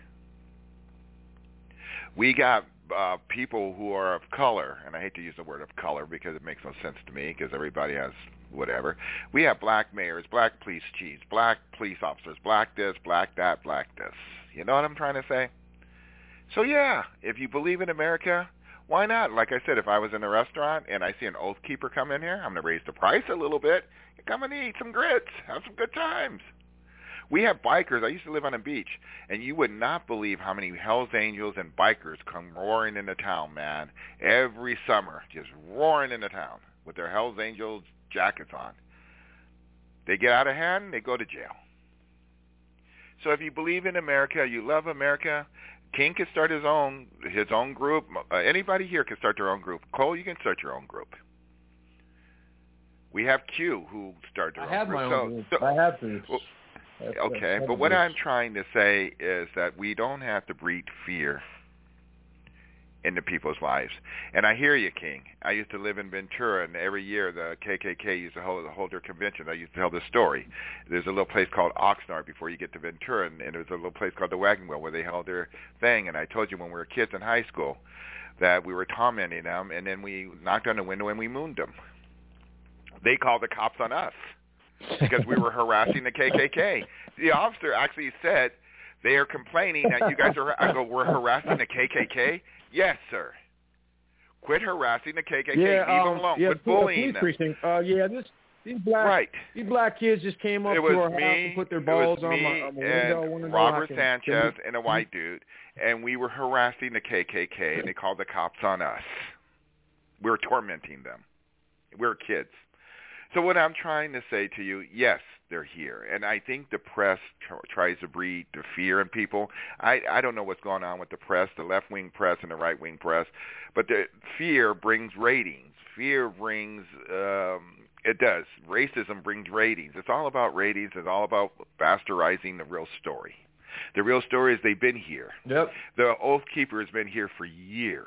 We got people who are of color, and I hate to use the word of color because it makes no sense to me because everybody has whatever. We have black mayors, black police chiefs, black police officers, black this, black that, black this. You know what I'm trying to say? So yeah, if you believe in America, why not? Like I said, if I was in a restaurant and I see an Oath Keeper come in here, I'm going to raise the price a little bit. Come and eat some grits. Have some good times. We have bikers. I used to live on a beach, and you would not believe how many Hells Angels and bikers come roaring into town, man, every summer, just roaring into town with their Hells Angels jackets on. They get out of hand, they go to jail. So if you believe in America, you love America, King can start his own group. Anybody here can start their own group. Cole, you can start your own group. We have Q who start their own group. I have my own group. I have to. Okay, but what I'm trying to say is that we don't have to breed fear into people's lives. And I hear you, King. I used to live in Ventura, and every year the KKK used to hold their convention. I used to tell this story. There's a little place called Oxnard before you get to Ventura, and there's a little place called the Wagon Wheel where they held their thing. And I told you when we were kids in high school that we were tormenting them, and then we knocked on the window and we mooned them. They called the cops on us because we were harassing the KKK. The officer actually said, they are complaining that you guys are, I go, we're harassing the KKK? Yes, sir. Quit harassing the KKK. Leave them alone. Quit bullying them. These black kids just came up to our house and put their balls on my window. And Robert Sanchez and a white dude, and we were harassing the KKK, and they called the cops on us. We were tormenting them. We were kids. So what I'm trying to say to you, yes, they're here. And I think the press tries to breed the fear in people. I don't know what's going on with the press, the left-wing press and the right-wing press, but the fear brings ratings. Fear brings, it does. Racism brings ratings. It's all about ratings. It's all about bastardizing the real story. The real story is they've been here. Yep. The Oath Keeper has been here for years.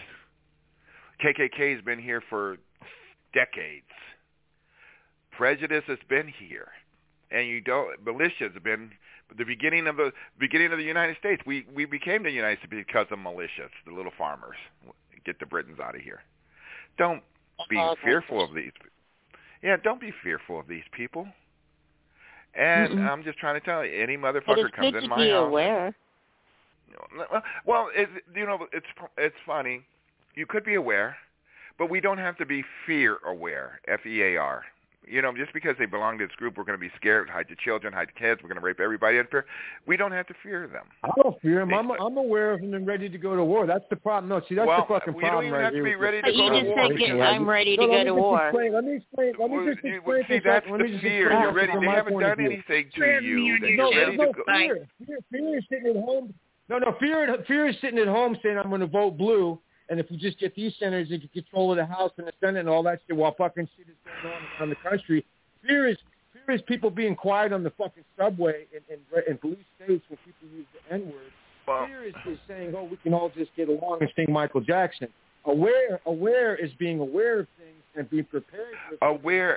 KKK has been here for decades. Prejudice has been here, and militias have been the beginning of the United States. We became the United States because of militias, the little farmers. Get the Britons out of here. Don't be fearful of these. Yeah, don't be fearful of these people. And I'm just trying to tell you, any motherfucker comes in my house. Be aware. Well, it's funny. You could be aware, but we don't have to be fear aware. FEAR. Just because they belong to this group, we're going to be scared, hide the children, hide the kids, we're going to rape everybody. We don't have to fear them. I don't fear them. I'm aware of them and ready to go to war. That's the problem. No, see, that's the fucking problem right here. You don't even have to be ready to go to war. You just say, I'm ready to go to war. Let me explain. See, that's the fear. You're ready. They haven't done anything to you. You're ready to go. Fear is sitting at home. No, fear is sitting at home saying, I'm going to vote blue. And if we just get these senators and get control of the House and the Senate and all that shit while fucking shit is going on around the country, fear is people being quiet on the fucking subway in blue states when people use the N-word. Fear is saying, we can all just get along and sing Michael Jackson. Aware is being aware of things and being prepared. Aware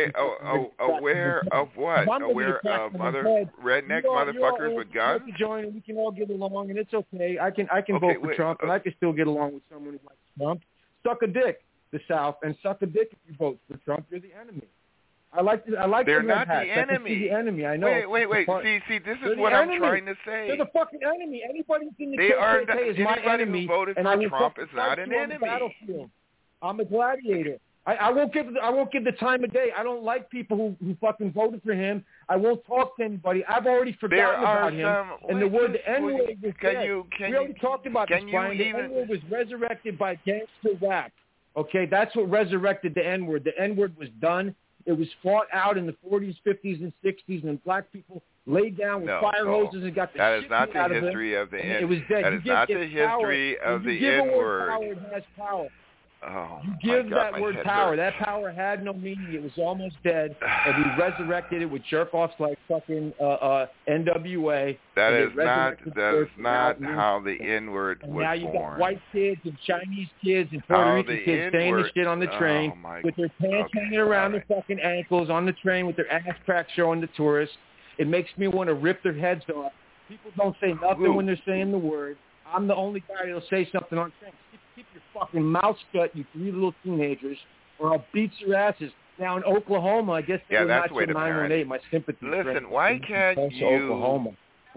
of what? Aware of redneck motherfuckers with guns? Join and we can all get along, and it's okay. I can vote for Trump, and I can still get along with someone who likes Trump. Suck a dick, the South, and suck a dick if you vote for Trump. You're the enemy. I like. They're not the enemy. The enemy. I know. Wait. See, this is what I'm trying to say. They're the fucking enemy. Anybody who's in the KKK is my enemy. Who voted for Trump is not an enemy. I'm a gladiator. I won't give the time of day. I don't like people who fucking voted for him. I won't talk to anybody. I've already forgotten about him. And the word the N-word was dead. We already talked about this, Brian. The N-word was resurrected by gangster rap. Okay, that's what resurrected the N-word. The N-word was done. It was fought out in the 40s, 50s, and 60s, and black people laid down with fire hoses and got the shit out of them. That is not the history of the N-word. It was dead. That is not the history of the N-word. Power, it has power. Oh, you give that word power. That power had no meaning. It was almost dead, and we resurrected it with jerk-offs like fucking NWA. That is not how the N-word was born. Now you got white kids and Chinese kids and Puerto Rican kids saying the shit on the train with their pants hanging around their fucking ankles on the train with their ass crack showing the tourists. It makes me want to rip their heads off. People don't say nothing when they're saying the word. I'm the only guy that'll say something on train. Keep your fucking mouth shut, you three little teenagers, or I'll beat your asses. Now in Oklahoma, I guess they're not to 918. My sympathy. Listen, why can't you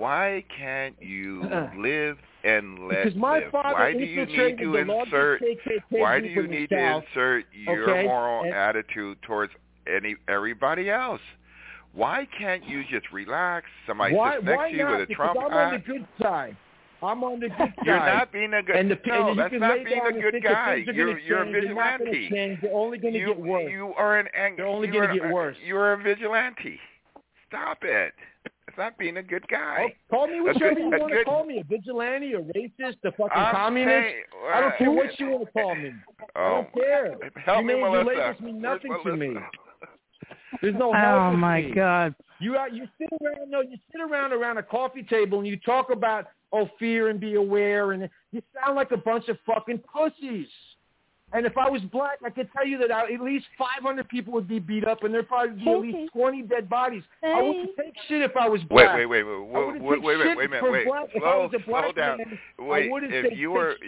live and let because my live? Father why do you need to insert? Why do you need to insert your moral attitude towards everybody else? Why can't you just relax? Somebody sits next to you with a Trump hat. I'm on the good side. I'm on the good side. You're not being a good guy. No, that's not being a good guy. You're a vigilante. They're only going to get worse. You are an They're only going to get worse. You're a vigilante. Stop it. It's not being a good guy. Call me whichever you want to call me. A vigilante, a racist, a fucking communist. I don't care what you want to call me. I don't care. Help me, Melissa. Your labels mean nothing to me. There's no help. Oh my God! You sit around. No, you sit around a coffee table and you talk about fear and be aware, and you sound like a bunch of fucking pussies. And if I was black, I could tell you that at least 500 people would be beat up, and there'd probably be at least 20 dead bodies. I wouldn't take shit if I was black. Wait a minute. Slow down. Wait, if you were,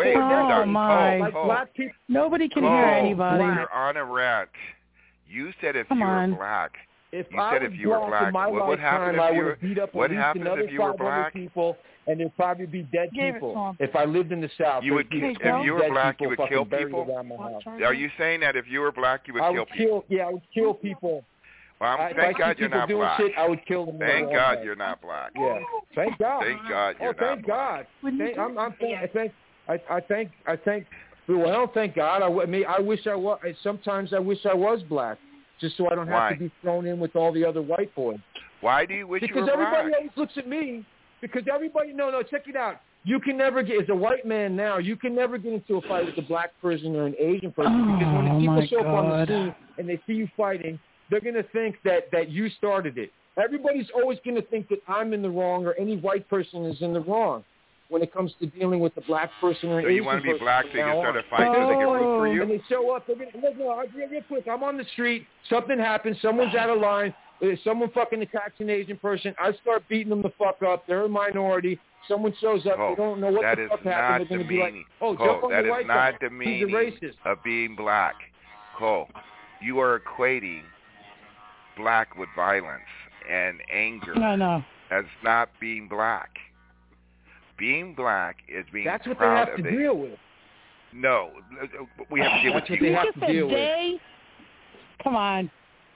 nobody can hear anybody. You're on a rant. You said if you were black. If you were black, what happens if you were black? People, and there'd probably be dead people. If I lived in the South, if you were black, you would kill people. Are you saying that if you were black, you would kill people? Yeah, I would kill people. Well, thank God you're not black. Shit, I would kill them. Thank God you're not black. Yeah, thank God. Thank God you're not black. I don't thank God. I wish I was. Sometimes I wish I was black. just so I don't have to be thrown in with all the other white boys. Why do you wish you were black? Because everybody always looks at me. Because everybody, no, check it out. You can never get, as a white man now, you can never get into a fight with a black person or an Asian person because when the people show up on the scene and they see you fighting, they're going to think that you started it. Everybody's always going to think that I'm in the wrong or any white person is in the wrong when it comes to dealing with a black person or an Asian person. So you want to be black so you can start a fight so they can root for you? And they show up. They're going to, real quick, I'm on the street. Something happens. Someone's out of line. Someone fucking attacks an Asian person. I start beating them the fuck up. They're a minority. Someone shows up. They don't know what the fuck happened. They're going to be like, jump on the white guy. That is not the meaning of being black. Cole, you are equating black with violence and anger. No. That's not being black. Being black is being That's what proud they have to deal with. No, we have to deal with you. That's what they have to deal with. Come on.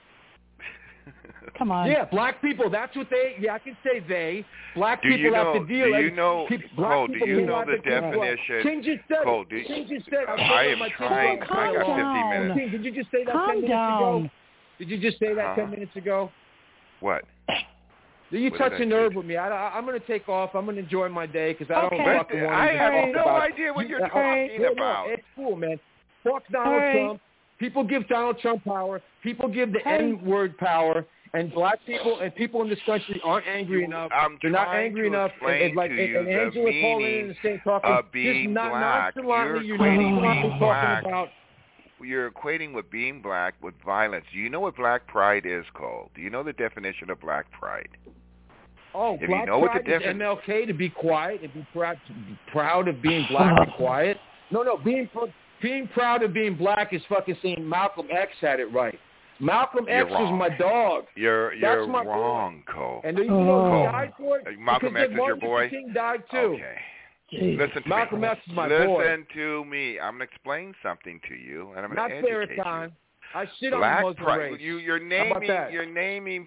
Come on. Yeah, black people, that's what they, I can say they. Black people have to deal with. Do you know the definition? King just said Cole, I am trying. I got 50 minutes. King, did you just say that 10 minutes ago? Did you just say that 10 minutes ago? What? You touch a nerve with me. I'm going to take off. I'm going to enjoy my day because I don't fucking want to I have no idea what you're talking about. It's cool, man. Fuck Donald Trump. People give Donald Trump power. People give the N-word power. And black people and people in this country aren't angry enough. They're not angry enough. And Angela calling in and saying, talking, just nonchalantly, you're talking about. You're equating with being black with violence. Do you know what black pride is, Cole? Do you know the definition of black pride? Oh, if black pride is MLK, to be quiet and be proud of being black and quiet. No, being proud of being black is fucking saying Malcolm X had it right. Malcolm X is my dog. You're wrong, Cole. And you know who died for it? Malcolm X is your boy? King died too. Okay. Listen to Malcolm me. X is my boy. Listen to me. I'm going to explain something to you, and I'm going to educate you. I shit on the Muslim race. You're naming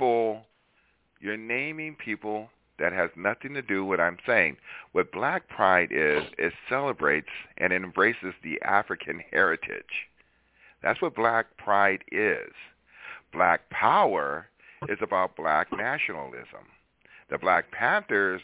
people that has nothing to do with what I'm saying. What black pride is, it celebrates and embraces the African heritage. That's what black pride is. Black power is about black nationalism. The Black Panthers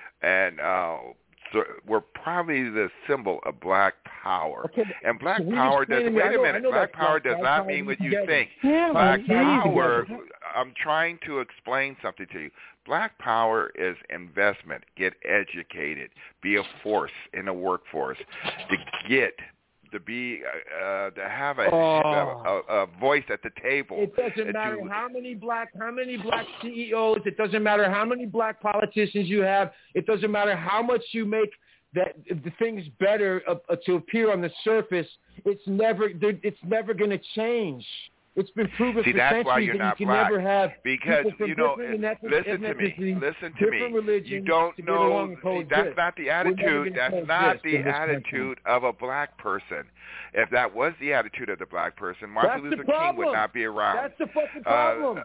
were probably the symbol of black power. Okay, and black power doesn't, wait a minute, black power does not mean what you think. Black power, I'm trying to explain something to you. Black power is investment. Get educated. Be a force in the workforce. To have a voice at the table. It doesn't matter how many black CEOs. It doesn't matter how many black politicians you have. It doesn't matter how much you make the things better to appear on the surface. It's never going to change. It's been proven for that's why you're centuries that not you can black. never have Because listen to me. You don't know. That's not the attitude. That's not the attitude of a black person. If that was the attitude of the black person, Martin Luther King would not be around. That's the fucking problem.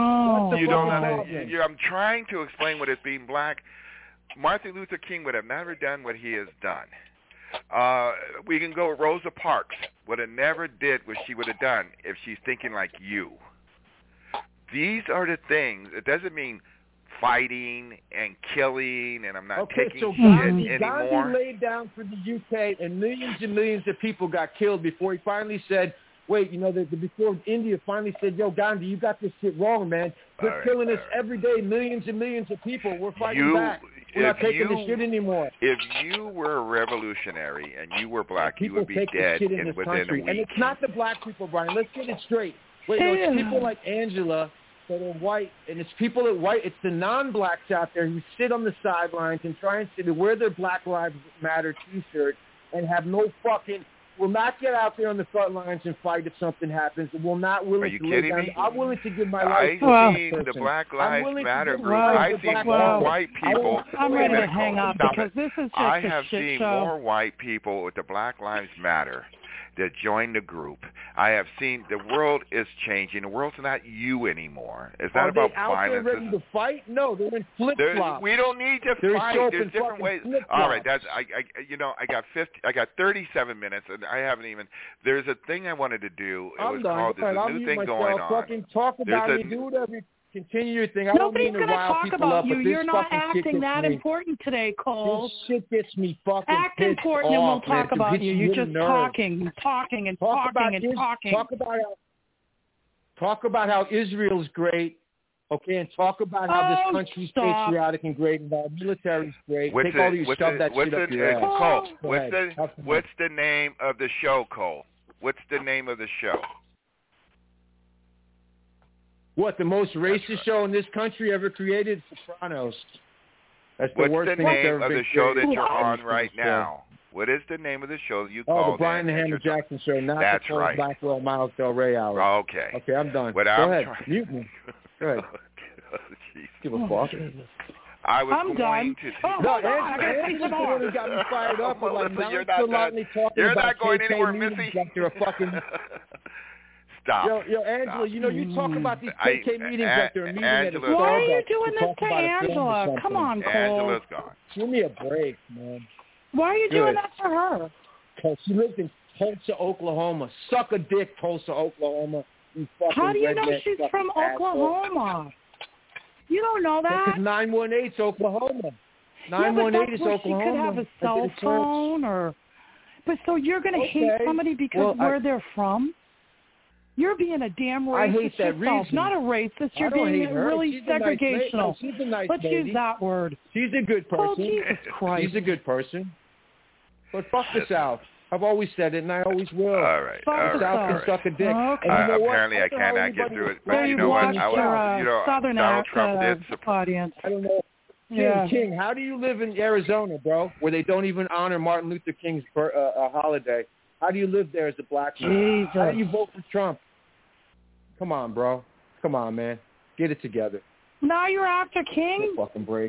I'm trying to explain what is being black. Martin Luther King would have never done what he has done. We can go with Rosa Parks. Would have never did what she would have done if she's thinking like you. These are the things. It doesn't mean fighting and killing, and I'm not taking shit anymore. Gandhi laid down for the UK, and millions of people got killed before he finally said, wait, before India finally said, yo, Gandhi, you got this shit wrong, man. They're killing us every day, millions and millions of people. We're fighting back. We're not taking this shit anymore. If you were a revolutionary and you were black, you would be dead within a week. And it's not the black people, Brian. Let's get it straight. Wait, no, it's people like Angela that are white, and it's people that white. It's the non-blacks out there who sit on the sidelines and try and wear their Black Lives Matter T-shirt and have no fucking. Will not get out there on the front lines and fight if something happens. Will not willing to lay down. I'm willing to give my life. I've seen the Black Lives Matter group. I've seen more white people. I'm ready to hang up because this is just I have seen more white people with the Black Lives Matter that join the group. I have seen the world is changing. The world's not you anymore. It's not about violence. Are they out there ready to fight? No, they're in flip-flops. We don't need to fight. There's different ways. All right, that's I got 37 minutes, and I haven't even. There's a thing I wanted to do. It was called. There's a new thing going on. Fucking talk about me. Do whatever. Continue your thing. Nobody's going to talk about you. You're not acting that important today, Cole. This shit gets me fucking Act important and we'll talk about you. You're just talking. Talk about how Israel's great, okay, and talk about how this country's patriotic and great and our military's great. Take all these shove that shit up your ass. Cole, what's the name of the show, Cole? What's the name of the show? What, the most racist show in this country ever created? Sopranos. That's the worst thing that's ever been created. What's the name of the show that you're on right now? What is the name of the show you call the Brian the Hammer Jackson Show, not the Paul Blackwell Miles Del Rey Hour. Okay. Okay, I'm done. Go ahead. Mute me. Go ahead. Give a fuck. I'm done. Angela got me fired up. You're not going anywhere, Missy. You're a fucking... Stop. Yo, Angela, you know, you talk about these KK meetings like they're meeting at a Starbucks. Why are you doing this to Angela? Come on, Cole. Angela's gone. Give me a break, man. Why are you doing that to her? Because she lives in Tulsa, Oklahoma. Suck a dick, Tulsa, Oklahoma. How do you know she's from Oklahoma? You don't know that? Because 918 is Oklahoma. 918 is Oklahoma. She could have a cell phone or... But so you're going to hate somebody because where they're from? You're being a damn racist I hate that yourself. Reason. Not a racist. You're being really segregational. She's a nice Let's lady. use that word. She's a good person. Oh, Jesus Christ. She's a good person. But fuck the South. I've always said it, and I always will. All right. The South can suck a dick. Okay. Apparently, I cannot get through it. But you know what? Donald Trump did support. Audience. I don't know. King, how do you live in Arizona, bro, where they don't even honor Martin Luther King's holiday? How do you live there as a black man? How do you vote for Trump? Come on, bro. Come on, man. Get it together. Now you're after King? Fucking break.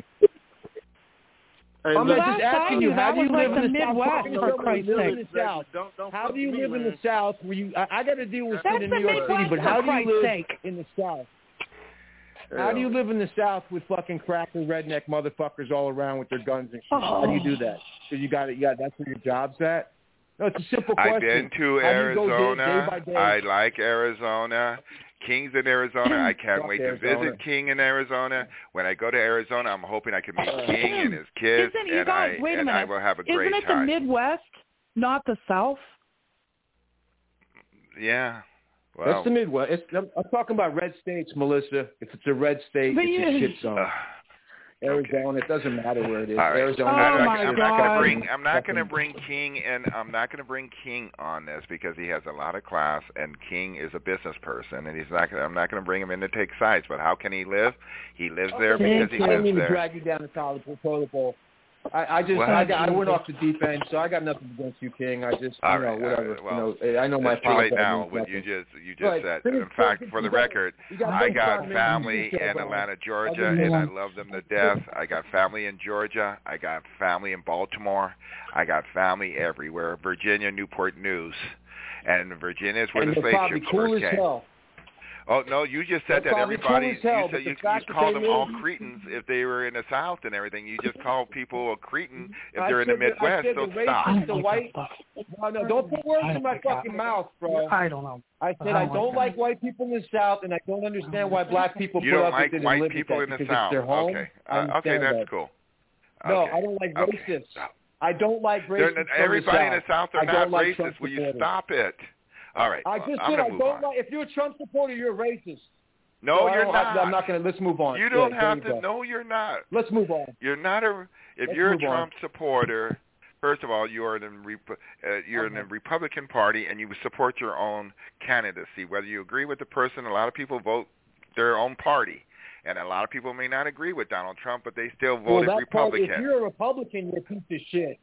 I'm just asking you, how do you live in the Midwest, for Christ's sake? How do you live in the South where you... I got to deal with shit in New York City, but how do you live in the South? How do you live in the South with fucking cracker redneck motherfuckers all around with their guns and shit? How do you do that? So you got it. Yeah, that's where your job's at? No, it's a simple question. I've been to Arizona. I like Arizona. King's in Arizona. I can't wait to visit King in Arizona. When I go to Arizona, I'm hoping I can meet King and his kids, I will have a great time. Isn't it the Midwest, not the South? Yeah. Well, that's the Midwest. I'm talking about red states, Melissa. If it's a red state, it's a shit zone. Arizona, it doesn't matter where it is. Right. Arizona. I'm not going to bring King in. I'm not going to bring King on this because he has a lot of class, and King is a business person, and I'm not going to bring him in to take sides. But how can he live? He lives there because he lives there. I didn't mean to drag you down the college protocol. I went off the deep end, so I got nothing against you, King. I just, whatever. Well, I know my. It's too late now. What you just said. In fact, for the record, I got family in Atlanta, Georgia, and I love them to death. I got family in Georgia. I got family in Baltimore. I got family everywhere. Virginia, Newport News, and Virginia is where the spaceships first came. Oh no! You just said that everybody. You called them all cretins if they were in the South and everything. You just call people a cretin if they're in the Midwest. So stop. No, don't put words in my fucking mouth, bro. I don't know. I said I don't like white people in the South, and I don't understand why black people put up with it and live with that. You don't like white people in the South? Okay, okay, that's cool. No, I don't like racists. I don't like racists. Everybody in the South are not racist. Will you stop it? All right. I just said I don't like. If you're a Trump supporter, you're a racist. No, you're not. I'm not going to. Let's move on. You don't have to. No, you're not. Let's move on. You're not a. If you're a Trump supporter, first of all, you're in the Republican Party and you support your own candidacy. Whether you agree with the person, a lot of people vote their own party, and a lot of people may not agree with Donald Trump, but they still voted Republican. If you're a Republican, you're a piece of shit.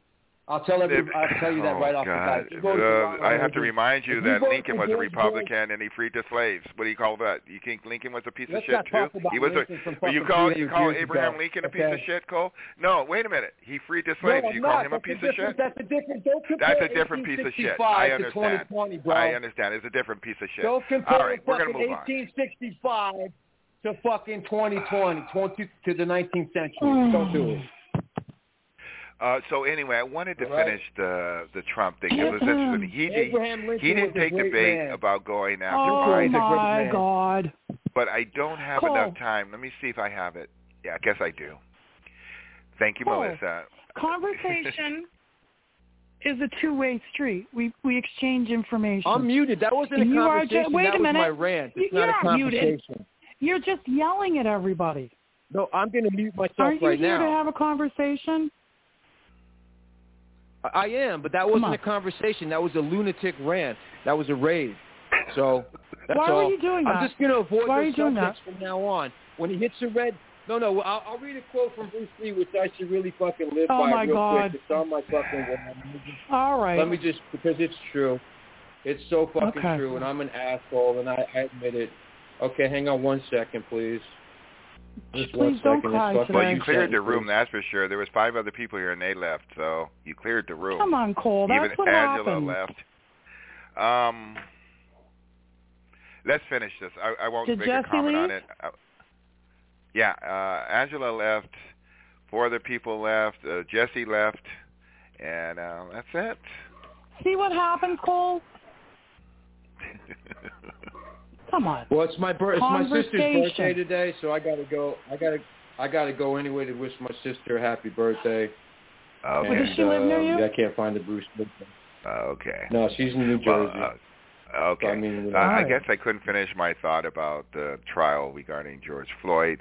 I'll tell you that right off the bat. I have to remind you that Lincoln was a Republican and he freed the slaves. What do you call that? You think Lincoln was a piece of shit too? He was you call Abraham Lincoln a piece of shit, Cole? No, wait a minute. He freed the slaves. You call him a piece of shit? That's a different. That's a different piece of shit. I understand. I understand. It's a different piece of shit. Don't compare All right, we're gonna move 1865 to fucking 2020, to the 19th century. Don't do it. So anyway, I wanted to finish the Trump thing. It was interesting. He didn't take the bait about going after Biden. Oh my God! But I don't have enough time. Let me see if I have it. Yeah, I guess I do. Thank you, Melissa. Conversation is a two-way street. We exchange information. I'm muted. That wasn't a conversation. Wait a minute. That was my rant. It's You're not a conversation. Muted. You're just yelling at everybody. No, I'm going to mute myself right now. Aren't you here to have a conversation? I am, but that wasn't a conversation. That was a lunatic rant. That was a rave. So that's Why all. Were you doing that? I'm just going to avoid Why those subjects from now on. When he hits a red, I'll read a quote from Bruce Lee, which I should really fucking live by real quick. It's on my fucking wall. All right. Let me just, because it's true. It's so fucking true, and I'm an asshole, and I admit it. Okay, hang on 1 second, please. Please don't cry today. Well, you cleared the room, that's for sure. There was 5 other people here, and they left, so you cleared the room. Come on, Cole. That's Even what Angela happened. left. Let's finish this. I won't Did make Jesse a comment leave? on it. Yeah, Angela left. 4 other people left. Jesse left. And that's it. See what happened, Cole? Come on. Well, it's my sister's birthday today, so I gotta go. I gotta go anyway to wish my sister a happy birthday. Okay. Well, does she live near you? I can't find the Bruce. Okay. No, she's in New Jersey. Okay. So, I guess I couldn't finish my thought about the trial regarding George Floyd.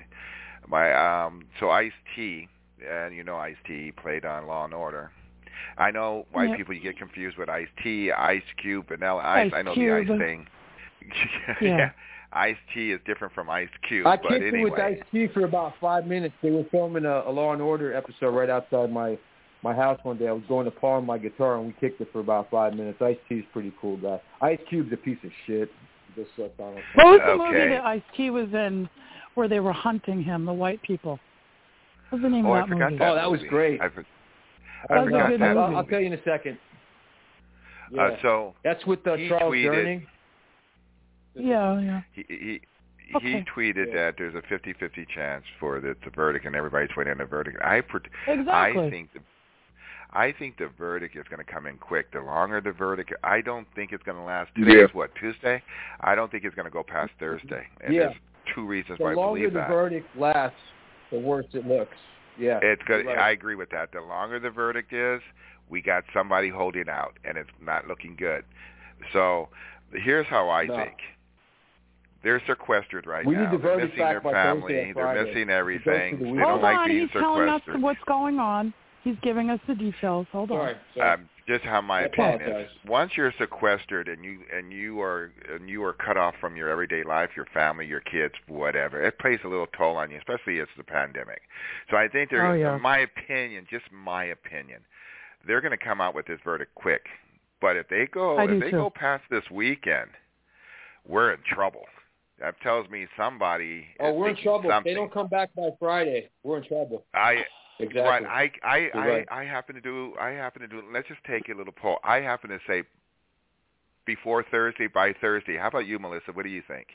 So Ice-T, and you know Ice-T played on Law and Order. I know white people, you get confused with Ice-T, Ice Cube, Vanilla Ice. I know the Ice thing. Yeah. Ice-T is different from Ice Cube. I kicked it with Ice-T for about 5 minutes. They were filming a Law and Order episode right outside my house one day. I was going to pawn my guitar, and we kicked it for about 5 minutes. Ice-T's pretty cool guy. Ice Cube's a piece of shit. What was the movie that Ice-T was in where they were hunting him, the white people? What was the name of that movie? That was great. I forgot that. I'll tell you in a second. Yeah. So that's with Charles Durning. Yeah. He tweeted that there's a 50-50 chance for the verdict, and everybody's waiting on the verdict. Exactly. I think the verdict is going to come in quick. The longer the verdict, I don't think it's going to last. Today is what, Tuesday? I don't think it's going to go past Thursday. And there's 2 reasons why I believe that. The longer the verdict lasts, the worse it looks. Yeah. It's good. Right. I agree with that. The longer the verdict is, we got somebody holding out, and it's not looking good. So here's how I think. They're sequestered right now. They're missing their family. They're missing everything. They don't like being sequestered. Hold on, he's telling us what's going on. He's giving us the details. Hold on. Just how my opinion is. Once you're sequestered and you are cut off from your everyday life, your family, your kids, whatever, it plays a little toll on you, especially as the pandemic. So I think in my opinion, they're going to come out with this verdict quick. But if they go past this weekend, we're in trouble. That tells me somebody. We're in trouble. Something. If they don't come back by Friday, we're in trouble. Exactly. Right. I happen to do. Let's just take a little poll. I happen to say before Thursday, by Thursday. How about you, Melissa? What do you think?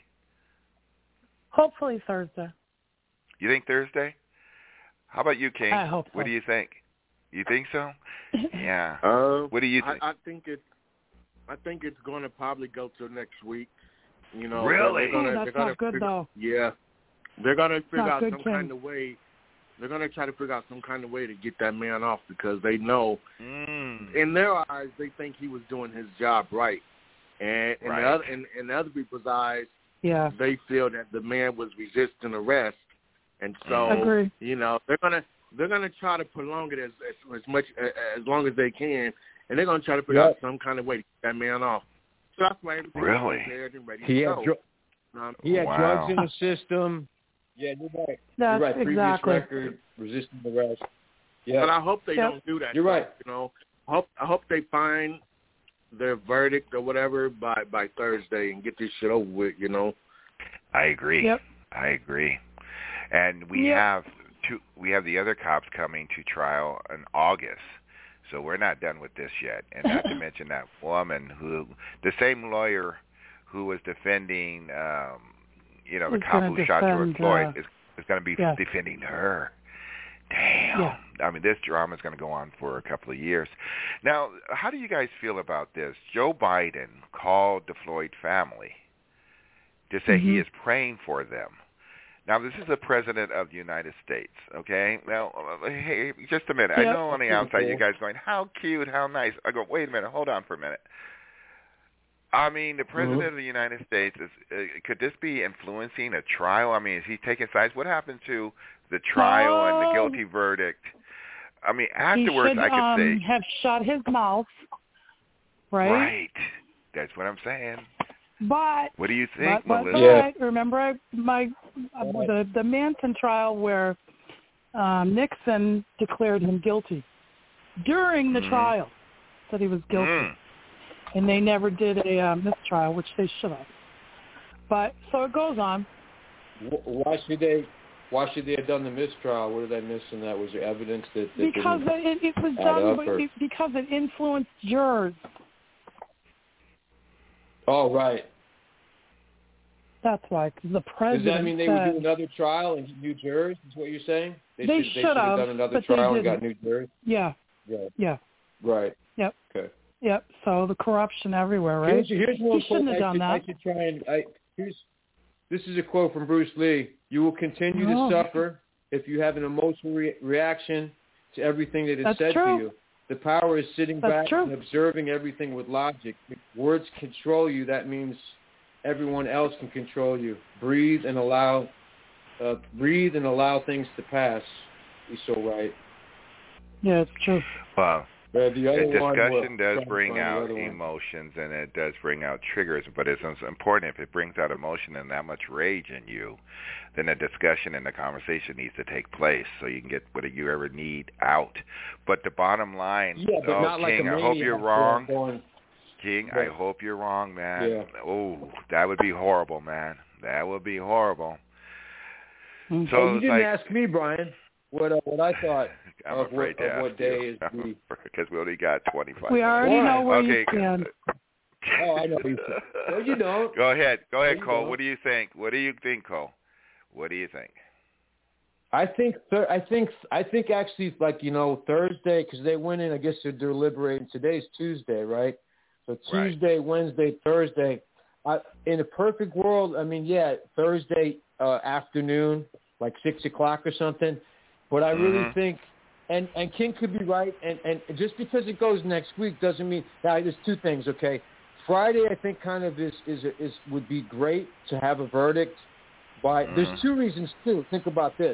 Hopefully Thursday. You think Thursday? How about you, King? I hope so. What do you think? You think so? Yeah. What do you think? I think it's going to probably go till next week. You know. Really? That's not good though. Yeah. They're going to figure out some kind of way. They're going to try to figure out some kind of way to get that man off because they know, in their eyes, they think he was doing his job right. And in other people's eyes, they feel that the man was resisting arrest. And so, you know, they're gonna try to prolong it as long as they can, and they're gonna try to figure out some kind of way to get that man off. So that's why everything's prepared and ready to go. He had drugs in the system. Yeah, you're right. You're right. Exactly. Previous record, resisting arrest. Yeah. But I hope they don't do that. You're right. You know, I hope they find their verdict or whatever by Thursday and get this shit over with. You know. I agree. Yep. I agree. And we have the other cops coming to trial in August. So we're not done with this yet. And not to mention that woman the same lawyer who was defending, the cop who shot George Floyd is going to be defending her. Damn. Yeah. I mean, this drama is going to go on for a couple of years. Now, how do you guys feel about this? Joe Biden called the Floyd family to say he is praying for them. Now, this is the President of the United States, okay? Now, hey, just a minute. I know on the outside you guys going, how cute, how nice. I go, wait a minute, hold on for a minute. I mean, the President of the United States, could this be influencing a trial? I mean, is he taking sides? What happened to the trial and the guilty verdict? I mean, afterwards, I could say... have shut his mouth, right? Right. That's what I'm saying. But what do you think, Melissa? Right. Remember the Manson trial where Nixon declared him guilty during the trial, said he was guilty, and they never did a mistrial, which they should have. But so it goes on. Why should they have done the mistrial? What did I miss? And that was the evidence that because it was done because it influenced jurors. Oh, right. That's why, because the president Does that mean they would do another trial in New Jersey, is what you're saying? They should have done another trial and got New Jersey? Yeah. Yeah. Right. Yep. Okay. Yep. So the corruption everywhere, right? Here's one he shouldn't have done that. I should try and this is a quote from Bruce Lee. You will continue to suffer if you have an emotional reaction to everything that is said to you. The power is sitting back and observing everything with logic. If words control you, that means everyone else can control you. Breathe and allow things to pass. He's so right. Yeah, it's true. Wow. The discussion does bring out emotions and it does bring out triggers, but it's important if it brings out emotion and that much rage in you, then the discussion and the conversation needs to take place so you can get what you ever need out. But the bottom line, King, I hope you're wrong. King, I hope you're wrong, man. Yeah. Oh, that would be horrible, man. That would be horrible. So you didn't ask me, Brian, what I thought I'm afraid to ask what day is the... Because we only got 25 We already know where you stand. Oh, I know. Well, you don't. Go ahead, Cole. What do you think? What do you think, Cole? What do you think? I think actually, Thursday, because they went in. I guess they're deliberating. Today's Tuesday, right? So Tuesday, Wednesday, Thursday. In a perfect world, I mean, Thursday afternoon, like 6 o'clock or something. But I really think, and King could be right, and just because it goes next week doesn't mean. Now, there's two things, okay? Friday, I think, kind of would be great to have a verdict. There's two reasons too. Think about this.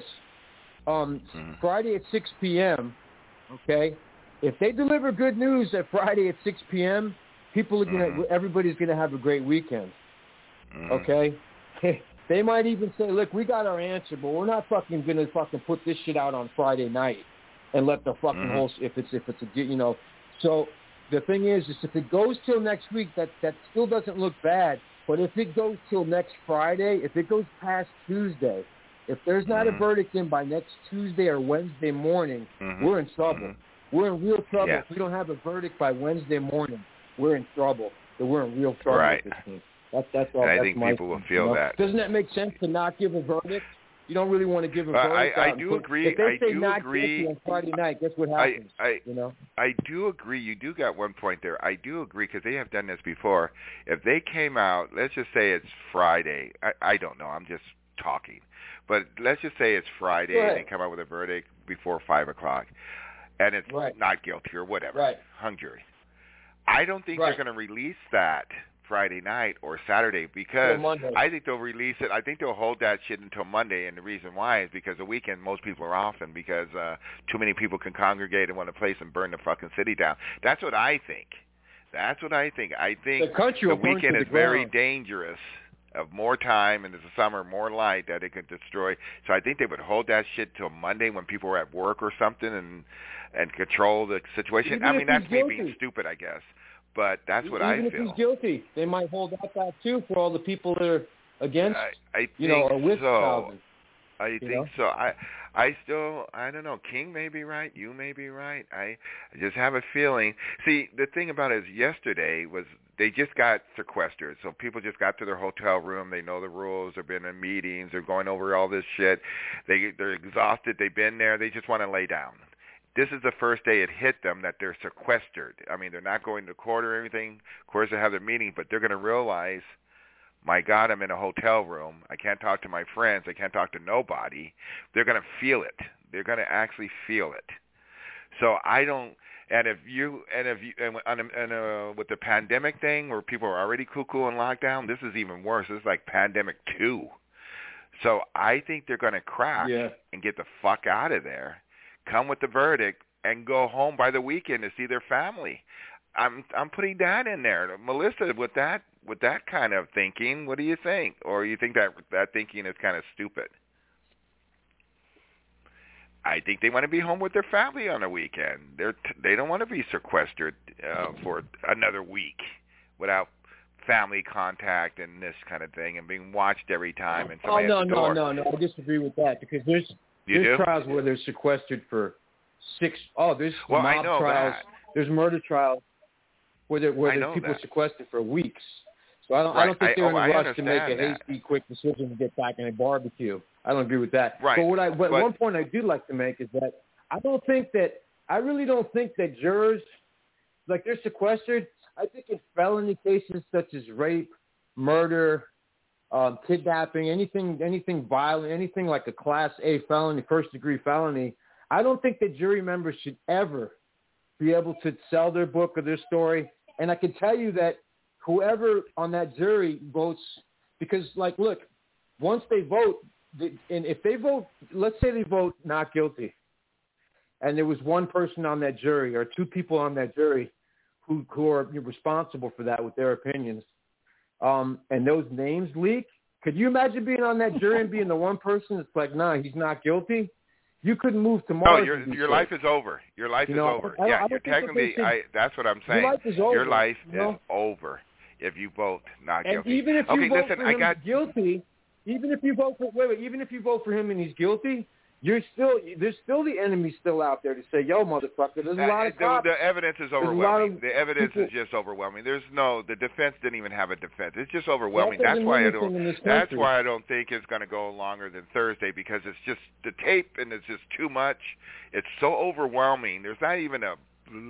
Friday at 6 p.m. Okay, if they deliver good news at Friday at 6 p.m., everybody's gonna have a great weekend. Okay, they might even say, "Look, we got our answer, but we're not fucking gonna put this shit out on Friday night and let the fucking whole if it's a. So the thing is if it goes till next week, that still doesn't look bad. But if it goes till next Friday, if it goes past Tuesday, if there's not a verdict in by next Tuesday or Wednesday morning, we're in trouble. We're in real trouble. Yeah. If we don't have a verdict by Wednesday morning, we're in trouble. So we're in real trouble. Right. With this thing. That's all. And I that's think people will feel that. Doesn't that make sense to not give a verdict? You don't really want to give a verdict. I do agree. If they say I do not agree. guilty on Friday night, guess what happens? I do agree. You do got one point there. I do agree because they have done this before. If they came out, let's just say it's Friday. I don't know. I'm just talking. But let's just say it's Friday and they come out with a verdict before 5 o'clock, and it's not guilty or whatever, hung jury. I don't think they're going to release that Friday night or Saturday because I think they'll release it. I think they'll hold that shit until Monday, and the reason why is because the weekend most people are off and because too many people can congregate in one place and burn the fucking city down. That's what I think. I think the weekend is very dangerous. of more time, and it's the summer, more light that it could destroy. So I think they would hold that shit till Monday when people were at work or something, and control the situation. Even I mean, that's me guilty. being stupid, I guess, but that's what I feel. Even if he's guilty, they might hold out that too for all the people that are against, I or with so. Calvin. I think so. I don't know. King may be right. You may be right. I just have a feeling. See, the thing about it is yesterday was they just got sequestered. So people just got to their hotel room. They know the rules. They've been in meetings. They're going over all this shit. They're exhausted. They've been there. They just want to lay down. This is the first day it hit them that they're sequestered. I mean, they're not going to court or anything. Of course, they have their meeting, but they're going to realize, my God, I'm in a hotel room. I can't talk to my friends. I can't talk to nobody. They're going to feel it. They're going to actually feel it. So I don't. And with the pandemic thing, where people are already cuckoo and locked down, this is even worse. This is like pandemic 2. So I think they're going to crack and get the fuck out of there, come with the verdict, and go home by the weekend to see their family. I'm putting that in there, Melissa. With that kind of thinking, what do you think? Or you think that thinking is kind of stupid? I think they want to be home with their family on a weekend. They don't want to be sequestered for another week without family contact and this kind of thing, and being watched every time. And somebody at the door. No. I disagree with that, because there's trials where they're sequestered for 6. There's mob trials. That. There's murder trials where people are sequestered for weeks. So I don't think they're in a rush to make a hasty, quick decision to get back in a barbecue. I don't agree with that. Right. But one point I do like to make is that I really don't think that jurors, like, they're sequestered. I think in felony cases such as rape, murder, kidnapping, anything violent, anything like a Class A felony, first-degree felony, I don't think that jury members should ever be able to sell their book or their story. And I can tell you that whoever on that jury votes, because, like, look, once they vote, and if they vote, let's say they vote not guilty, and there was one person on that jury or 2 people on that jury who are responsible for that with their opinions, and those names leak, could you imagine being on that jury and being the one person that's like, nah, he's not guilty? You couldn't move tomorrow. No, your life is over. Your life is over. You're technically. That's what I'm saying. Your life is over. Your life is over if you vote not guilty. And even if you vote for him guilty, even if you vote for him and he's guilty, there's still the enemy still out there to say, yo, motherfucker, there's a lot of cops. The evidence is overwhelming. The evidence is just overwhelming. The defense didn't even have a defense. It's just overwhelming. That's why I don't think it's going to go longer than Thursday, because it's just the tape and it's just too much. It's so overwhelming. There's not even a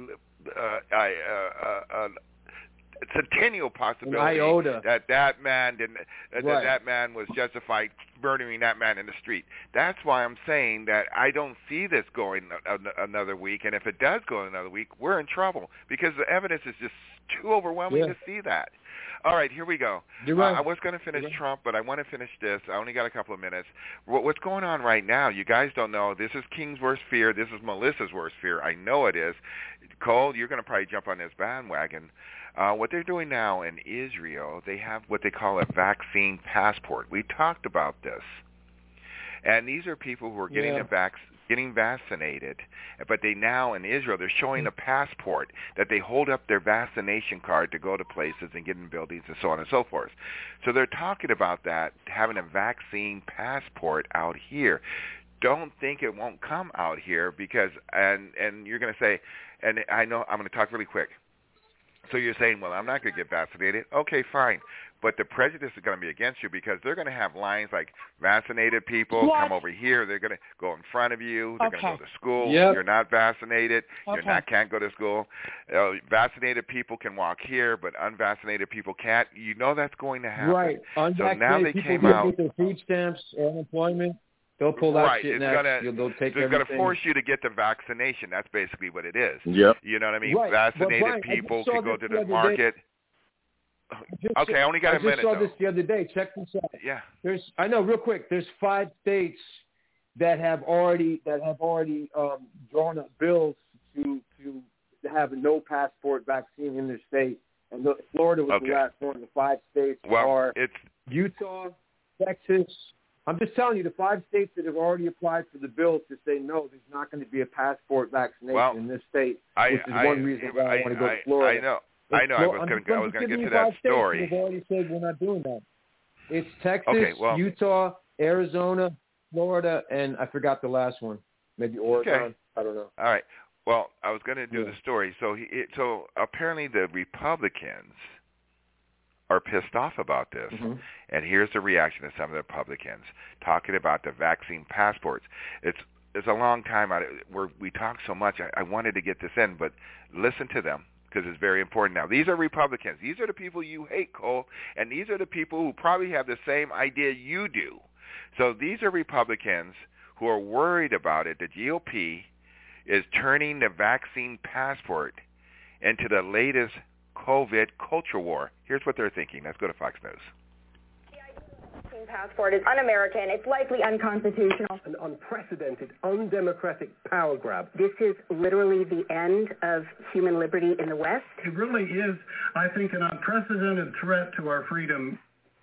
centennial possibility that man didn't, that man was justified murdering that man in the street. That's why I'm saying that I don't see this going another week, and if it does go another week, we're in trouble, because the evidence is just too overwhelming to see that. All right, here we go. I was going to finish Trump, but I want to finish this. I only got a couple of minutes. What's going on right now, you guys don't know. This is King's worst fear. This is Melissa's worst fear. I know it is. Cole, you're going to probably jump on this bandwagon. What they're doing now in Israel, they have what they call a vaccine passport. We talked about this. And these are people who are getting getting vaccinated, but they now in Israel, they're showing a passport that they hold up their vaccination card to go to places and get in buildings and so on and so forth. So they're talking about that, having a vaccine passport out here. Don't think it won't come out here, because, and you're going to say, and I know I'm going to talk really quick. So you're saying, well, I'm not going to get vaccinated. Okay, fine. But the prejudice is going to be against you, because they're going to have lines like vaccinated people come over here. They're going to go in front of you. They're going to go to school. You're not vaccinated. Can't go to school. Vaccinated people can walk here, but unvaccinated people can't. You know that's going to happen. Right. So now they came out. Get their food stamps or unemployment. They'll pull that shit next. They'll take They're going to force you to get the vaccination. That's basically what it is. Yep. You know what I mean? Right. Vaccinated Brian, people can go to the market. Okay, I only got a minute. I just saw this the other day. Check this out. Yeah. I know, real quick. There's 5 states that have already drawn up bills to have a no passport vaccine in their state, and Florida was the last one. The 5 states are. Utah, Texas. I'm just telling you, the 5 states that have already applied for the bill to say no, there's not going to be a passport vaccination in this state, which is one reason why I want to go to Florida. I know. I was going to get to that story. They've already said we're not doing that. It's Texas, Utah, Arizona, Florida, and I forgot the last one. Maybe Oregon. Okay. I don't know. All right. Well, I was going to do the story. So apparently the Republicans are pissed off about this. Mm-hmm. And here's the reaction of some of the Republicans talking about the vaccine passports. It's a long time where we talk so much. I wanted to get this in, but listen to them because it's very important now. These are Republicans. These are the people you hate, Cole, and these are the people who probably have the same idea you do. So these are Republicans who are worried about it. The GOP is turning the vaccine passport into the latest COVID culture war. Here's what they're thinking. Let's go to Fox News. The idea of the vaccine passport is un-American. It's likely unconstitutional. An unprecedented, undemocratic power grab. This is literally the end of human liberty in the West. It really is, I think, an unprecedented threat to our freedom.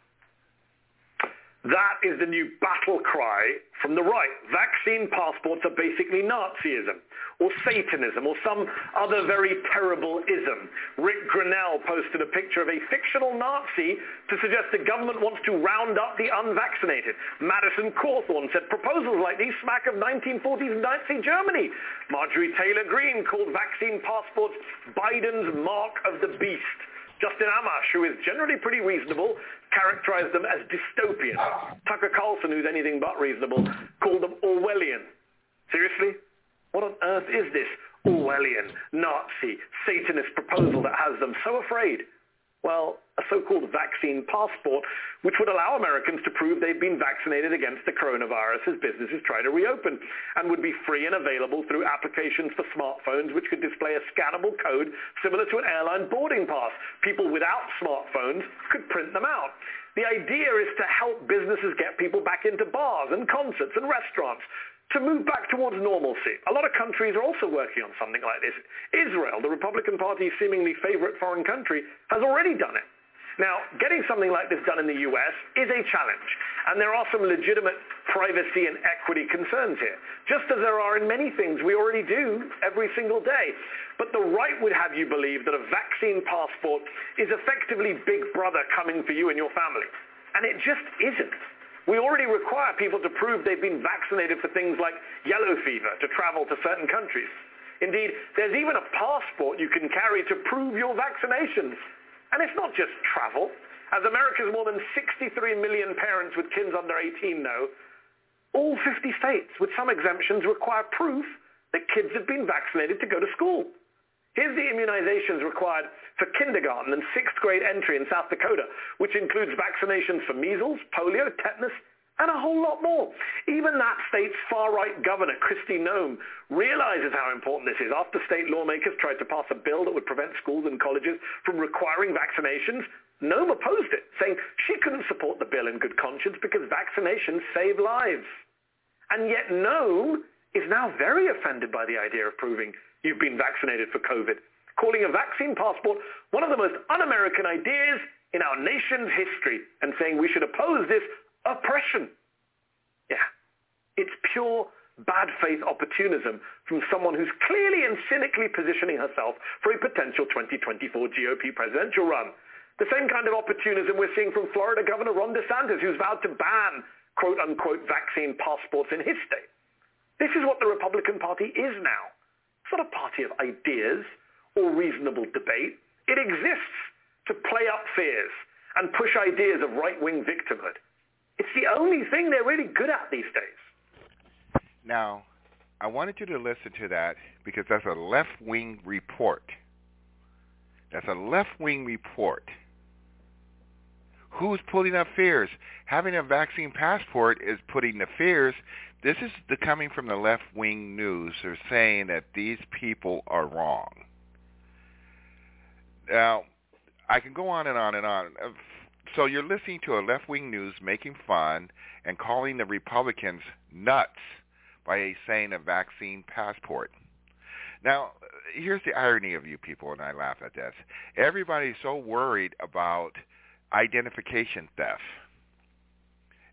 That is the new battle cry from the right. Vaccine passports are basically Nazism or Satanism or some other very terrible ism. Rick Grenell posted a picture of a fictional Nazi to suggest the government wants to round up the unvaccinated. Madison Cawthorn said proposals like these smack of 1940s Nazi Germany. Marjorie Taylor Greene called vaccine passports Biden's mark of the beast. Justin Amash, who is generally pretty reasonable, characterized them as dystopian. Tucker Carlson, who's anything but reasonable, called them Orwellian. Seriously? What on earth is this Orwellian, Nazi, Satanist proposal that has them so afraid? Well, a so-called vaccine passport, which would allow Americans to prove they've been vaccinated against the coronavirus as businesses try to reopen, and would be free and available through applications for smartphones, which could display a scannable code similar to an airline boarding pass. People without smartphones could print them out. The idea is to help businesses get people back into bars and concerts and restaurants, to move back towards normalcy. A lot of countries are also working on something like this. Israel, the Republican Party's seemingly favorite foreign country, has already done it. Now, getting something like this done in the U.S. is a challenge, and there are some legitimate privacy and equity concerns here, just as there are in many things we already do every single day. But the right would have you believe that a vaccine passport is effectively Big Brother coming for you and your family, and it just isn't. We already require people to prove they've been vaccinated for things like yellow fever to travel to certain countries. Indeed, there's even a passport you can carry to prove your vaccinations. And it's not just travel. As America's more than 63 million parents with kids under 18 know, all 50 states, with some exemptions, require proof that kids have been vaccinated to go to school. Here's the immunizations required for kindergarten and 6th grade entry in South Dakota, which includes vaccinations for measles, polio, tetanus, and a whole lot more. Even that state's far-right governor, Kristi Noem, realizes how important this is. After state lawmakers tried to pass a bill that would prevent schools and colleges from requiring vaccinations, Noem opposed it, saying she couldn't support the bill in good conscience because vaccinations save lives. And yet Noem is now very offended by the idea of proving you've been vaccinated for COVID, calling a vaccine passport one of the most un-American ideas in our nation's history and saying we should oppose this oppression. Yeah, it's pure bad faith opportunism from someone who's clearly and cynically positioning herself for a potential 2024 GOP presidential run. The same kind of opportunism we're seeing from Florida Governor Ron DeSantis, who's vowed to ban quote-unquote vaccine passports in his state. This is what the Republican Party is now. It's not a party of ideas or reasonable debate. It exists to play up fears and push ideas of right-wing victimhood. It's the only thing they're really good at these days. Now, I wanted you to listen to that because that's a left-wing report. That's a left-wing report. Who's putting up fears? Having a vaccine passport is putting the fears. This is coming from the left-wing news. They're saying that these people are wrong. Now, I can go on and on and on. So you're listening to a left-wing news making fun and calling the Republicans nuts by saying a vaccine passport. Now, here's the irony of you people, and I laugh at this. Everybody's so worried about identification theft.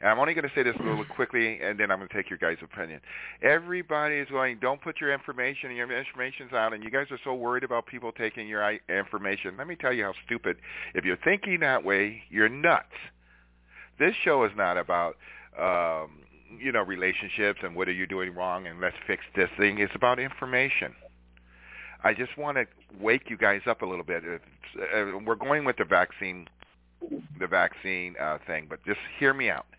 and I'm only going to say this a little quickly, and then I'm going to take your guys' opinion. Everybody is going, don't put your information's out, and you guys are so worried about people taking your information. Let me tell you how stupid. If you're thinking that way, you're nuts. This show is not about, relationships and what are you doing wrong and let's fix this thing. It's about information. I just want to wake you guys up a little bit. We're going with the vaccine thing, but just hear me out.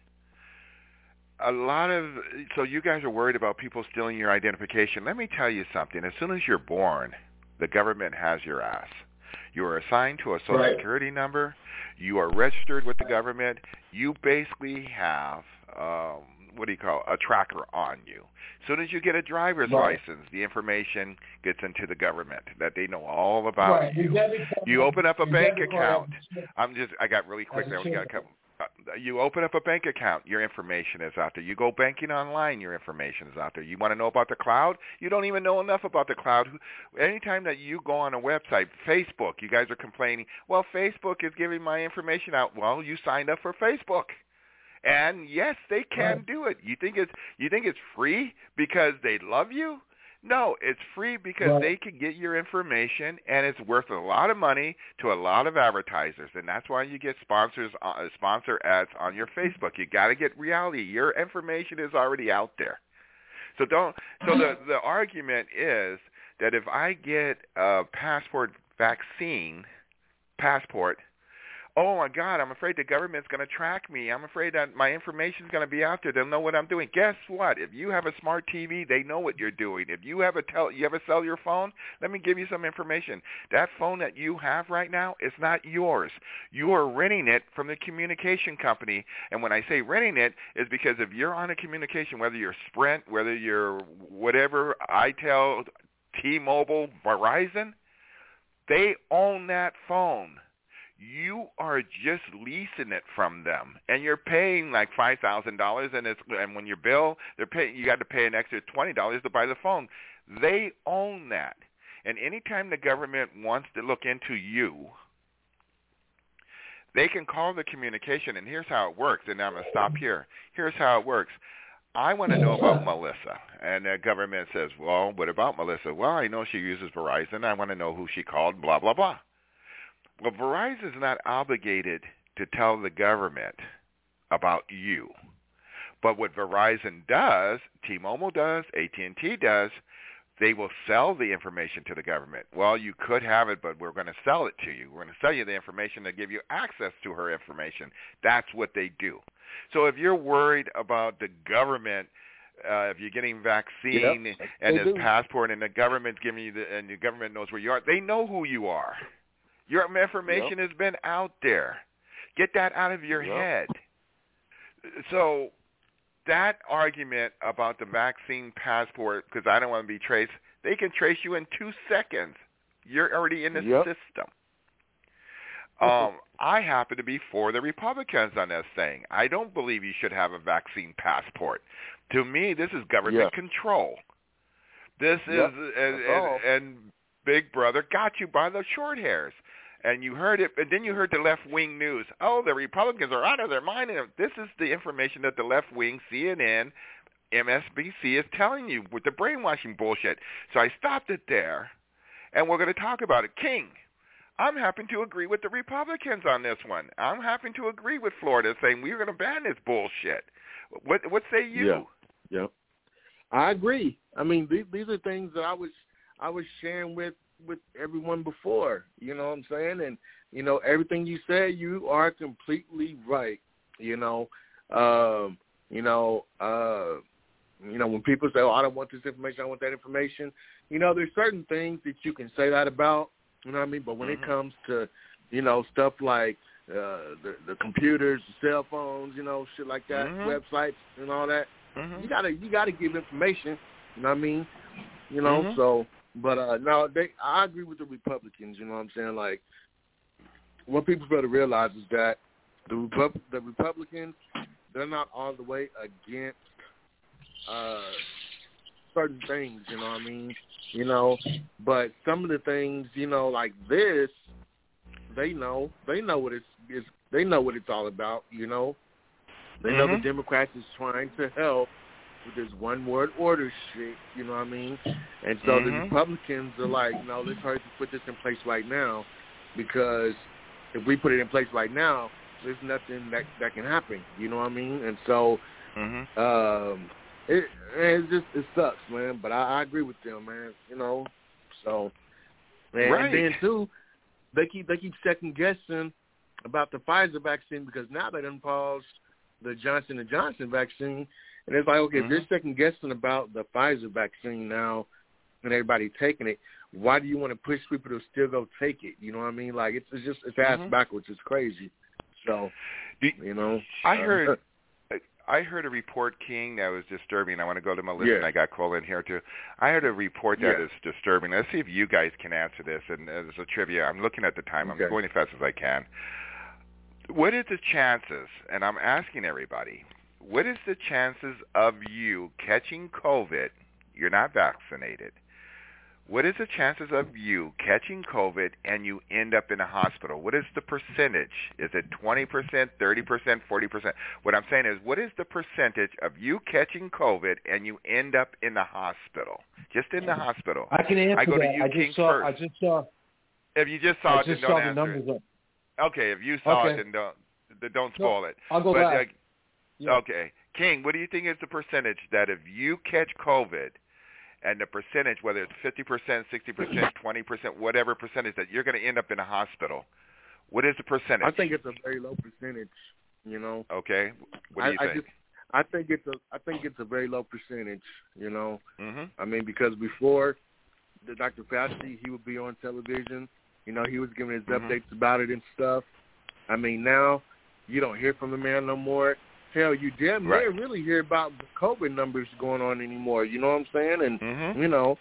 So you guys are worried about people stealing your identification. Let me tell you something. As soon as you're born, the government has your ass. You are assigned to a Social Security number. You are registered with the government. You basically have, a tracker on you. As soon as you get a driver's license, the information gets into the government that they know all about you. You open up a bank account. I got really quick there. We got a couple. You open up a bank account, your information is out there. You go banking online, your information is out there. You want to know about the cloud? You don't even know enough about the cloud. Anytime that you go on a website, Facebook, you guys are complaining, well, Facebook is giving my information out. Well, you signed up for Facebook. And yes, they can do it. You think it's free because they love you? No, it's free because they can get your information, and it's worth a lot of money to a lot of advertisers, and that's why you get sponsor ads on your Facebook. You got to get reality. Your information is already out there. So the argument is that if I get a vaccine passport, oh, my God, I'm afraid the government's going to track me. I'm afraid that my information is going to be out there. They'll know what I'm doing. Guess what? If you have a smart TV, they know what you're doing. If you have a cellular phone, let me give you some information. That phone that you have right now is not yours. You are renting it from the communication company. And when I say renting it, is because if you're on a communication, whether you're Sprint, whether you're whatever, ITEL, T-Mobile, Verizon, they own that phone. You are just leasing it from them, and you're paying like $5,000, and when your bill, you got to pay an extra $20 to buy the phone. They own that, and anytime the government wants to look into you, they can call the communication, and here's how it works, and I'm going to stop here. Here's how it works. I want to know about Melissa, and the government says, well, what about Melissa? Well, I know she uses Verizon. I want to know who she called, blah, blah, blah. Well, Verizon is not obligated to tell the government about you. But what Verizon does, T-Mobile does, AT&T does, they will sell the information to the government. Well, you could have it, but we're going to sell it to you. We're going to sell you the information to give you access to her information. That's what they do. So if you're worried about the government, if you're getting vaccine and this passport and the government's giving you and the government knows where you are, they know who you are. Your information has been out there. Get that out of your head. So that argument about the vaccine passport, because I don't want to be traced, they can trace you in 2 seconds. You're already in the system. I happen to be for the Republicans on this thing. I don't believe you should have a vaccine passport. To me, this is government control. This is, and Big Brother got you by the short hairs. And you heard it, and then you heard the left-wing news. Oh, the Republicans are out of their mind. And this is the information that the left-wing, CNN, MSNBC is telling you with the brainwashing bullshit. So I stopped it there, and we're going to talk about it. King, I'm happy to agree with the Republicans on this one. I'm happy to agree with Florida saying we're going to ban this bullshit. What say you? Yeah. I agree. I mean, these are things that I was sharing with everyone before, you know what I'm saying? And, everything you said, you are completely right, when people say, oh, I don't want this information, I want that information, there's certain things that you can say that about, you know what I mean? But when it comes to, stuff like the computers, the cell phones, shit like that, websites and all that, you gotta give information, you know what I mean? So... But no, I agree with the Republicans. You know what I'm saying? Like, what people better realize is that the Republicans, they're not all the way against certain things. You know what I mean? But some of the things, like this, they know what it's all about. They know the Democrats is trying to help with this one-word order shit, you know what I mean? And so the Republicans are like, no, let's hurry to put this in place right now, because if we put it in place right now, there's nothing that can happen, you know what I mean? And so it sucks, man, but I agree with them, man, you know? So, man, and then, too, they keep second-guessing about the Pfizer vaccine, because now they done paused the Johnson & Johnson vaccine. And it's like, okay, if they're second-guessing about the Pfizer vaccine now and everybody taking it, why do you want to push people to still go take it? You know what I mean? Like, it's ass backwards. It's crazy. So, you know. I heard a report, King, that was disturbing. I want to go to Melissa, and I got Cole in here, too. I heard a report that is disturbing. Let's see if you guys can answer this. And as a trivia, I'm looking at the time. I'm going as fast as I can. What is the chances, and I'm asking everybody, what is the chances of you catching COVID? You're not vaccinated. What is the chances of you catching COVID and you end up in a hospital? What is the percentage? Is it 20%, 30%, 40%? What I'm saying is, what is the percentage of you catching COVID and you end up in the hospital? Just in the hospital. I can answer I go that. to you, King, first. I just saw. If you just saw it, then don't the answer numbers it. Up. Okay, if you saw it, then don't spoil it. I'll go back. Okay. King, what do you think is the percentage that if you catch COVID, and the percentage, whether it's 50%, 60%, 20%, whatever percentage, that you're going to end up in a hospital? What is the percentage? I think it's a very low percentage, you know. Okay. What do you think? I think it's a very low percentage, you know. I mean, because before, the Dr. Fauci, he would be on television. You know, he was giving his updates about it and stuff. I mean, now you don't hear from the man no more. Hell, you damn near really hear about the COVID numbers going on anymore. You know what I'm saying? And you know,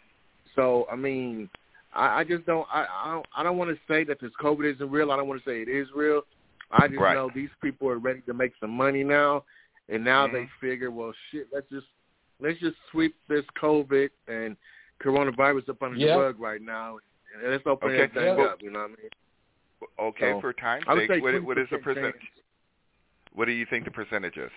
so I mean, I just don't. I don't want to say that this COVID isn't real. I don't want to say it is real. I just know these people are ready to make some money now, and now they figure, well, shit, let's just sweep this COVID and coronavirus up under the rug right now, and let's open everything up. You know what I mean? Okay, so, for time's sake, what is the percentage? What do you think the percentage is?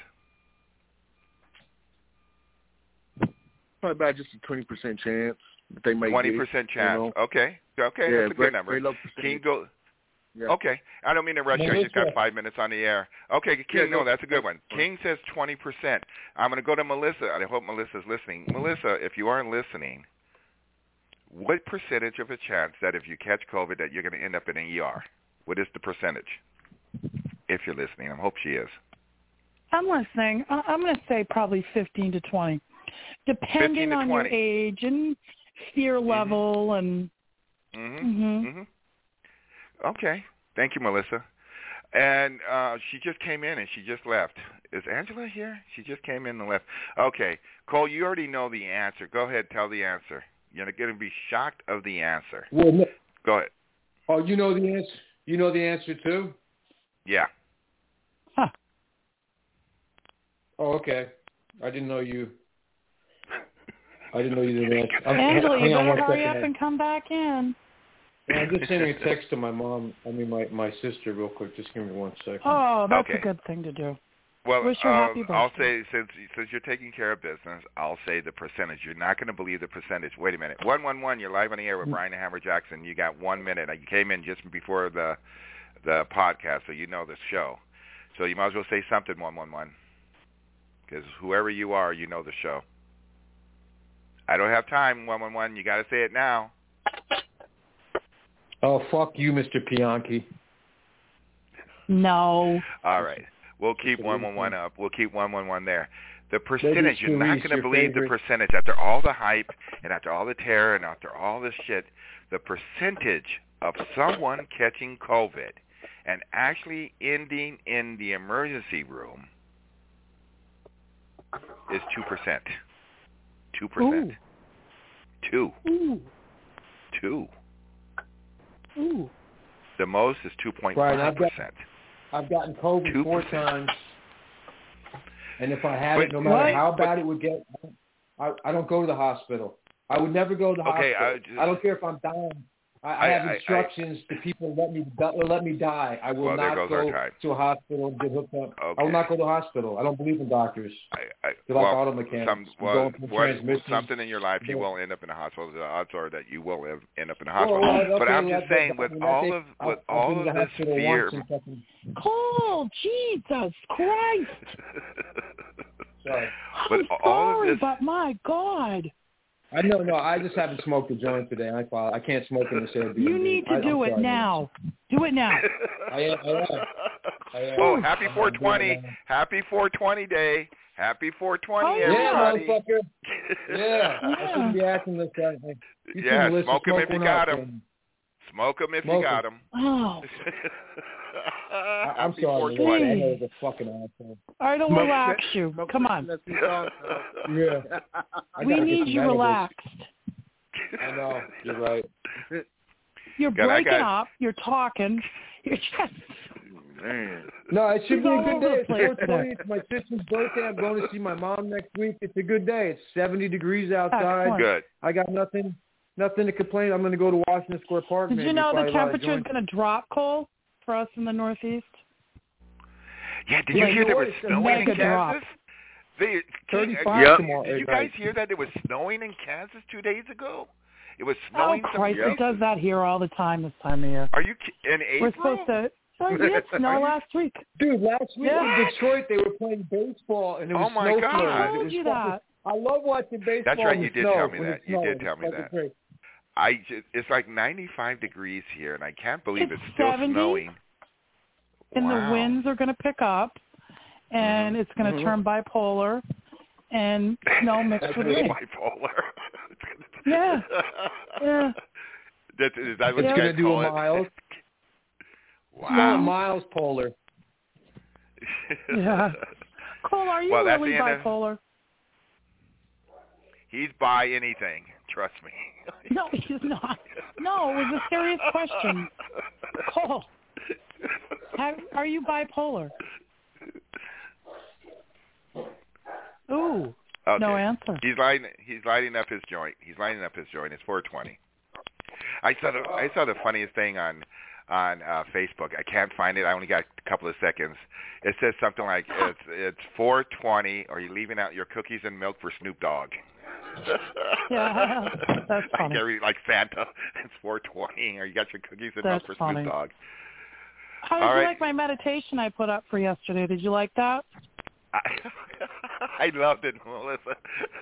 Probably about just a 20% chance that they might 20% chance. You know? Okay, that's a good number. King, go. Yeah. Okay, I don't mean to rush you. I just got 5 minutes on the air. Okay, King, that's a good one. King says 20%. I'm going to go to Melissa. I hope Melissa's listening. Melissa, if you aren't listening, what percentage of a chance that if you catch COVID that you're going to end up in an ER? What is the percentage? If you're listening, I hope she is. I'm listening. I'm going to say probably 15 to 20, depending on your age and fear level and. Okay, thank you, Melissa. And she just came in and she just left. Is Angela here? She just came in and left. Okay, Cole, you already know the answer. Go ahead, tell the answer. You're going to be shocked of the answer. Well, no. Go ahead. Oh, you know the answer. You know the answer too. Yeah. Huh. Oh, okay. I didn't know you didn't answer. Angela, you better hurry up and come back in. Yeah, I'm just sending a text to my mom. I mean, my sister, real quick. Just give me 1 second. Oh, that's a good thing to do. Well, wish her happy birthday. I'll say, since you're taking care of business, I'll say the percentage. You're not going to believe the percentage. Wait a minute. 111, you're live on the air with Brian the Hammer Jackson. You got 1 minute. You came in just before the podcast, so you know the show. So you might as well say something, 111. Because whoever you are, you know the show. I don't have time, 111. You got to say it now. Oh, fuck you, Mr. Bianchi. No. All right. We'll keep 111 up. We'll keep 111 there. The percentage, you're not going to believe the percentage. After all the hype and after all the terror and after all this shit, the percentage of someone catching COVID and actually ending in the emergency room is 2%. 2%. Ooh. 2. Ooh. The most is 2.5%. Right, I've gotten COVID 2%. 4 times, and if I had it, no matter how bad it would get, I don't go to the hospital. I would never go to the hospital. I don't care if I'm dying. I have instructions to people let me die. I will not go to a hospital and get hooked up. Okay. I will not go to a hospital. I don't believe in doctors. They're like auto mechanics. Something in your life, you will end up in a hospital. The odds are that you will end up in a hospital. But I'm just saying, with all of this fear. Cole, Jesus Christ! Sorry. I'm sorry, but my God. No, I just haven't smoked a joint today. I can't smoke in this Airbnb. You need to do it now. Do it now. I am. Oh, happy 420. Happy 420 day. Happy 420, everybody. Yeah, motherfucker. Yeah. I shouldn't be acting this way. Yeah, smoke them if you got them. Smoke them if you got them. Oh. I'm sorry. I know it's a fucking asshole. All right, I'll relax you. Come on. Yeah. We need you relaxed. I know. You're right. You're breaking up. You're talking. You're just... Man. No, it should be a good day. It's 420. It's my sister's birthday. I'm going to see my mom next week. It's a good day. It's 70 degrees outside. Excellent. Good. I got nothing to complain. I'm going to go to Washington Square Park. Did you know the temperature is going to drop, Cole, for us in the Northeast? Yeah, did you hear there was snowing in Kansas? 35 tomorrow. Did you guys hear that it was snowing in Kansas 2 days ago? It was snowing. Oh, Christ, it does that here all the time this time of year. Are you in April? We're supposed to... we had snow last week. Dude, last week in Detroit, they were playing baseball, and it was snow. God. I told you that. I love watching baseball. That's right, you did tell me that. You did tell me that. It's like 95 degrees here, and I can't believe it's still 70, snowing. And the winds are going to pick up, and it's going to turn bipolar, and snow mixed with rain. Bipolar. Yeah. Is that what you going to guys do call a it? Miles? Wow. Miles polar. Yeah. Cole, are you really bipolar? He's by anything. Trust me. No, he's not. No, it was a serious question. Cole, are you bipolar? Ooh, okay. No answer. He's lighting up his joint. It's 420. I saw the funniest thing on Facebook. I can't find it. I only got a couple of seconds. It says something like it's 420. Are you leaving out your cookies and milk for Snoop Dogg? Yeah, that's funny. Like Fanta. It's 420. Or you got your cookies and milk for funny. Snoop Dogg. How did you like my meditation I put up for yesterday? Did you like that? I loved it, Melissa.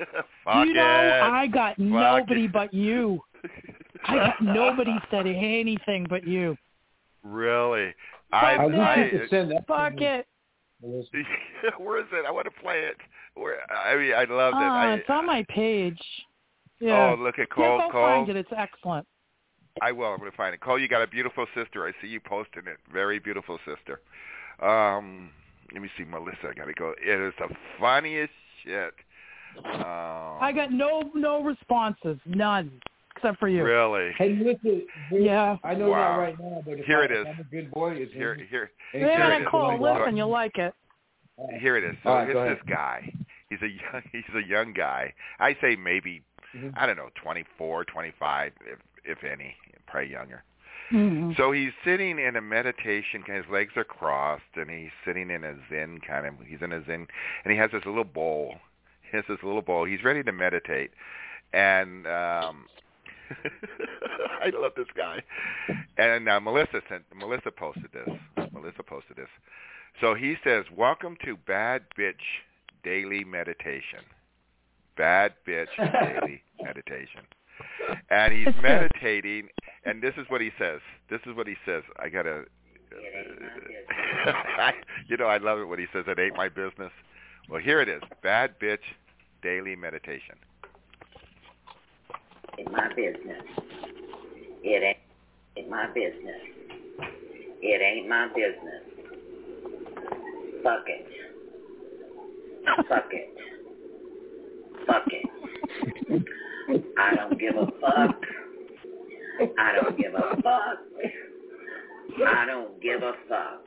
I got nobody but you. I got nobody said anything but you. Really? I wish you could send that. Fuck it. Where is it? I want to play it. I loved it. It's on my page. Yeah. Oh, look at Cole. Go find it. It's excellent. I will. I'm going to find it. Cole, you got a beautiful sister. I see you posting it. Very beautiful sister. Let me see, Melissa. I got to go. It is the funniest shit. I got no responses. None. Except for you. Really? Hey, listen. Yeah. I know not right now, but here it is. I'm a good boy. Here it is. Cole, listen, you'll like it. Here it is. So here's this guy. He's a young guy. I say maybe, I don't know, 24, 25, if any, probably younger. Mm-hmm. So he's sitting in a meditation, his legs are crossed, and he's sitting in a Zen he's in a Zen, and he has this little bowl. He's ready to meditate. And I love this guy. And Melissa posted this. So he says, "Welcome to Bad Bitch Daily Meditation." Bad Bitch Daily Meditation. And he's meditating, and this is what he says. I gotta, I love it when he says, "It ain't my business." Well, here it is. Bad Bitch Daily Meditation. It's my business. It ain't my business. It ain't my business. Fuck it. Fuck it. Fuck it. I don't give a fuck. I don't give a fuck. I don't give a fuck.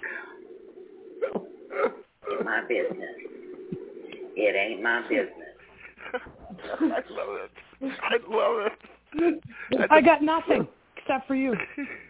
It's my business. It ain't my business. I love it. I got nothing. except for you.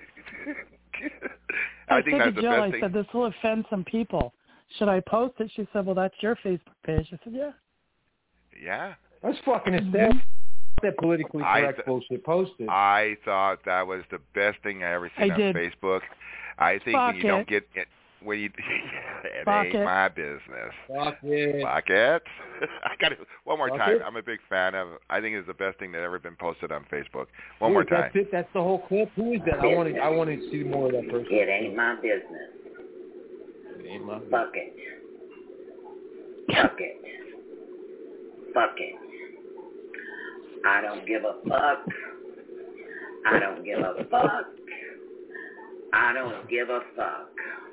I think that's the Jill, best I thing. said, this will offend some people. Should I post it? She said, well, that's your Facebook page. I said, yeah. Yeah. That's fucking hysterical. That politically correct bullshit posted. I thought that was the best thing I ever seen on Facebook. I think when you don't get it, when you it ain't my business. Fuck it. Fuck it. I got it one more time. It. I'm a big fan of. I think it's the best thing that ever been posted on Facebook. One more time. That's it. That's the whole clip. Who is that? I want to see more of that person. It ain't my business. It ain't my business. Fuck it. Fuck it. Fuck it. I don't give a fuck. I don't give a fuck. I don't give a fuck.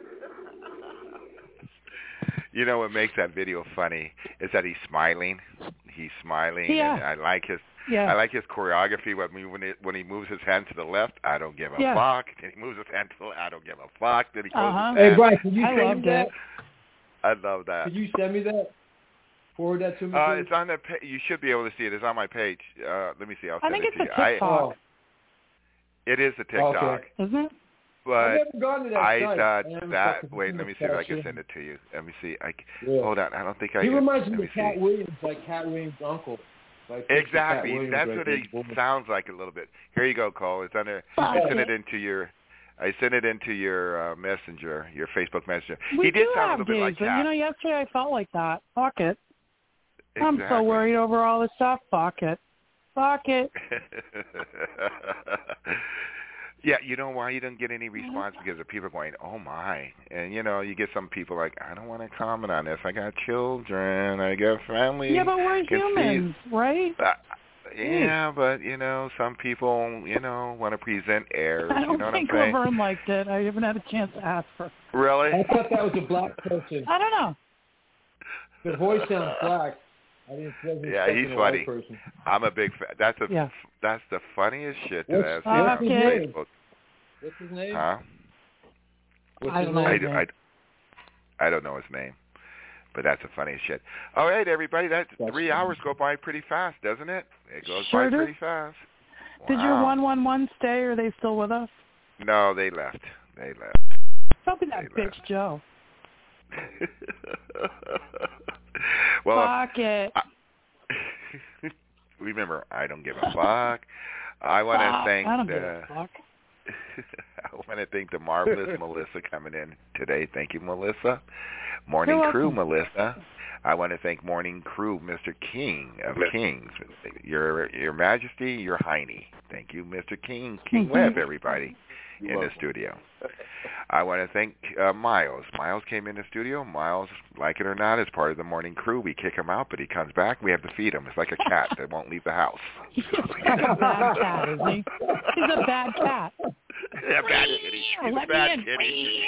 You know what makes that video funny is that he's smiling. He's smiling, yeah. and I like his. Yeah. I like his choreography. When he moves his hand to the left, I don't give a fuck. And he moves his hand to the left, I don't give a fuck. Then he goes. Hey, Bryce, can you send me that? I love that. Could you send me that? Forward that to me. It's on the. You should be able to see it. It's on my page. Let me see. I'll send I think it to it's you. a TikTok. It is a TikTok. Okay. Isn't it? But I've never gone to that I site. thought that. Wait, let me see if I can send it to you. Let me see. Hold on. I don't think I. He reminds me of Cat Williams, like Cat Williams' uncle. Like exactly. That's what he sounds like a little bit. Here you go, Cole. It's under. I sent it into your. Messenger, your Facebook Messenger. He did sound a have little bit like days, Cat. You know, yesterday I felt like that. Fuck it. Exactly. I'm so worried over all this stuff. Fuck it. Fuck it. Yeah, you know why you didn't get any response? Because the people are going, oh, my. And, you know, you get some people like, I don't want to comment on this. I got children. I got family. Yeah, but we're humans, right? Yeah, but, you know, some people, you know, want to present airs. I don't you know think what I'm saying? Laverne liked it. I haven't had a chance to ask her. Really? I thought that was a black person. I don't know. The voice sounds black. Yeah, he's funny. I'm a big fan. That's the funniest shit that I've seen on Facebook. What's his name? Huh? I don't know his name. I don't know his name, but that's the funniest shit. All right, everybody, that's 3 hours go by pretty fast, doesn't it? It goes by pretty fast. Did Wow. your 111 stay, or are they still with us? No, they left. Probably that bitch Joe. Well, fuck it. Remember, I don't give a fuck. I want to thank I don't give a fuck. I want to thank the marvelous Melissa coming in today. Thank you, Melissa. Morning You're Crew, welcome. Melissa. I want to thank Morning Crew, Mr. King of Kings. Your Majesty, your Heine. Thank you, Mr. King. King Webb, everybody in the studio. I want to thank Miles. Miles came in the studio. Miles, like it or not, is part of the Morning Crew. We kick him out, but he comes back. We have to feed him. It's like a cat that won't leave the house. He's a bad cat, isn't he? He's a bad cat. Yeah, bad kitty. He's a bad kitty.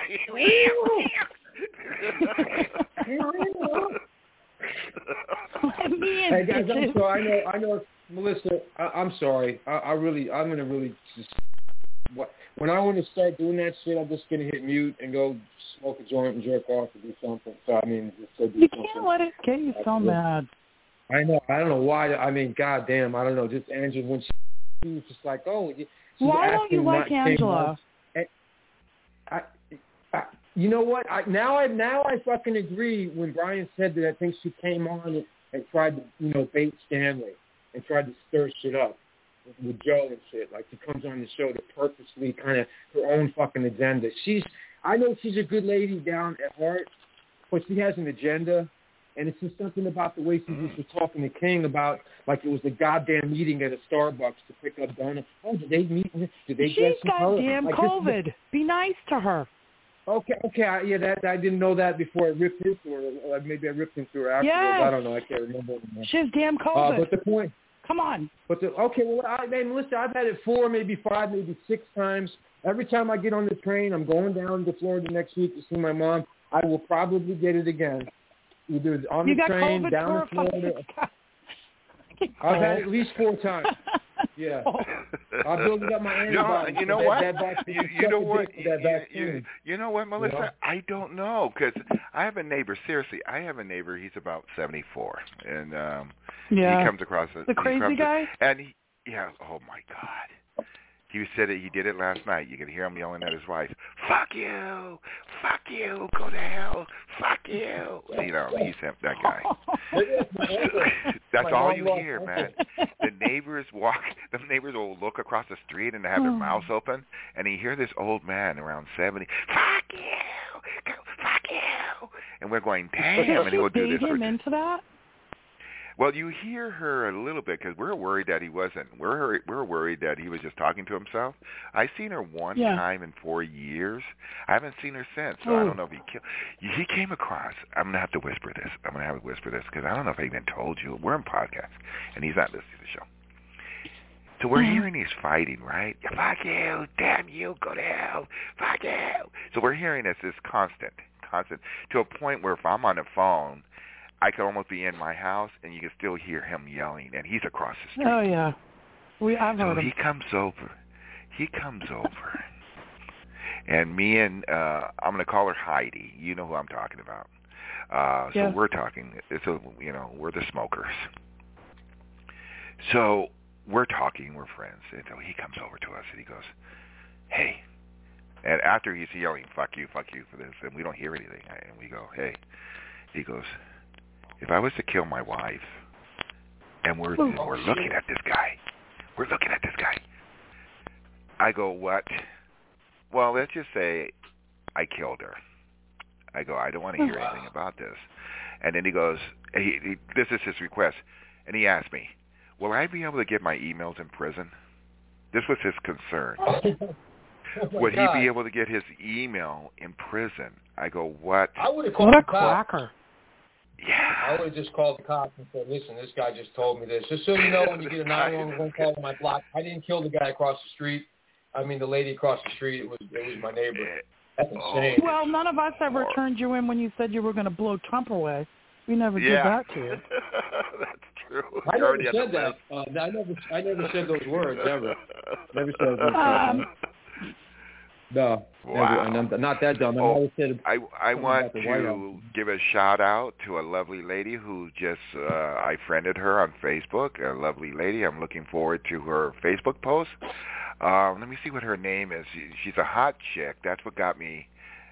Hey guys, I'm sorry. I know, Melissa. I'm sorry. I'm gonna really just. When I want to start doing that shit, I'm just gonna hit mute and go smoke a joint and jerk off or do something. So I mean, just go do you something. Can't let it get you so mad. I know. I don't know why. I mean, goddamn. I don't know. Just Angela, when she was just like, oh. Why don't you like Angela? You know what? Now I fucking agree when Brian said that. I think she came on and tried to, bait Stanley and tried to stir shit up with Joe and shit. Like, she comes on the show to purposely kind of her own fucking agenda. I know she's a good lady down at heart, but she has an agenda. And it's just something about the way she was talking to King about, like, it was a goddamn meeting at a Starbucks to pick up donuts. Oh, did they meet? Did they get some color? She's goddamn COVID. Be nice to her. Okay, yeah, that I didn't know that before I ripped into her. Or maybe I ripped into her afterwards. Yes. I don't know. I can't remember anymore. She's damn COVID. But the point. Come on. Melissa, I've had it 4, maybe 5, maybe 6 times. Every time I get on the train, I'm going down to Florida next week to see my mom. I will probably get it again. Either on the train, COVID down to Florida. I've had it at least 4 times. Yeah. I'll build up my antibodies. You know what? You know what, Melissa? Yeah. I don't know, because I have a neighbor. Seriously, I have a neighbor. He's about 74, and he comes across the crazy guy. And oh my God, He said that he did it last night. You could hear him yelling at his wife, "Fuck you! Fuck you! Go to hell! Fuck you!" You know, he's that guy. That's all you hear, man. The neighbors will look across the street and have their mouths open, and you hear this old man around 70, "Fuck you! Fuck you!" And we're going, "Damn!" And he will do this. Him into that? Well, you hear her a little bit because we're worried that he wasn't. We're worried that he was just talking to himself. I've seen her one time in 4 years. I haven't seen her since, so I don't know if he came across. I'm going to have to whisper this. I'm going to have to whisper this because I don't know if I even told you. We're in podcast, and he's not listening to the show. So we're hearing these fighting, right? Fuck you, damn you, go to hell, fuck you. So we're hearing this constant, to a point where if I'm on the phone, I could almost be in my house, and you can still hear him yelling, and he's across the street. Oh, yeah. I've heard him. He comes over, and me and, I'm going to call her Heidi. You know who I'm talking about. So we're talking. We're the smokers. So we're talking, we're friends, and so he comes over to us, and he goes, "Hey." And after he's yelling, fuck you for this, and we don't hear anything, and we go, "Hey." He goes, "If I was to kill my wife, and we're looking at this guy, I go, "What?" "Well, let's just say I killed her." I go, "I don't want to hear anything about this." And then he goes, this is his request, and he asked me, "Will I be able to get my emails in prison?" This was his concern. Would he be able to get his email in prison? I go, "What?" I would have called the cops. Yeah. I would have just called the cops and said, "Listen, this guy just told me this. Just so you know, when you get a 911 call on my block, I didn't kill the guy across the street. I mean, the lady across the street. It was my neighbor." That's insane. Well, none of us ever turned you in when you said you were going to blow Trump away. We never did that to you. That's true. I never said that. I never said those words ever. Never said those words. No. Wow. Never, I'm not that dumb. I want to give a shout out to a lovely lady who just I friended her on Facebook. A lovely lady. I'm looking forward to her Facebook post. Let me see what her name is. She's a hot chick. That's what got me.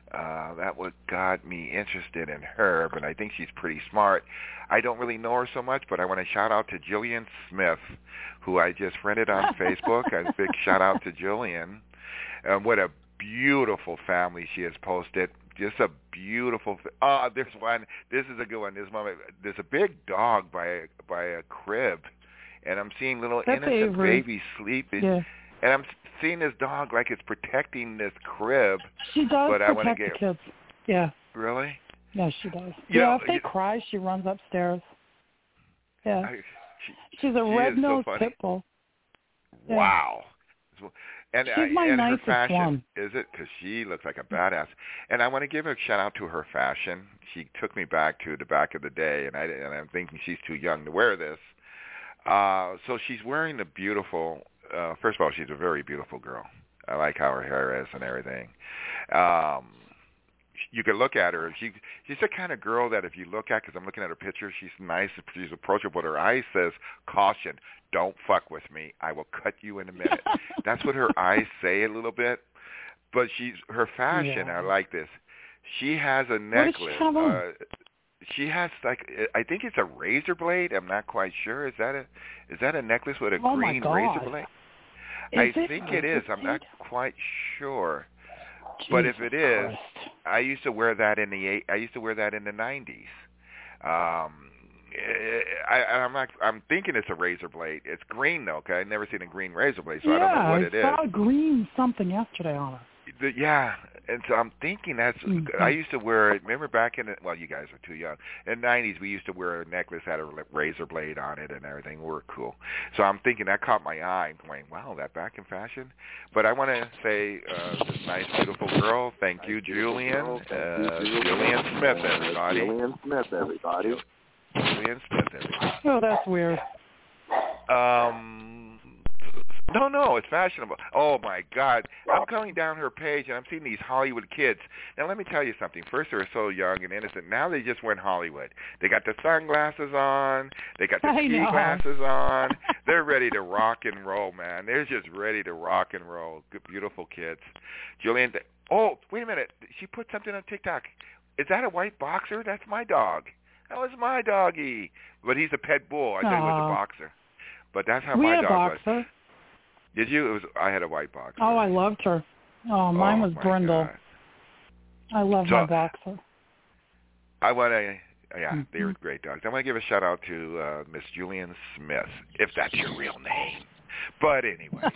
Interested in her, but I think she's pretty smart. I don't really know her so much, but I want to shout out to Jillian Smith, who I just friended on Facebook. A big shout out to Jillian. What a beautiful family she has posted. Just a beautiful. There's one. This is a good one. There's a big dog by a crib, and I'm seeing little innocent babies sleeping. Yeah. And I'm seeing this dog like it's protecting this crib. She does but protect the kids. Yeah. Really? Yeah, she does. If they cry, she runs upstairs. Yeah. She's a red-nosed pit bull. Yeah. Wow. And, she's my and nicest her fashion, one. is it? Because she looks like a badass. And I want to give a shout-out to her fashion. She took me back to the back of the day, and I'm thinking she's too young to wear this. So she's wearing the beautiful... first of all, she's a very beautiful girl. I like how her hair is and everything. You can look at her. She's the kind of girl that if you look at, because I'm looking at her picture, she's nice, she's approachable. Her eyes says, "Caution, don't fuck with me. I will cut you in a minute." That's what her eyes say a little bit. But her fashion, I like this. She has a necklace. She has I think it's a razor blade. I'm not quite sure. Is that a necklace with a green razor blade? I think it is. I'm not quite sure. Jesus but if it is, Christ. I used to wear that in the 90s. I'm thinking it's a razor blade. It's green though. Okay, I've never seen a green razor blade, so I don't know what it is. I saw green something yesterday on it. Yeah, and so I'm thinking that's. I used to wear it. Remember back in you guys are too young. In the 90s, we used to wear a necklace that had a razor blade on it and everything. We were cool. So I'm thinking that caught my eye. I'm going, wow, that back in fashion. But I want to say, this nice, beautiful girl. Thank you, Julian. Julian Smith, everybody. Julian Smith, everybody. Oh, that's weird. No, it's fashionable. Oh, my God. I'm going down her page, and I'm seeing these Hollywood kids. Now, let me tell you something. First, they were so young and innocent. Now they just went Hollywood. They got the sunglasses on. They got the ski glasses on. They're ready to rock and roll, man. They're just ready to rock and roll. Good, beautiful kids. Julian, oh, wait a minute. She put something on TikTok. Is that a white boxer? That's my dog. That was my doggy. But he's a pet bull. I thought he was a boxer. But that's how my dog was. Did you? I had a white boxer. Oh, I loved her. Oh, mine was Brindle. God. I love my boxer. I want to, they were great dogs. I want to give a shout out to Miss Julian Smith, if that's your real name. But anyway.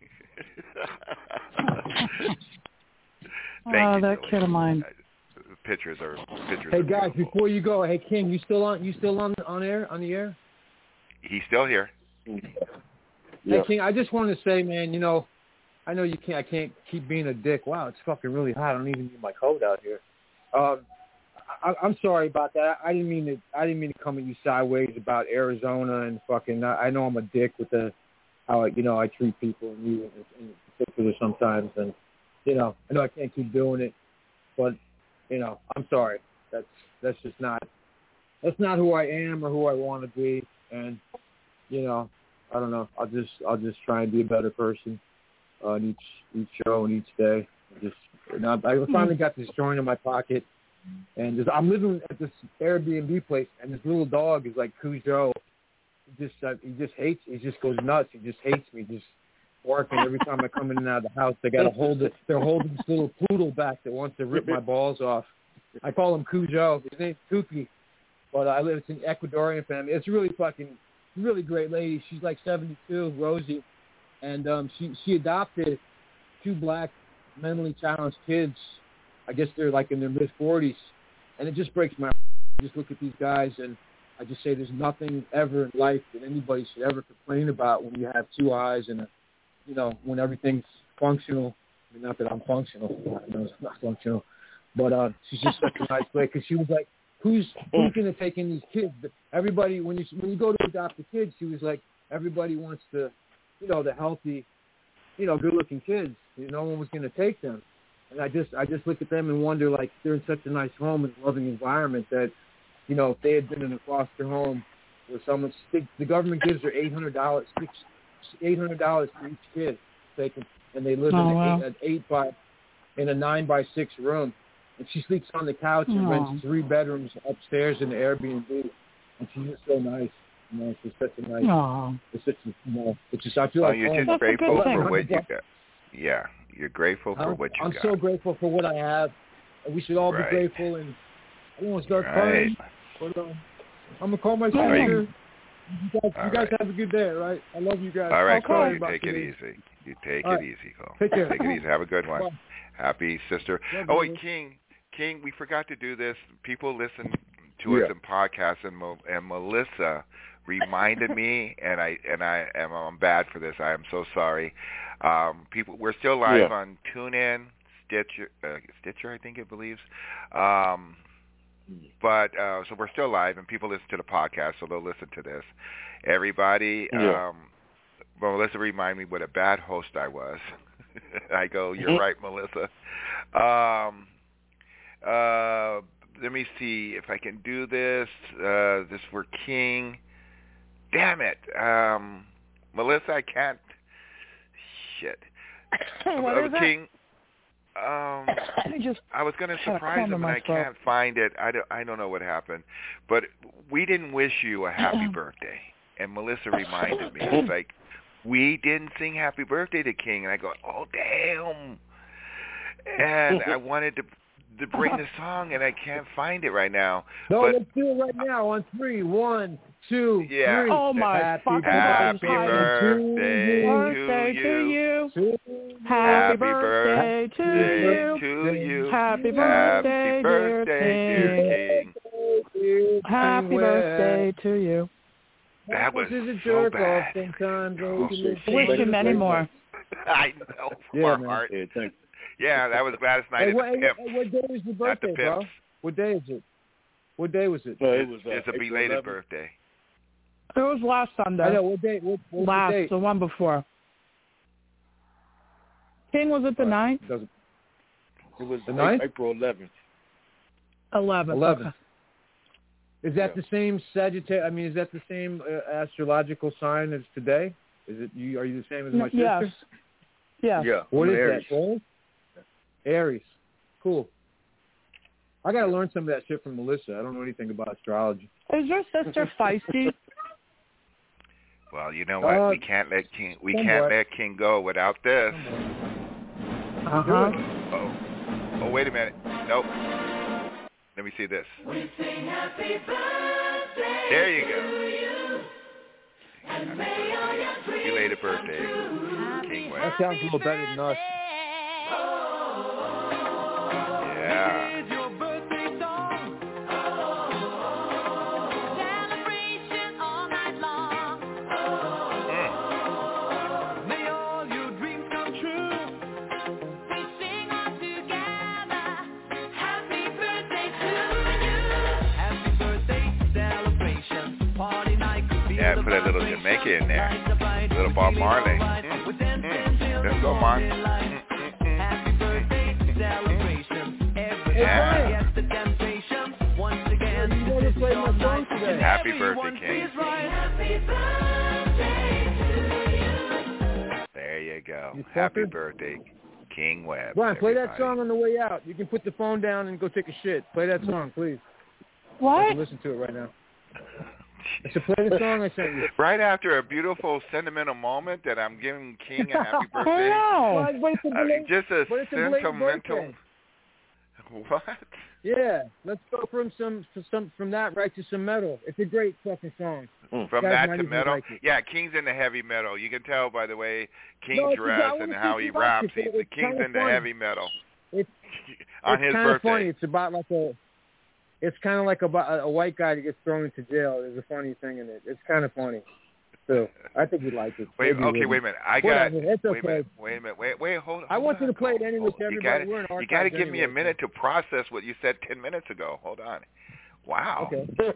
Thank you, that kid of mine. Pictures. Hey guys, beautiful. Before you go, hey King, you still on air? He's still here. Hey King, I just wanted to say, man, I know I can't keep being a dick. Wow, it's fucking really hot. I don't even need my coat out here. I'm sorry about that. I didn't mean to come at you sideways about Arizona and fucking. I know I'm a dick with how I treat people and you in particular sometimes, and I know I can't keep doing it, but I'm sorry. That's just not who I am or who I want to be, and I don't know. I'll just try and be a better person on each show and each day. I finally got this joint in my pocket, and I'm living at this Airbnb place, and this little dog is like Cujo. He just hates. He just goes nuts. He just hates me. Just barking every time I come in and out of the house. They got to hold it. They're holding this little poodle back that wants to rip my balls off. I call him Cujo. His name's Kooky, but it's an Ecuadorian family. It's really great lady. She's like 72, Rosie, and she adopted 2 black mentally challenged kids. I guess they're like in their mid-40s, and it just breaks my heart. I just look at these guys, and I just say there's nothing ever in life that anybody should ever complain about when you have 2 eyes and when everything's functional. I mean, not that I'm functional. I know it's not functional, but she's just such a nice lady because she was like, Who's going to take in these kids? Everybody, when you go to adopt a kid, she was like, everybody wants the healthy, good-looking kids. No one was going to take them. And I just look at them and wonder, like, they're in such a nice home and loving environment that, if they had been in a foster home where the government gives her $800 for each kid, and they live in a 9-by-6 room. And she sleeps on the couch and rents 3 bedrooms upstairs in the Airbnb. And she's just so nice. She's such a nice. It's such it's just I feel like you're just grateful for what you got. Yeah, you're grateful for what you got. I'm so grateful for what I have. And we should all be grateful. And I don't want to start crying, but I'm gonna call my sister. You guys have a good day, all right? I love you guys. All right, Cole. You take it easy. You take it easy, Cole. Take care. Take it easy. Have a good one. Bye. Happy sister. Oh, wait, King, we forgot to do this. People listen to us in podcasts, and Melissa reminded me, and I'm bad for this. I am so sorry. We're still live on TuneIn, Stitcher, I think it believes. But so we're still live, and people listen to the podcast, so they'll listen to this. Everybody, Melissa reminded me what a bad host I was. I go, you're right, Melissa. Let me see if I can do this. This for King. Damn it. Melissa, I can't. Shit. What is King. I was going to surprise him, and I can't find it. I don't know what happened. But we didn't wish you a happy birthday. And Melissa reminded me. It's like, we didn't sing happy birthday to King. And I go, oh, damn. And I wanted to bring the song, and I can't find it right now. No, let's do it right now on 3. 1, 2, 3. Oh, my fucking happy birthday to you. Happy birthday to you. Happy birthday, dear King. Happy birthday to you. That was a so jerk bad. Wish you many more. I know. Yeah, heart. man. Yeah, that was Gladys Knight at the Pimps. What day was your birthday, bro? What day is it? What day was it? It's a belated birthday. It was last Sunday. I know. What day? What last, date? the one before. King, was it the 9th? It was the 9th? April 11th. 11th. Okay. Is that the same Sagittarius? I mean, is that the same astrological sign as today? Is it? Are you the same as my sister? Yes. Yeah. Yeah. What is Aries. that? Aries. Cool. I got to learn some of that shit from Melissa. I don't know anything about astrology. Is your sister feisty? Well, you know what? We can't let King. We can't let King go without this. Uh-huh. Oh, wait a minute. Nope. Let me see this. There you go. Belated birthday, King Webb. That sounds a little better than us. Yeah. Yeah, put a little Jamaica in there. A little Bob Marley. Let's go, Mark. Yeah. Happy birthday, King. There you go. Happy birthday, King Webb. Brian, play that song on the way out. You can put the phone down and go take a shit. Play that song, please. What? I can listen to it right now. I should play the song I sent you. Right after a beautiful sentimental moment that I'm giving King a happy birthday. Just a sentimental. What? Yeah, let's go from from that right to some metal. It's a great fucking song. From that to metal? Like yeah, King's into heavy metal. You can tell by the way King's dressed and how he raps. King's into heavy metal. It's on his kind of birthday. Funny. It's about like it's kind of like about a white guy that gets thrown into jail. There's a funny thing in it. It's kind of funny. So I think you'd like it. Wait a minute. It's okay. Wait a minute. Hold on. I want you to play it anyway. Everybody. You got to give me a minute to process what you said 10 minutes ago. Hold on. Wow. Okay.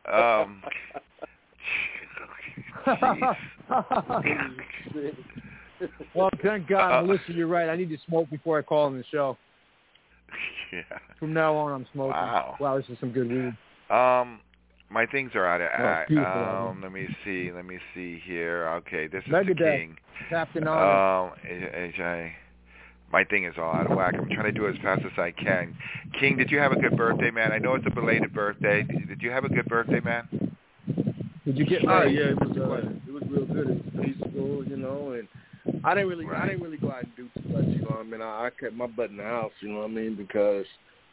Well, thank God, Melissa, you're right. I need to smoke before I call on the show. Yeah. From now on, I'm smoking. Wow, this is some good weed. My things are out of. Let me see here. Okay, this is Megadeth, the King. Captain Honor. My thing is all out of whack. I'm trying to do it as fast as I can. King, did you have a good birthday, man? I know it's a belated birthday. Did you have a good birthday, man? Did you get? Yeah, it was real good. It was peaceful, and I didn't really go out and do too much. You know what I mean? I kept my butt in the house. You know what I mean? Because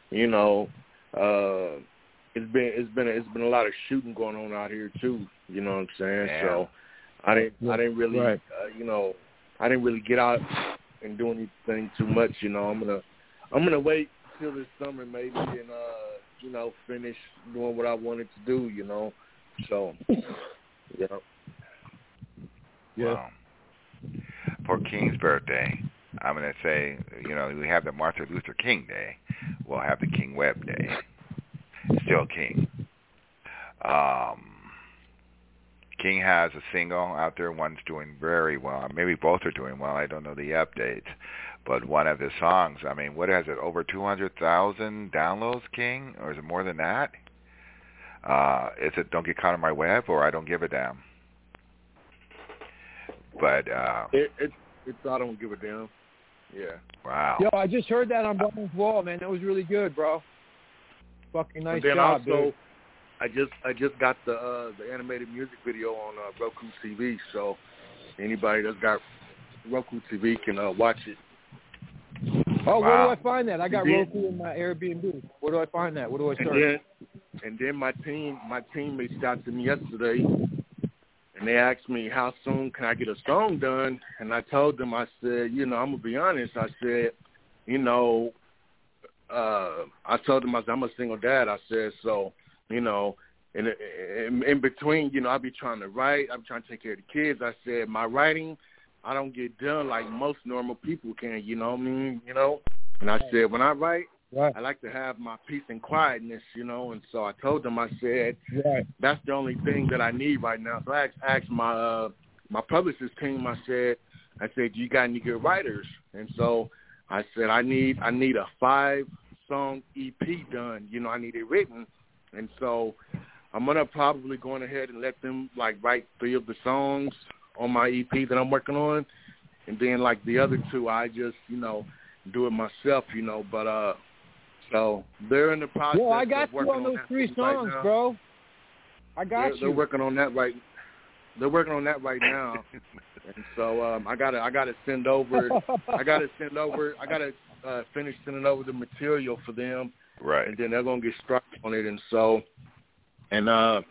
it's been a lot of shooting going on out here too. You know what I'm saying? Yeah. So I didn't really I didn't really get out and do anything too much. I'm gonna wait till this summer maybe and finish doing what I wanted to do. So yeah. Wow. For King's birthday, I'm going to say, we have the Martin Luther King Day. We'll have the King Webb Day. Still King. King has a single out there. One's doing very well. Maybe both are doing well. I don't know the updates. But one of his songs, what has it, over 200,000 downloads, King? Or is it more than that? Is it Don't Get Caught on My Web or I Don't Give a Damn? But it's I Don't Give a Damn. Yeah. Wow. Yo, I just heard that on Brian's wall, man. That was really good, bro. Fucking nice job, also, dude. I just got the animated music video on Roku TV, so anybody that's got Roku TV can watch it. Oh, where do I find that? I got Roku in my Airbnb. Where do I find that? What do I search? And then my team reached out to me yesterday, and they asked me how soon can I get a song done, and I told them, I said, I'm gonna be honest. I said, I told them I'm a single dad. I said, so, in between, I be trying to write. I'm trying to take care of the kids. I said, my writing, I don't get done like most normal people can, you know what I mean? And I said, when I write, I like to have my peace and quietness, and so I told them, I said, that's the only thing that I need right now. So I asked my publicist team, I said, I said, "You got any good writers?" And so I said, "I need a 5-song EP done. You know, I need it written." And so I'm gonna probably go ahead and let them like write 3 of the songs on my EP that I'm working on, and then like the other 2, I just do it myself. But so they're in the process. Well, I got of you working on those 3 songs, right, bro. I got you. They're working on that right. They're working on that right now, and so I gotta send over. I gotta finish sending over the material for them, right? And then they're gonna get started on it. And so, my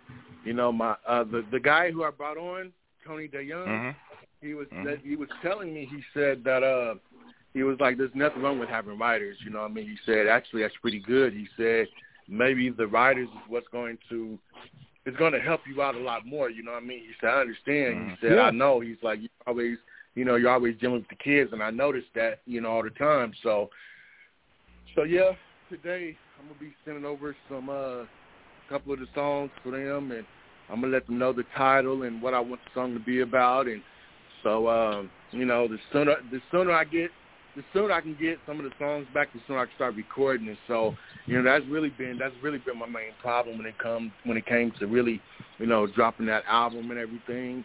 the guy who I brought on, Tony DeYoung, he was telling me. He said that he was like, "There's nothing wrong with having writers." You know what I mean? He said, "Actually, that's pretty good." He said, "Maybe the writers is what's going to." It's going to help you out a lot more, you know what I mean? He said, "I understand." He said, "I know." He's like, "You're always dealing with the kids, and I noticed that, all the time." So yeah, today I'm going to be sending over some couple of the songs for them, and I'm going to let them know the title and what I want the song to be about. And so, the sooner I can get some of the songs back, the sooner I can start recording. And so, that's really been my main problem when it came to really, dropping that album and everything.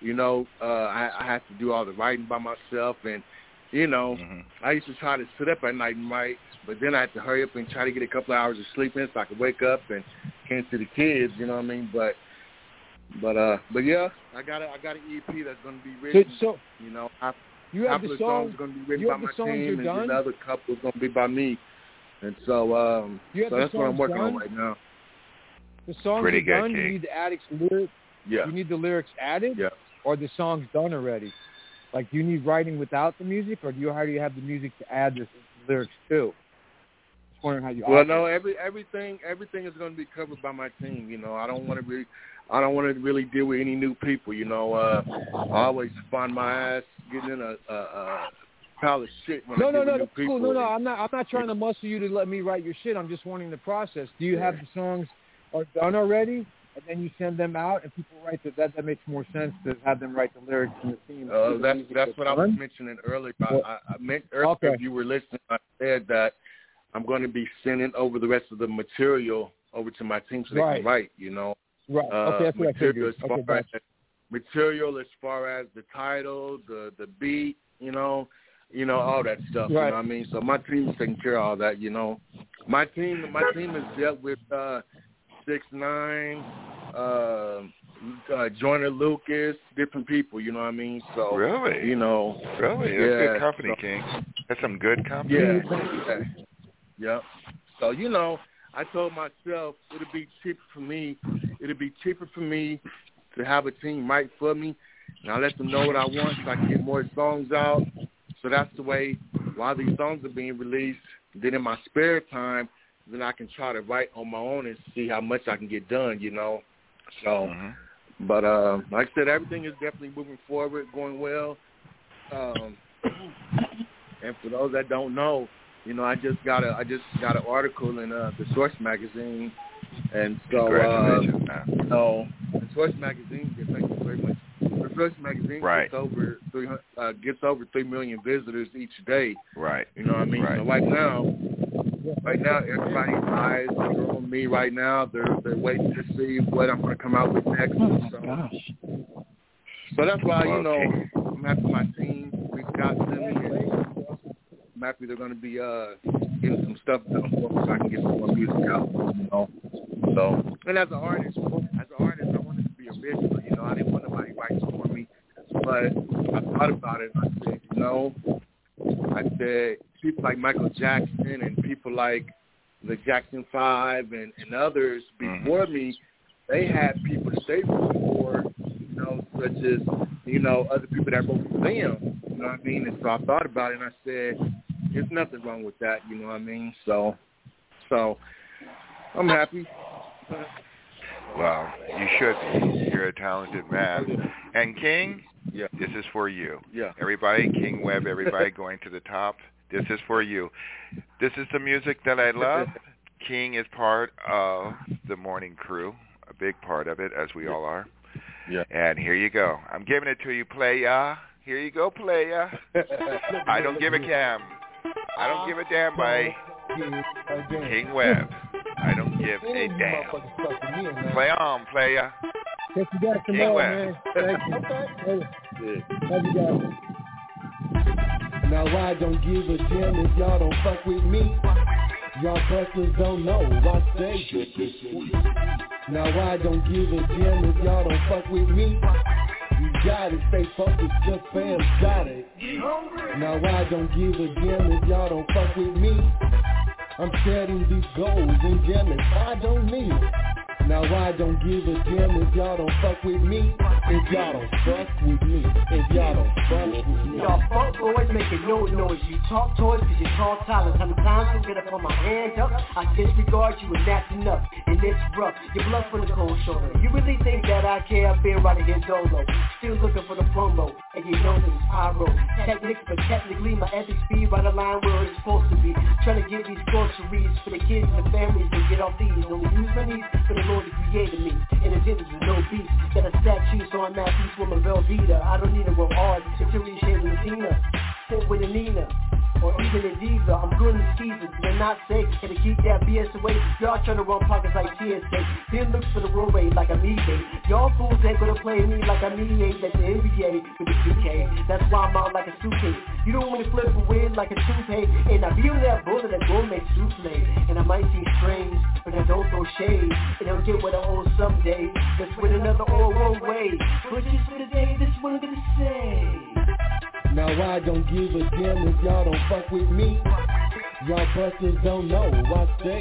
I have to do all the writing by myself, and I used to try to sit up at night and write, but then I had to hurry up and try to get a couple of hours of sleep in so I could wake up and tend to the kids. You know what I mean? But yeah, I got an EP that's going to be written. So you have the songs are going to be written by my team, and then the other couple is going to be by me. And so, so that's what I'm working on right now. The songs Pretty are done. good, you need to add lyrics. Yeah. You need the lyrics added. Yeah. Or the song's done already. Like, do you need writing without the music, or do you already have the music to add the lyrics to? Just wondering how you. Well, no, everything is going to be covered by my team. I don't want to really deal with any new people. I always find my ass getting in a pile of shit when I deal with new people. Cool. No, I'm not trying to muscle you to let me write your shit. I'm just wanting the process. Do you have the songs are done already, and then you send them out, and people write that makes more sense to have them write the lyrics and the theme. That's what I was mentioning earlier. I meant earlier, if you were listening, I said that I'm going to be sending over the rest of the material over to my team so they can write. Right. Okay, that's what I figured. Material as far as the title, the beat, all that stuff. Right. You know what I mean? So my team is taking care of all that. My team has dealt with 6ix9ine, Joyner Lucas, different people. You know what I mean? So really, really, that's good company, King. That's some good company. Yeah. Yep. So I told myself it'd be cheaper for me to have a team write for me, and I let them know what I want so I can get more songs out. So that's the way, while these songs are being released, then in my spare time, then I can try to write on my own and see how much I can get done, So, but like I said, everything is definitely moving forward, going well. And for those that don't know, I just got an article in the Source magazine, and so the Source magazine, thank you very much. The Source magazine gets over 3 million visitors each day. Right. You know what I mean? Right. So right now, everybody's eyes are on me. Right now, they're waiting to see what I'm going to come out with next. So that's why I'm happy with my team. We've got them. I'm happy they're going to be getting some stuff done for me so I can get some more music out. So, and as an artist, I wanted to be original. I didn't want nobody writing for me, but I thought about it. And I said, people like Michael Jackson and people like the Jackson 5 and others before me, they had people that they wrote for, such as, other people that wrote for them. You know what I mean? And so I thought about it, and I said, there's nothing wrong with that. You know what I mean? So I'm happy. Well, you should be. You're a talented man. And King, this is for you. Yeah. Everybody, King Webb, everybody going to the top, this is for you. This is the music that I love. King is part of the morning crew, a big part of it, as we all are. Yeah. And here you go. I'm giving it to you, playa. Here you go, playa. I don't give a damn. I don't give a damn by King Webb. I don't give a damn. Play on, playa. Thank you guys King Webb. man. Thank you. Love you guys. Now I don't give a damn if y'all don't fuck with me. Y'all busters don't know I say. Now I don't give a damn if y'all don't fuck with me. You gotta stay focused, just fam got it. Now I don't give a damn if y'all don't fuck with me. I'm setting these goals and jamming, I don't need it. Now I don't give a damn if y'all don't fuck with me. If y'all don't fuck with me. If y'all don't fuck with me. Y'all fuck boys making no noise. You talk toys cause you talk silence. How many times I get up on my hand up? I disregard you and that's enough. And it's rough. You bluff on the cold shoulder. You really think that I care? I've been right here dolo. Still looking for the promo. And you know that it's pyro. Technics, but technically my ethics be right aligned where it's supposed to be. Trying to get these groceries for the kids and the families that get off these. Only use my knees for the Lord that created me. In a distance with no beats. Got a statue so I'm at peace with my Velveeta. I don't need a roll hard. Security shade of Latina. Sit with a Nina. Or even a diva. I'm good in skeezers. They're not safe. Gotta keep that BS away. Y'all trying to run pockets like TSA. Then looks for the roadway like I'm EA. Y'all fools ain't gonna play me like I'm EA at the NBA with the 2K. That's why I'm out like a suitcase. You don't want to flip away like a toupee. And I be on that bullet that gourmet souffle. And I might seem strange, but I don't throw shade. And I'll get what I owe someday. That's with another all way. But just for the day, this is what I'm gonna say. Now I don't give a damn if y'all don't fuck with me. Y'all busters don't know I say.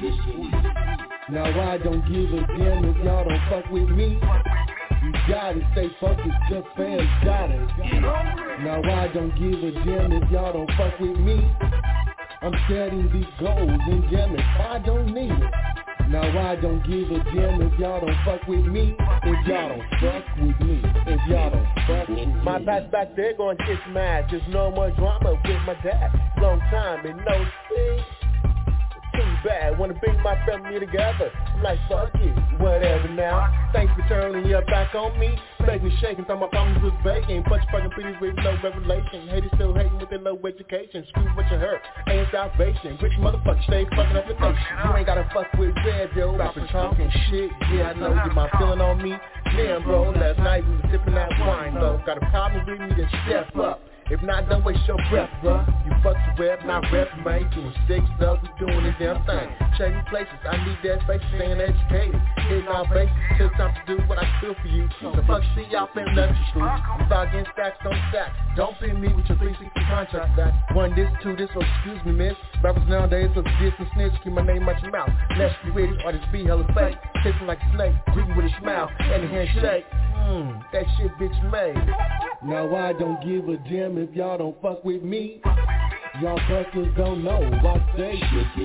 Now I don't give a damn if y'all don't fuck with me. You gotta stay focused, just fans got it. Now I don't give a damn if y'all don't fuck with me. I'm setting these goals and jamming, I don't need it. Now I don't give a damn if y'all don't fuck with me. If y'all don't fuck with me. If y'all don't fuck with me. My past back there going to kiss my ass. There's no more drama with my dad. Long time and no speed. Too bad, wanna bring my family together. I'm like, fuck it, whatever now. Thanks for turning your back on me. Make me shaking, thought my problems was baking. Bunch of fucking pretty with no revelation. Haters still hating with their low education. Screw what you heard, ain't salvation. Rich motherfuckers stay fucking up the nation. You ain't gotta fuck with Red, yo. Rapping, talking shit, yeah, I know. Get my feeling on me. Damn, bro, last night we was sipping that wine, though. Got a problem with me, then step up. If not, don't waste your breath, bruh. You fuck the web, not rep, man. Doing sick stuff, we doing the damn thing. Changing places, I need that space, staying educated. Hitting our bases, till time to do what I feel for you. The fuck shit y'all finna let you through. If I get stacks, don't stack. Don't pin me with your 360 contract back. One this, two this, or excuse me, miss. Rappers nowadays look this and snitch, keep my name out your mouth. Let's be ready, or this be hella fake. Kissing like a snake, greeting with a smile, and a handshake. That shit bitch made. Now I don't give a damn if y'all don't fuck with me. Y'all busters don't know I say.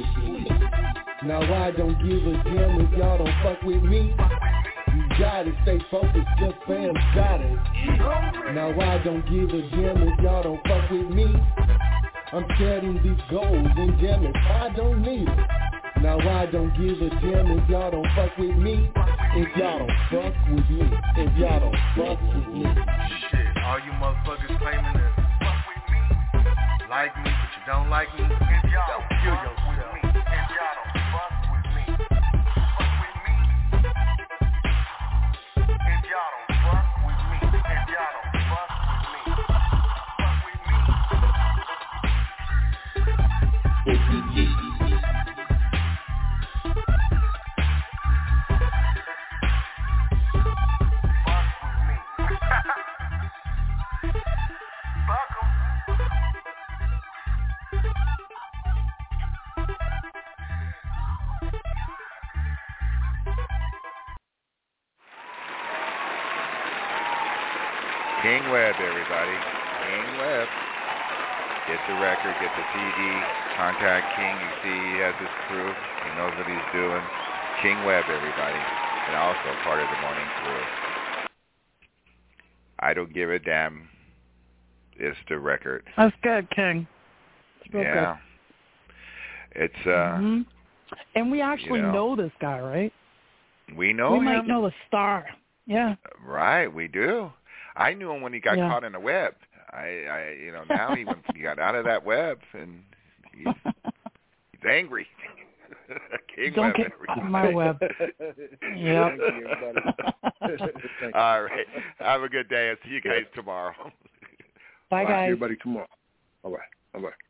Now I don't give a damn if y'all don't fuck with me. You gotta stay focused, just fam got it. Now I don't give a damn if y'all don't fuck with me. I'm setting these goals and jamming, I don't need it. Now I don't give a damn if y'all don't fuck with me. If y'all don't fuck with me. If y'all don't fuck with me. Shit, all you motherfuckers claiming to fuck with me, like me, but you don't like me, don't kill yourself. If y'all don't fuck with me, fuck with me. If y'all don't fuck with me, if y'all don't fuck with me, fuck with me. King Webb, everybody. King Webb. Get the record, get the CD, contact King. You see he has his crew. He knows what he's doing. King Webb, everybody. And also part of the morning crew. I don't give a damn. It's the record. That's good, King. Yeah. Good. It's And we actually know this guy, right? We know him. We might know the star. Yeah. Right, we do. I knew him when he got caught in the web. now he got out of that web and he's angry. King Don't get on my web. Yep. All right. Have a good day. I'll see you guys tomorrow. Bye, guys. See everybody tomorrow. All right.